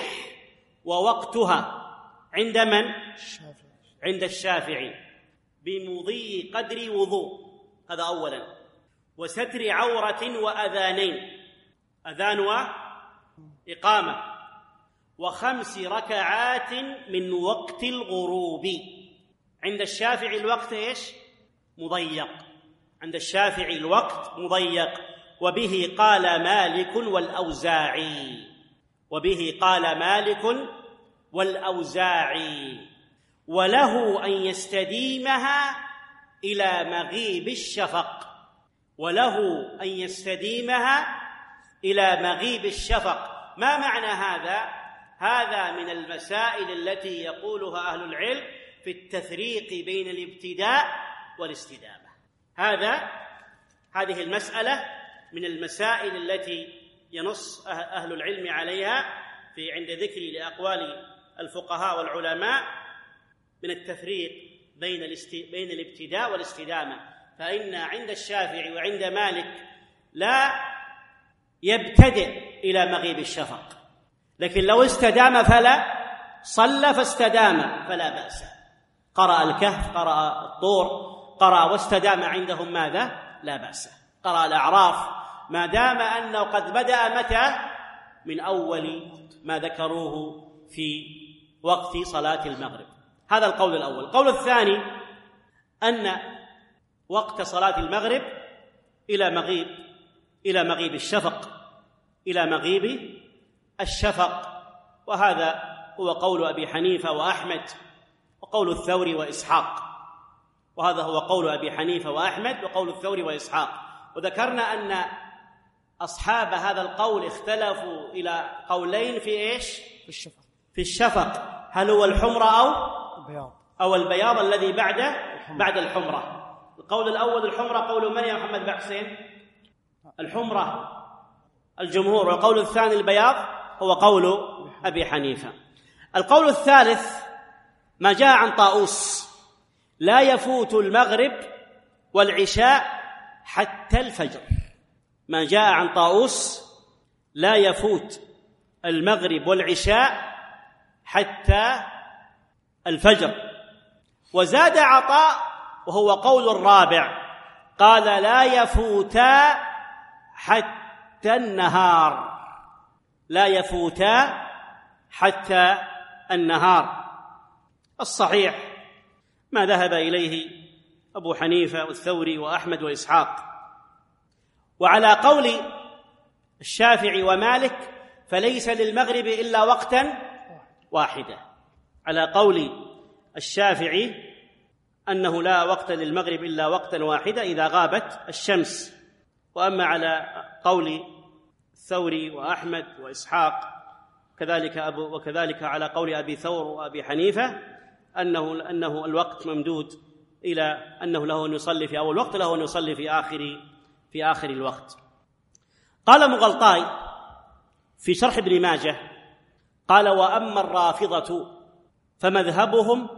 ووقتها عند من؟ عند الشافعي بمضي قدر وضوء، هذا أولا، وستر عورة وأذانين، أذان وإقامة، وخمس ركعات من وقت الغروب. عند الشافعي الوقت إيش؟ مضيق، عند الشافعي الوقت مضيق. وبه قال مالك والأوزاعي وبه قال مالك والأوزاعي وله أن يستديمها إلى مغيب الشفق وله أن يستديمها إلى مغيب الشفق. ما معنى هذا؟ هذا من المسائل التي يقولها أهل العلم في التفريق بين الابتداء والاستدامة. هذا هذه المسألة من المسائل التي ينص أهل العلم عليها في عند ذكر لأقوال الفقهاء والعلماء من التفريق بين بين الابتداء والاستدامة. فإن عند الشافعي وعند مالك لا يبتدئ إلى مغيب الشفق، لكن لو استدام فلا صلى فاستدام فلا بأس. قرأ الكهف، قرأ الطور، قرأ واستدام عندهم ماذا؟ لا بأس. قرأ الأعراف ما دام أنه قد بدأ متى؟ من أول ما ذكروه في وقت صلاة المغرب. هذا القول الأول. القول الثاني أن وقت صلاة المغرب إلى مغيب إلى مغيب الشفق إلى مغيب الشفق، وهذا هو قول أبي حنيفة وأحمد وقول الثوري وإسحاق، وهذا هو قول أبي حنيفة وأحمد وقول الثوري وإسحاق. وذكرنا أن أصحاب هذا القول اختلفوا إلى قولين في إيش؟ في الشفق. في الشفق، هل هو الحمرة أو البياض أو البياض الذي بعد بعد الحمرة. القول الأول الحمرة، قول من يا محمد بن حسين؟ الحمرة الجمهور. والقول الثاني البياض هو قول أبي حنيفة. القول الثالث ما جاء عن طاووس: لا يفوت المغرب والعشاء حتى الفجر. ما جاء عن طاووس: لا يفوت المغرب والعشاء حتى الفجر. وزاد عطاء وهو قول الرابع، قال: لا يفوتا حتى النهار. لا يفوتا حتى النهار. الصحيح ما ذهب إليه أبو حنيفة والثوري وأحمد وإسحاق. وعلى قول الشافعي ومالك فليس للمغرب إلا وقتا واحدا. على قول الشافعي أنه لا وقت للمغرب إلا وقتا واحدا إذا غابت الشمس. وأما على قول الثوري وأحمد وإسحاق كذلك أبو وكذلك على قول أبي ثور وأبي حنيفة أنه أنه الوقت ممدود إلى أنه له أن يصلي في أول وقت، له أن يصلي في آخر في آخر الوقت. قال مغلطاي في شرح ابن ماجه قال: وأما الرافضة فمذهبهم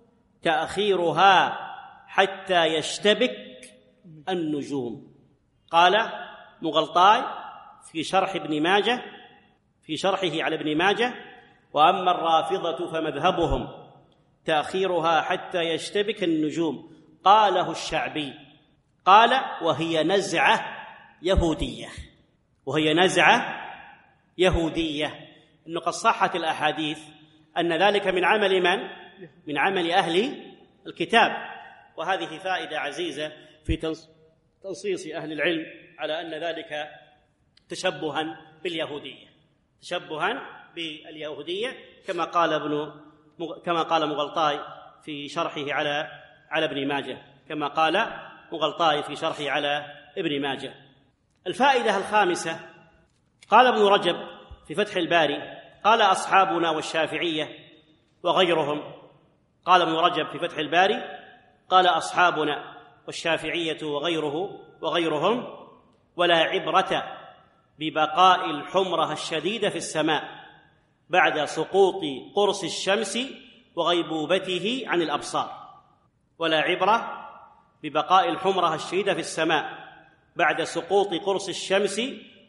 تأخيرها حتى يشتبك النجوم. قال مغلطاي في شرح ابن ماجه في شرحه على ابن ماجه: وأما الرافضة فمذهبهم تأخيرها حتى يشتبك النجوم. قاله الشعبي، قال: وهي نزعة يهودية وهي نزعة يهودية إنه قد صحت الأحاديث أن ذلك من عمل من؟ من عمل أهل الكتاب. وهذه فائدة عزيزة في تنصيص أهل العلم على أن ذلك تشبها باليهودية تشبها باليهودية كما قال ابن كما قال مغلطاي في شرحه على على ابن ماجه كما قال مغلطاي في شرحه على ابن ماجه. الفائدة الخامسة: قال ابن رجب في فتح الباري: قال أصحابنا والشافعية وغيرهم. قال ابن رجب في فتح الباري: قال أصحابنا والشافعية وغيره وغيرهم: ولا عبرة ببقاء الحمرة الشديدة في السماء بعد سقوط قرص الشمس وغيبوبته عن الأبصار. ولا عبرة ببقاء الحمرة الشديدة في السماء بعد سقوط قرص الشمس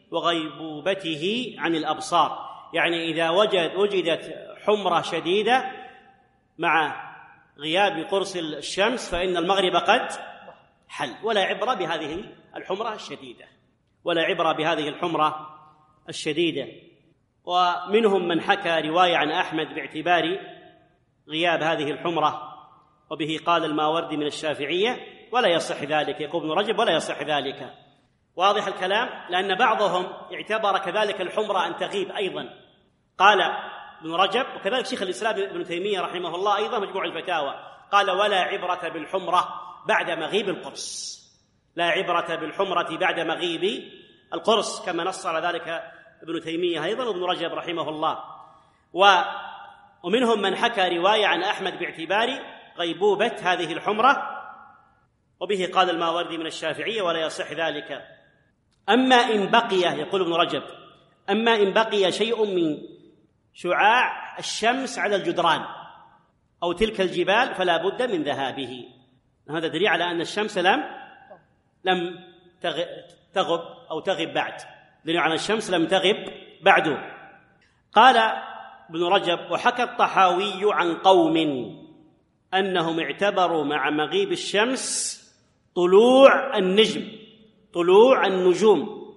وغيبوبته عن الأبصار، يعني إذا وجد وجدت حمرة شديدة مع غياب قرص الشمس فإن المغرب قد حل. ولا عبرة بهذه الحمرة الشديدة ولا عبرة بهذه الحمرة الشديدة. ومنهم من حكى رواية عن أحمد باعتبار غياب هذه الحمرة، وبه قال الماوردي من الشافعية: ولا يصح ذلك. يقول ابن رجب: ولا يصح ذلك. واضح الكلام، لأن بعضهم اعتبر كذلك الحمرة أن تغيب أيضا. قال ابن رجب، وكذلك شيخ الإسلام ابن تيمية رحمه الله أيضا مجموع الفتاوى، قال: ولا عبرة بالحمرة بعد مغيب القرص لا عبرة بالحمرة بعد مغيب القرص، كما نص على ذلك ابن تيمية أيضا وابن رجب رحمه الله. ومنهم من حكى رواية عن أحمد باعتبار غيبوبة هذه الحمرة، وبه قال الماوردي من الشافعية: ولا يصح ذلك. أما إن بقي، يقول ابن رجب، أما إن بقي شيء من شعاع الشمس على الجدران أو تلك الجبال فلا بد من ذهابه. هذا دليل على أن الشمس لم لم تغب أو تغب بعد، دليل على الشمس لم تغب بعد. قال ابن رجب: وحكى الطحاوي عن قوم أنهم اعتبروا مع مغيب الشمس طلوع النجم طلوع النجوم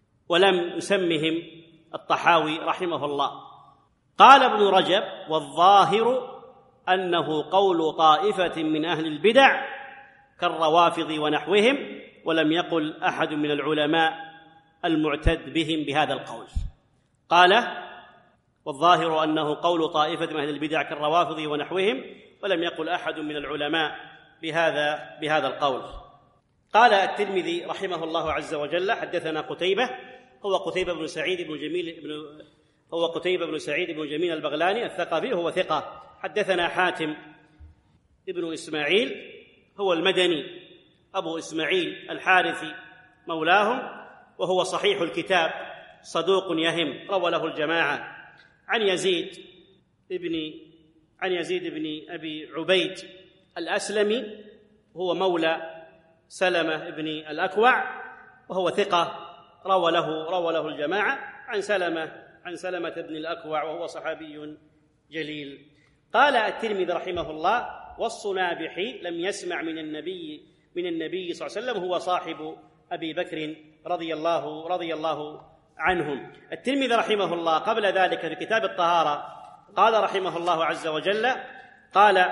ولم يسمهم الطحاوي رحمه الله. قال ابن رجب: والظاهر أنه قول طائفة من أهل البدع كالروافض ونحوهم، ولم يقل أحد من العلماء المعتد بهم بهذا القول. قال: والظاهر أنه قول طائفة من أهل البدع كالروافض ونحوهم، ولم يقل أحد من العلماء بهذا بهذا القول. قال الترمذي رحمه الله عز وجل: حدثنا قتيبة، هو قتيبة بن سعيد بن جميل بن هو قتيبة بن سعيد بن جميل البغلاني الثقفي، هو ثقة. حدثنا حاتم ابن إسماعيل، هو المدني أبو إسماعيل الحارثي مولاهم، وهو صحيح الكتاب، صدوق يهم، روى له الجماعة. عن يزيد ابن عن يزيد بن أبي عبيد الأسلمي، هو مولى سلمة بن الأكوع، وهو ثقة، روى له روى له الجماعة. عن سلمة عن سلمة بن الأكوع، وهو صحابي جليل. قال الترمذي رحمه الله: والصنابحي لم يسمع من النبي من النبي صلى الله عليه وسلم، هو صاحب أبي بكر رضي الله رضي الله عنهم. الترمذي رحمه الله قبل ذلك في كتاب الطهارة قال رحمه الله عز وجل: قال: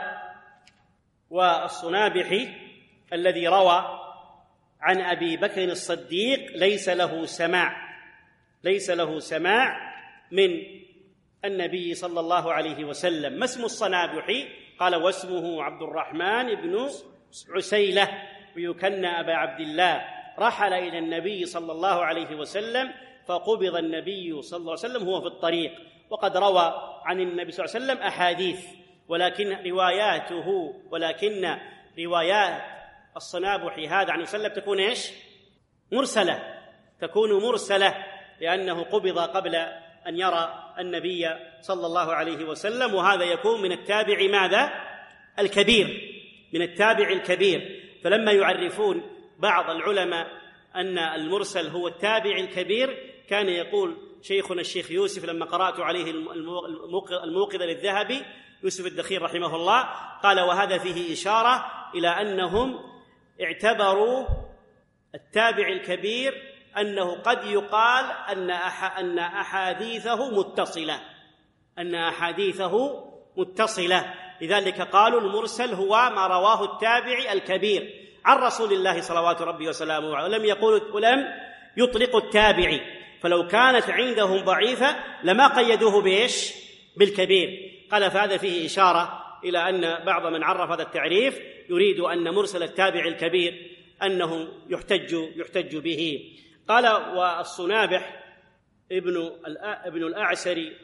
والصنابحي الذي روى عن أبي بكر الصديق ليس له سماع ليس له سماع من النبي صلى الله عليه وسلم. ما اسم الصنابحي؟ قال: واسمه عبد الرحمن بن عسيلة، ويكنى أبا عبد الله، رحل إلى النبي صلى الله عليه وسلم فقبض النبي صلى الله عليه وسلم هو في الطريق. وقد روى عن النبي صلى الله عليه وسلم أحاديث، ولكن رواياته ولكن روايات الصنابحي هذا عن وسلم تكون إيش؟ مرسلة تكون مرسلة لأنه قبض قبل أن يرى النبي صلى الله عليه وسلم، وهذا يكون من التابع ماذا؟ الكبير، من التابع الكبير. فلما يعرفون بعض العلماء أن المرسل هو التابع الكبير، كان يقول شيخنا الشيخ يوسف لما قرأت عليه الموقظ للذهبي يوسف الدخيل رحمه الله، قال: وهذا فيه إشارة إلى أنهم اعتبروا التابع الكبير أنه قد يقال أن أن أحاديثه متصلة، أن أحاديثه متصلة، لذلك قالوا المرسل هو ما رواه التابع الكبير عن رسول الله صلوات ربي وسلامه عليه، ولم يقولوا ولم يطلقوا التابعي، فلو كانت عندهم ضعيفة لما قيدوه بإيش؟ بالكبير. قال: فهذا فيه إشارة إلى أن بعض من عرف هذا التعريف يريد أن مرسل التابع الكبير أنه يحتج يحتج به. قال: والصنابح ابن ابن الأعسري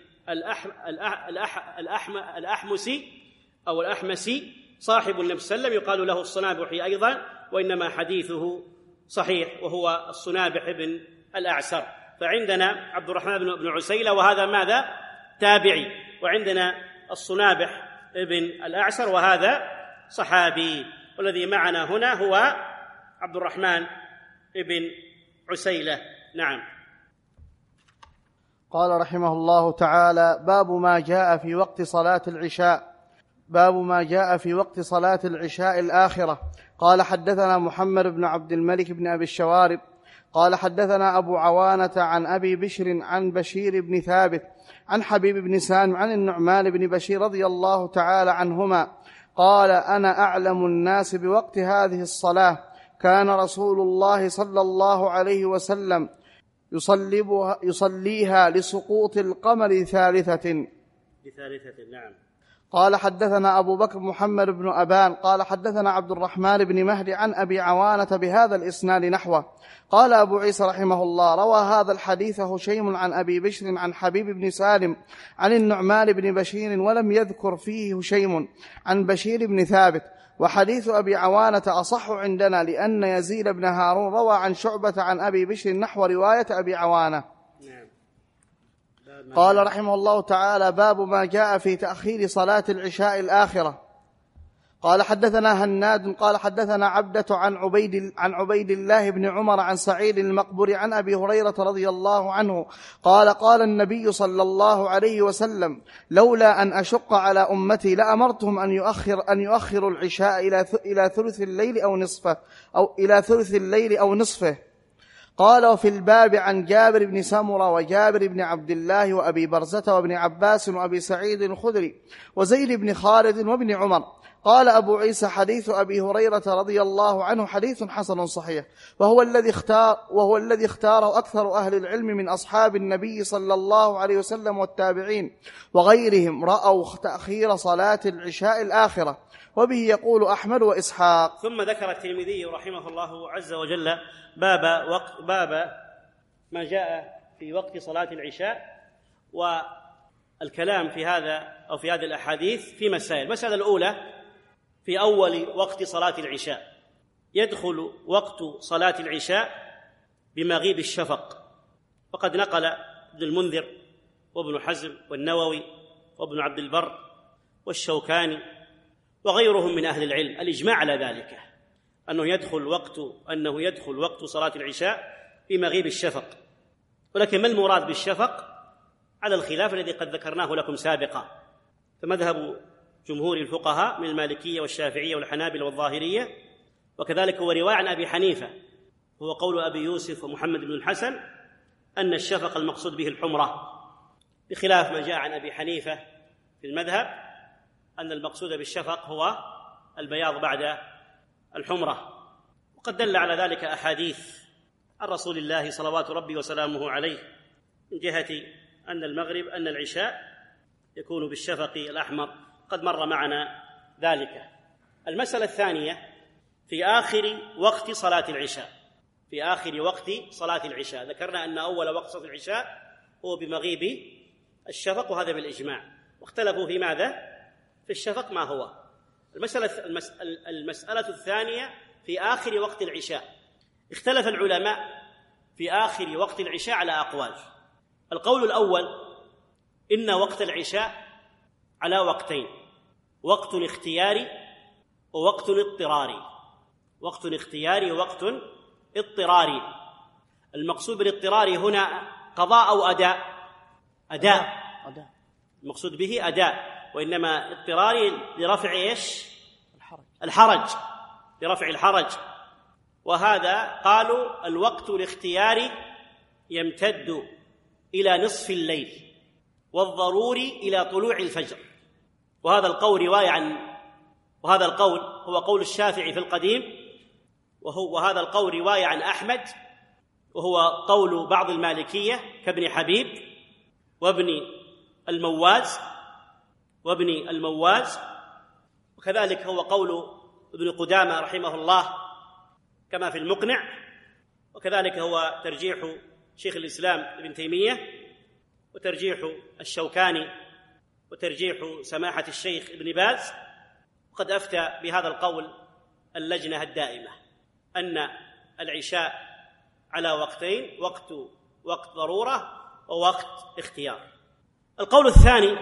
الأحمسي أو الأحمسي صاحب النبي صلى الله عليه وسلم يقال له الصنابحي أيضا، وإنما حديثه صحيح، وهو الصنابح ابن الأعسر. فعندنا عبد الرحمن بن عسيلة وهذا ماذا؟ تابعي، وعندنا الصنابح ابن الأعسر وهذا صحابي، والذي معنا هنا هو عبد الرحمن ابن عسيلة. نعم. قال رحمه الله تعالى: باب ما جاء في وقت صلاة العشاء. باب ما جاء في وقت صلاة العشاء الآخرة. قال: حدثنا محمد بن عبد الملك بن أبي الشوارب قال: حدثنا أبو عوانة عن أبي بشر عن بشير بن ثابت عن حبيب بن سالم عن النعمان بن بشير رضي الله تعالى عنهما قال: أنا أعلم الناس بوقت هذه الصلاة، كان رسول الله صلى الله عليه وسلم يصليها لسقوط القمر ثالثة لثالثة. نعم. قال: حدثنا أبو بكر محمد بن أبان قال: حدثنا عبد الرحمن بن مهدي عن أبي عوانة بهذا الإسناد نحوه. قال أبو عيسى رحمه الله: روى هذا الحديث هشيم عن أبي بشر عن حبيب بن سالم عن النعمان بن بشير، ولم يذكر فيه هشيم عن بشير بن ثابت. وحديث أبي عوانة أصح عندنا، لأن يزيد بن هارون روى عن شعبة عن أبي بشر نحو رواية أبي عوانة. قال رحمه الله تعالى: باب ما جاء في تأخير صلاة العشاء الآخرة. قال: حدثنا هناد قال: حدثنا عبدة عن عبيد, عن عبيد الله بن عمر عن سعيد المقبري عن أبي هريرة رضي الله عنه قال: قال النبي صلى الله عليه وسلم: لولا أن أشق على أمتي لأمرتهم أن يؤخر أن يؤخروا العشاء إلى إلى ثلث الليل أو نصفه أو إلى ثلث الليل أو نصفه. قال: وفي الباب عن جابر بن سمرة وجابر بن عبد الله وأبي برزة وابن عباس وأبي سعيد الخدري وزيد بن خالد وابن عمر. قال أبو عيسى: حديث أبي هريرة رضي الله عنه حديث حسن صحيح، وهو الذي اختار وهو الذي اختاره أكثر أهل العلم من أصحاب النبي صلى الله عليه وسلم والتابعين وغيرهم، رأوا تأخير صلاة العشاء الآخرة، وبه يقول أحمد وإسحاق. ثم ذكر الترمذي رحمه الله عز وجل باب وقت باب ما جاء في وقت صلاة العشاء، والكلام في هذا أو في هذه الأحاديث في مسائل. المسألة الأولى: في أول وقت صلاة العشاء يدخل وقت صلاة العشاء بمغيب الشفق، وقد نقل ابن المنذر وابن حزم والنووي وابن عبد البر والشوكاني وغيرهم من أهل العلم الإجماع على ذلك، أنه يدخل وقت أنه يدخل وقت صلاة العشاء بمغيب الشفق. ولكن ما المراد بالشفق؟ على الخلاف الذي قد ذكرناه لكم سابقا، فمذهب جمهور الفقهاء من المالكية والشافعية والحنابلة والظاهرية، وكذلك هو رواية عن أبي حنيفة، هو قول أبي يوسف ومحمد بن الحسن أن الشفق المقصود به الحمرة، بخلاف ما جاء عن أبي حنيفة في المذهب أن المقصود بالشفق هو البياض بعد الحمرة. وقد دل على ذلك أحاديث عن رسول الله صلوات ربي وسلامه عليه من جهة أن المغرب أن العشاء يكون بالشفق الأحمر، قد مر معنا ذلك. المسألة الثانية: في آخر وقت صلاة العشاء. في آخر وقت صلاة العشاء ذكرنا أن أول وقت صلاة العشاء هو بمغيب الشفق، وهذا بالإجماع، واختلفوا في ماذا؟ في الشفق ما هو. المسألة المسألة الثانية: في آخر وقت العشاء. اختلف العلماء في آخر وقت العشاء على أقوال. القول الأول إن وقت العشاء على وقتين: وقت اختياري ووقت اضطراري. وقت اختياري ووقت اضطراري. المقصود بالاضطراري هنا قضاء أو أداء؟ أداء. المقصود به أداء، وإنما اضطراري لرفع إيش؟ الحرج، لرفع الحرج. وهذا قالوا الوقت الاختياري يمتد إلى نصف الليل، والضروري إلى طلوع الفجر. وهذا القول رواية عن وهذا القول هو قول الشافعي في القديم، وهو وهذا القول رواية عن أحمد، وهو قول بعض المالكية كابن حبيب وابن المواز وابن المواز وكذلك هو قول ابن قدامة رحمه الله كما في المقنع، وكذلك هو ترجيح شيخ الإسلام ابن تيمية، وترجيح الشوكاني، وترجيح سماحة الشيخ ابن باز. وقد أفتى بهذا القول اللجنة الدائمة أن العشاء على وقتين: وقت وقت ضرورة ووقت اختيار. القول الثاني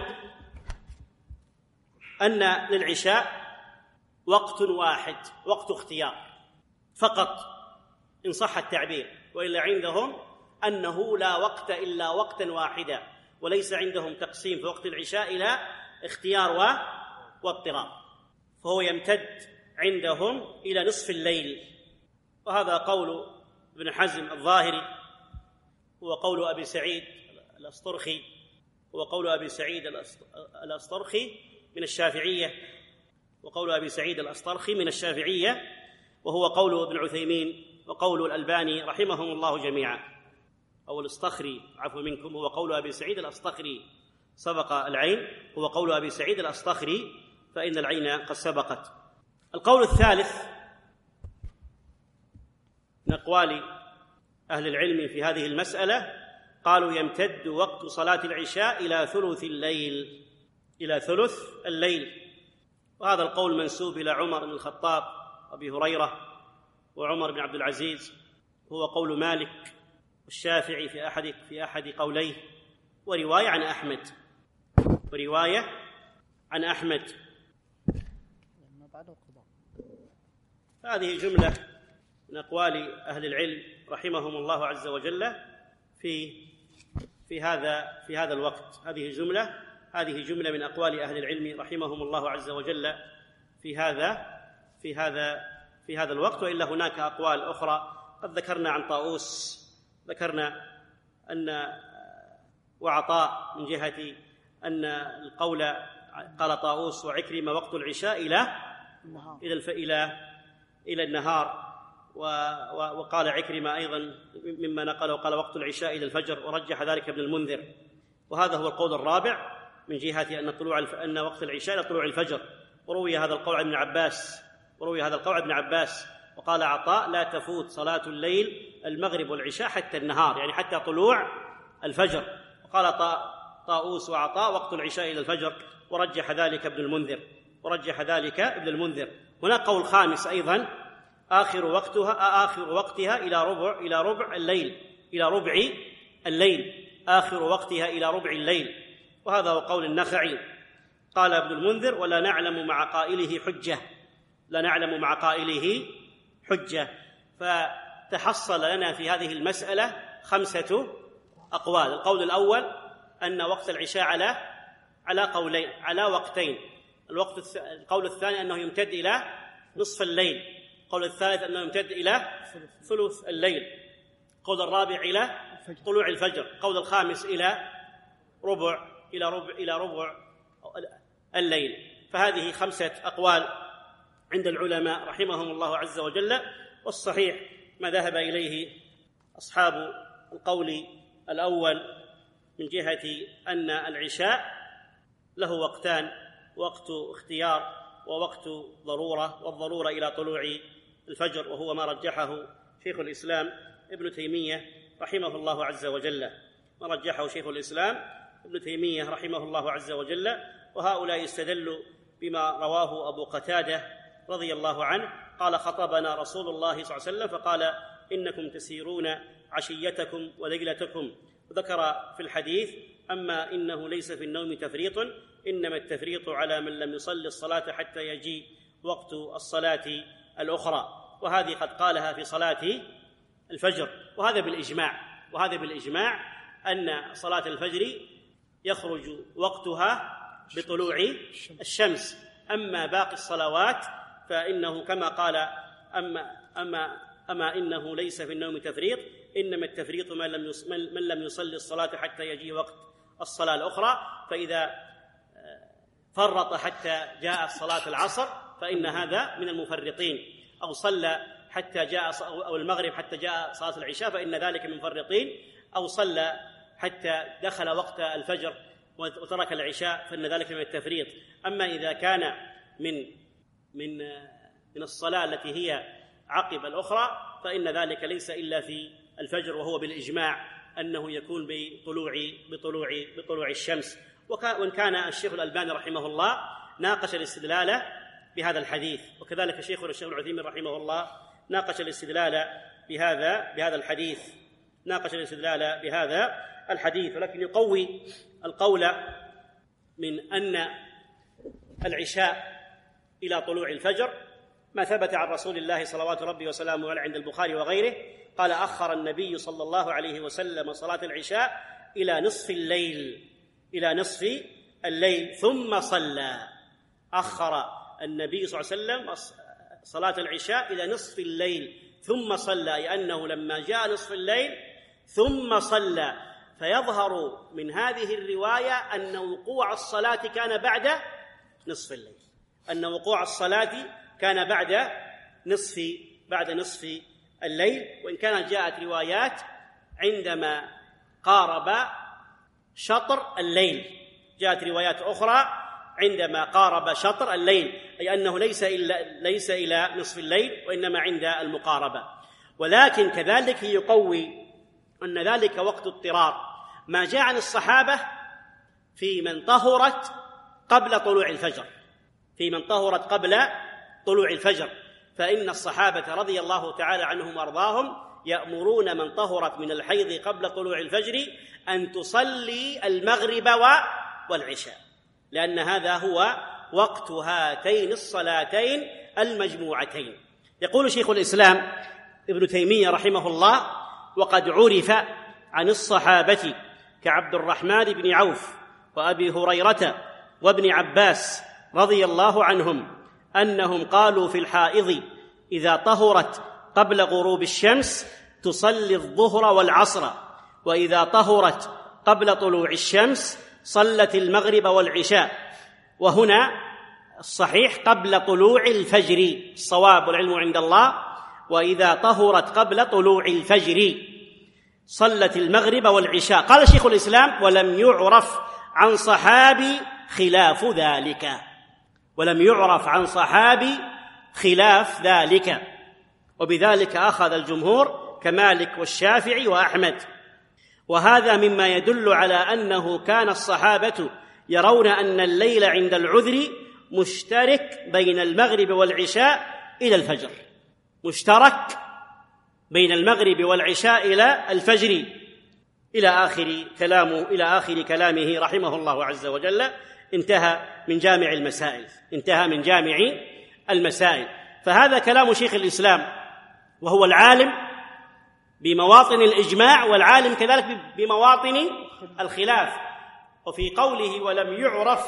أن للعشاء وقت واحد، وقت اختيار فقط إن صح التعبير، وإلا عندهم أنه لا وقت إلا وقتا واحدا، وليس عندهم تقسيم في وقت العشاء إلى اختيار واضطرار، فهو يمتد عندهم إلى نصف الليل. وهذا قول ابن حزم الظاهري، هو قول أبي سعيد الأسطرخي، هو قول أبي سعيد الأسطرخي من الشافعية، وقول أبي سعيد الأسطرخي من الشافعية، وهو قول ابن عثيمين وقول الألباني رحمهم الله جميعا، أو الأسطخري عفوا منكم، هو قول أبي سعيد الأسطخري سبق العين، هو قول أبي سعيد الأسطخري، فإن العين قد سبقت. القول الثالث من أقوال أهل العلم في هذه المسألة، قالوا يمتد وقت صلاة العشاء إلى ثلث الليل، إلى ثلث الليل. وهذا القول منسوب إلى عمر بن الخطاب وأبي هريرة وعمر بن عبد العزيز، هو قول مالك والشافعي في أحد في أحد قوليه، ورواية عن أحمد ورواية عن أحمد. هذه جملة من أقوال أهل العلم رحمهم الله عز وجل في في هذا في هذا الوقت. هذه جملة هذه جملة من أقوال أهل العلم رحمهم الله عز وجل في هذا في هذا في هذا الوقت. وإلا هناك أقوال أخرى قد ذكرنا عن طاووس، ذكرنا أن وعطاء من جهة أن القول قال طاووس وعكرمة وقت العشاء إلى إلى إلى إلى النهار، وقال عكرمة أيضا مما نقله قال وقت العشاء إلى الفجر، ورجح ذلك ابن المنذر. وهذا هو القول الرابع من جهة أن طلوع أن وقت العشاء إلى طلوع الفجر. وروي هذا القول عن ابن عباس وروي هذا القول عن ابن عباس وقال عطاء لا تفوت صلاة الليل المغرب والعشاء حتى النهار، يعني حتى طلوع الفجر. وقال طاووس وعطاء وقت العشاء إلى الفجر، ورجح ذلك ابن المنذر ورجح ذلك ابن المنذر. هناك قول خامس أيضا، آخر وقتها آخر وقتها إلى ربع إلى ربع الليل إلى ربع الليل آخر وقتها إلى ربع الليل. وهذا هو قول النخعي. قال ابن المنذر ولا نعلم مع قائله حجة لا نعلم مع قائله حجة. فتحصل لنا في هذه المسألة خمسة أقوال. القول الأول أن وقت العشاء على على قولين على وقتين. الوقت القول الثاني أنه يمتد إلى نصف الليل. القول الثالث أنه يمتد إلى ثلث الليل. القول الرابع إلى طلوع الفجر. القول الخامس إلى ربع إلى ربع إلى ربع الليل. فهذه خمسة أقوال عند العلماء رحمهم الله عز وجل. والصحيح ما ذهب إليه أصحاب القول الأول من جهة أن العشاء له وقتان، وقت اختيار ووقت ضرورة، والضرورة إلى طلوع الفجر، وهو ما رجحه شيخ الإسلام ابن تيمية رحمه الله عز وجل ما رجحه شيخ الإسلام ابن تيمية رحمه الله عز وجل. وهؤلاء استدلوا بما رواه أبو قتادة رضي الله عنه قال خطبنا رسول الله صلى الله عليه وسلم فقال إنكم تسيرون عشيتكم وليلتكم. وذكر في الحديث أما إنه ليس في النوم تفريط، إنما التفريط على من لم يصلي الصلاة حتى يجي وقت الصلاة الأخرى. وهذه قد قالها في صلاة الفجر، وهذا بالإجماع وهذا بالإجماع أن صلاة الفجر يخرج وقتها بطلوع الشمس. أما باقي الصلوات فإنه كما قال أما, أما, أما إنه ليس في النوم تفريط، إنما التفريط من لم من لم يصلي الصلاة حتى يجي وقت الصلاة الأخرى. فإذا فرط حتى جاء صلاة العصر فإن هذا من المفرطين، أو صلى حتى جاء أو المغرب حتى جاء صلاة العشاء فإن ذلك من المفرطين، أو صلى حتى دخل وقت الفجر وترك العشاء فإن ذلك من التفريط. أما إذا كان من من من الصلاة التي هي عقب الأخرى فإن ذلك ليس إلا في الفجر، وهو بالإجماع أنه يكون بطلوع بطلوع بطلوع الشمس. وإن كان الشيخ الألباني رحمه الله ناقش الاستدلال بهذا الحديث، وكذلك شيخنا الشيخ العثيمين رحمه الله ناقش الاستدلال بهذا بهذا الحديث ناقش الاستدلال بهذا الحديث ولكن يقوي القول من أن العشاء إلى طلوع الفجر ما ثبت عن رسول الله صلوات ربي وسلامه عليه عند البخاري وغيره، قال: أخر النبي صلى الله عليه وسلم صلاة العشاء إلى نصف الليل إلى نصف الليل ثم صلى. أخر النبي صلى الله عليه وسلم صلاة العشاء إلى نصف الليل ثم صلى، لأنه لما جاء نصف الليل ثم صلى. فيظهر من هذه الرواية أن وقوع الصلاة كان بعد نصف الليل أن وقوع الصلاة كان بعد نصف بعد نصف الليل، وإن كانت جاءت روايات عندما قارب شطر الليل، جاءت روايات أخرى عندما قارب شطر الليل، أي أنه ليس إلا ليس إلى نصف الليل وإنما عند المقاربة. ولكن كذلك يقوي أن ذلك وقت اضطرار، ما جاء عن الصحابة في من طهرت قبل طلوع الفجر في من طهرت قبل طلوع الفجر فإن الصحابة رضي الله تعالى عنهم وأرضاهم يأمرون من طهرت من الحيض قبل طلوع الفجر أن تصلي المغرب والعشاء، لأن هذا هو وقت هاتين الصلاتين المجموعتين. يقول شيخ الإسلام ابن تيمية رحمه الله: وقد عرف عن الصحابة كعبد الرحمن بن عوف وأبي هريرة وابن عباس رضي الله عنهم أنهم قالوا في الحائض إذا طهرت قبل غروب الشمس تصلي الظهر والعصر، وإذا طهرت قبل طلوع الشمس صلت المغرب والعشاء. وهنا الصحيح قبل طلوع الفجر، الصواب والعلم عند الله، وإذا طهرت قبل طلوع الفجر صلت المغرب والعشاء. قال شيخ الإسلام: ولم يعرف عن صحابي خلاف ذلك ولم يعرف عن صحابي خلاف ذلك وبذلك أخذ الجمهور كمالك والشافعي وأحمد. وهذا مما يدل على أنه كان الصحابة يرون أن الليل عند العذر مشترك بين المغرب والعشاء إلى الفجر مشترك بين المغرب والعشاء إلى الفجر إلى آخر كلامه إلى آخر كلامه رحمه الله عز وجل. انتهى من جامع المسائل انتهى من جامع المسائل فهذا كلام شيخ الإسلام، وهو العالم بمواطن الإجماع والعالم كذلك بمواطن الخلاف. وفي قوله ولم يعرف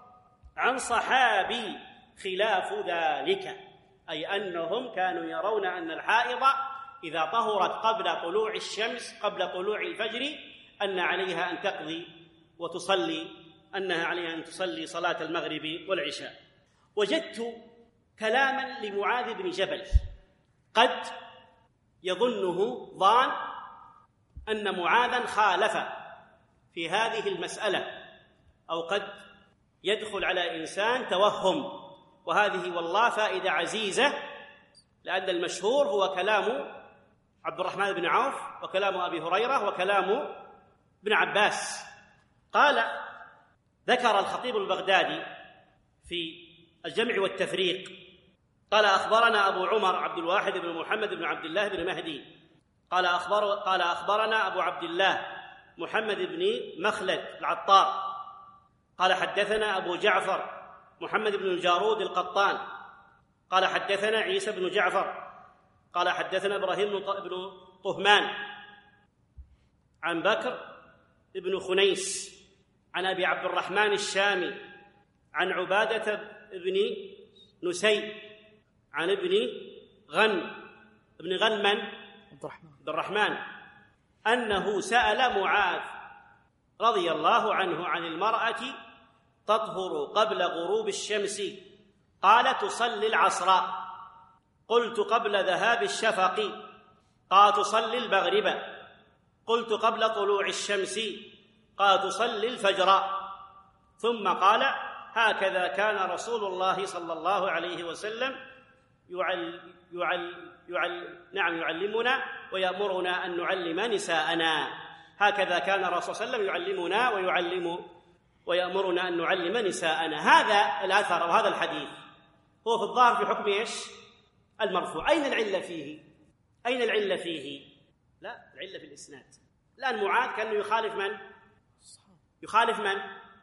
عن صحابي خلاف ذلك، أي أنهم كانوا يرون أن الحائض إذا طهرت قبل طلوع الشمس قبل طلوع الفجر أن عليها أن تقضي وتصلي أنها عليها أن تصلي صلاة المغرب والعشاء. وجدت كلاما لمعاذ بن جبل قد يظنه ظان أن معاذا خالف في هذه المسألة، أو قد يدخل على إنسان توهم، وهذه والله فائدة عزيزة، لأن المشهور هو كلام عبد الرحمن بن عوف وكلام أبي هريرة وكلام ابن عباس. قال ذكر الخطيب البغدادي في الجمع والتفريق قال: أخبرنا أبو عمر عبد الواحد بن محمد بن عبد الله بن مهدي قال أخبر قال أخبرنا أبو عبد الله محمد بن مخلد العطار قال حدثنا أبو جعفر محمد بن الجارود القطان قال حدثنا عيسى بن جعفر قال حدثنا إبراهيم بن طهمان عن بكر بن خنيس عن أبي عبد الرحمن الشامي عن عبادة بن نسي عن ابن غن ابن غنمن عبد الرحمن أنه سأل معاذ رضي الله عنه عن المرأة تطهر قبل غروب الشمس قال تصلي العصر. قلت قبل ذهاب الشفق قال تصلي المغرب. قلت قبل طلوع الشمس قال تصلي الفجر. ثم قال هكذا كان رسول الله صلى الله عليه وسلم يعل يعل يعل نعم يعلمنا ويأمرنا أن نعلم نساءنا. هكذا كان الرسول صلى الله عليه وسلم يعلمنا ويعلم ويأمرنا أن نعلم نساءنا. هذا الأثر أو هذا الحديث هو في الظاهر في حكم إيش؟ المرفوع. أين العلة فيه؟ أين العلة فيه؟ لا، العلة في الإسناد. الآن معاذ كأنه يخالف من؟ يخالف من؟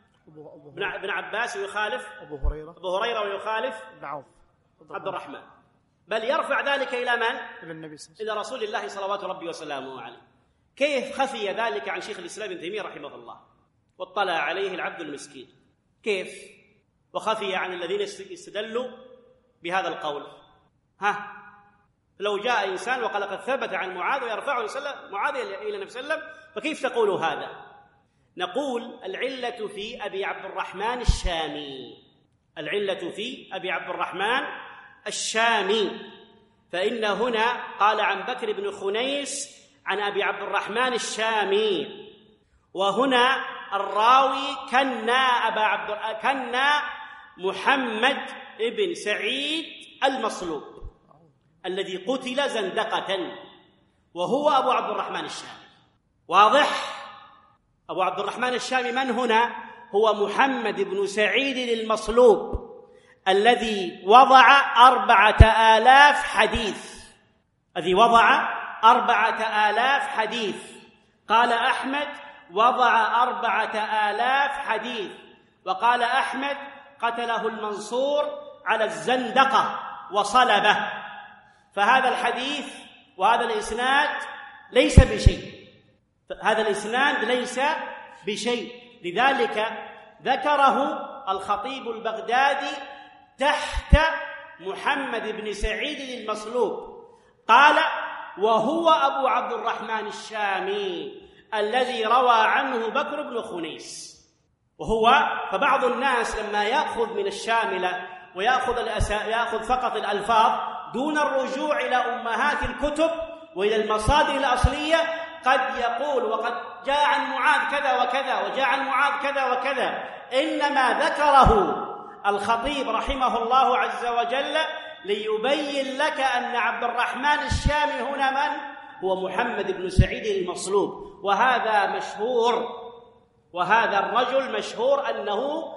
ابن عباس ويخالف أبو هريرة أبو هريرة ويخالف ابن عوف عبد الرحمن، بل يرفع ذلك إلى من؟ إلى النبي صلى الله عليه وسلم، إلى رسول الله صلوات ربي وسلامه عليه. كيف خفي ذلك عن شيخ الإسلام ابن تيمية رحمه الله واطلع عليه العبد المسكين؟ كيف وخفي عن الذين استدلوا بهذا القول؟ ها، لو جاء إنسان وقال قد ثبت عن معاذ ويرفعه معاذ إلى النبي صلى الله عليه وسلم، فكيف تقول هذا؟ نقول العلة في أبي عبد الرحمن الشامي، العلة في أبي عبد الرحمن الشامي، فإن هنا قال عن بكر بن خنيس عن أبي عبد الرحمن الشامي، وهنا الراوي كنا أبا عبد كنا محمد بن سعيد المصلوب الذي قتل زندقة، وهو أبو عبد الرحمن الشامي. واضح؟ أبو عبد الرحمن الشامي من هنا؟ هو محمد بن سعيد المصلوب الذي وضع أربعة آلاف حديث، الذي وضع أربعة آلاف حديث. قال أحمد وضع أربعة آلاف حديث، وقال أحمد قتله المنصور على الزندقة وصلبه. فهذا الحديث وهذا الإسناد ليس بشيء، هذا الإسناد ليس بشيء، لذلك ذكره الخطيب البغدادي تحت محمد بن سعيد المصلوب، قال وهو أبو عبد الرحمن الشامي الذي روى عنه بكر بن خنيس. وهو فبعض الناس لما يأخذ من الشاملة ويأخذ الأسا... يأخذ فقط الألفاظ دون الرجوع إلى أمهات الكتب وإلى المصادر الأصلية قد يقول وقد جاء عن معاذ كذا وكذا وجاء عن معاذ كذا وكذا، إنما ذكره الخطيب رحمه الله عز وجل ليبين لك أن عبد الرحمن الشامي هنا من؟ هو محمد بن سعيد المصلوب، وهذا مشهور، وهذا الرجل مشهور أنه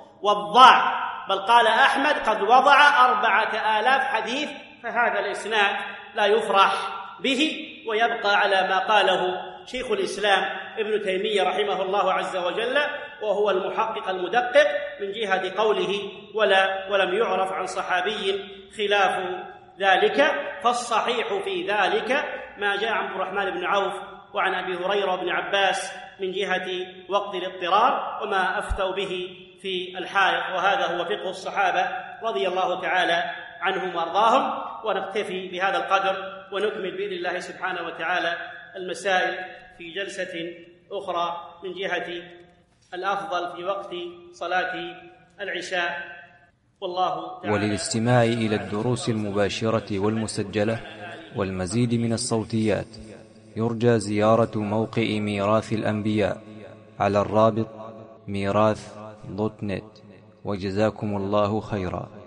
وضاع، بل قال أحمد قد وضع أربعة آلاف حديث. فهذا الإسناد لا يفرح به، ويبقى على ما قاله شيخ الإسلام ابن تيمية رحمه الله عز وجل، وهو المحقق المدقق من جهة قوله ولا ولم يعرف عن صحابي خلاف ذلك. فالصحيح في ذلك ما جاء عن عبد الرحمن بن عوف وعن أبي هريرة وابن عباس من جهة وقت الاضطرار وما أفتوا به في الحائط، وهذا هو فقه الصحابة رضي الله تعالى عنهم وأرضاهم. ونكتفي بهذا القدر ونكمل بإذن الله سبحانه وتعالى المسائل في جلسة أخرى من جهة الأفضل في وقت صلاة العشاء، والله تعالى. وللاستماع إلى الدروس المباشرة والمسجلة والمزيد من الصوتيات يرجى زيارة موقع ميراث الأنبياء على الرابط ميراث دوت نت. وجزاكم الله خيرا.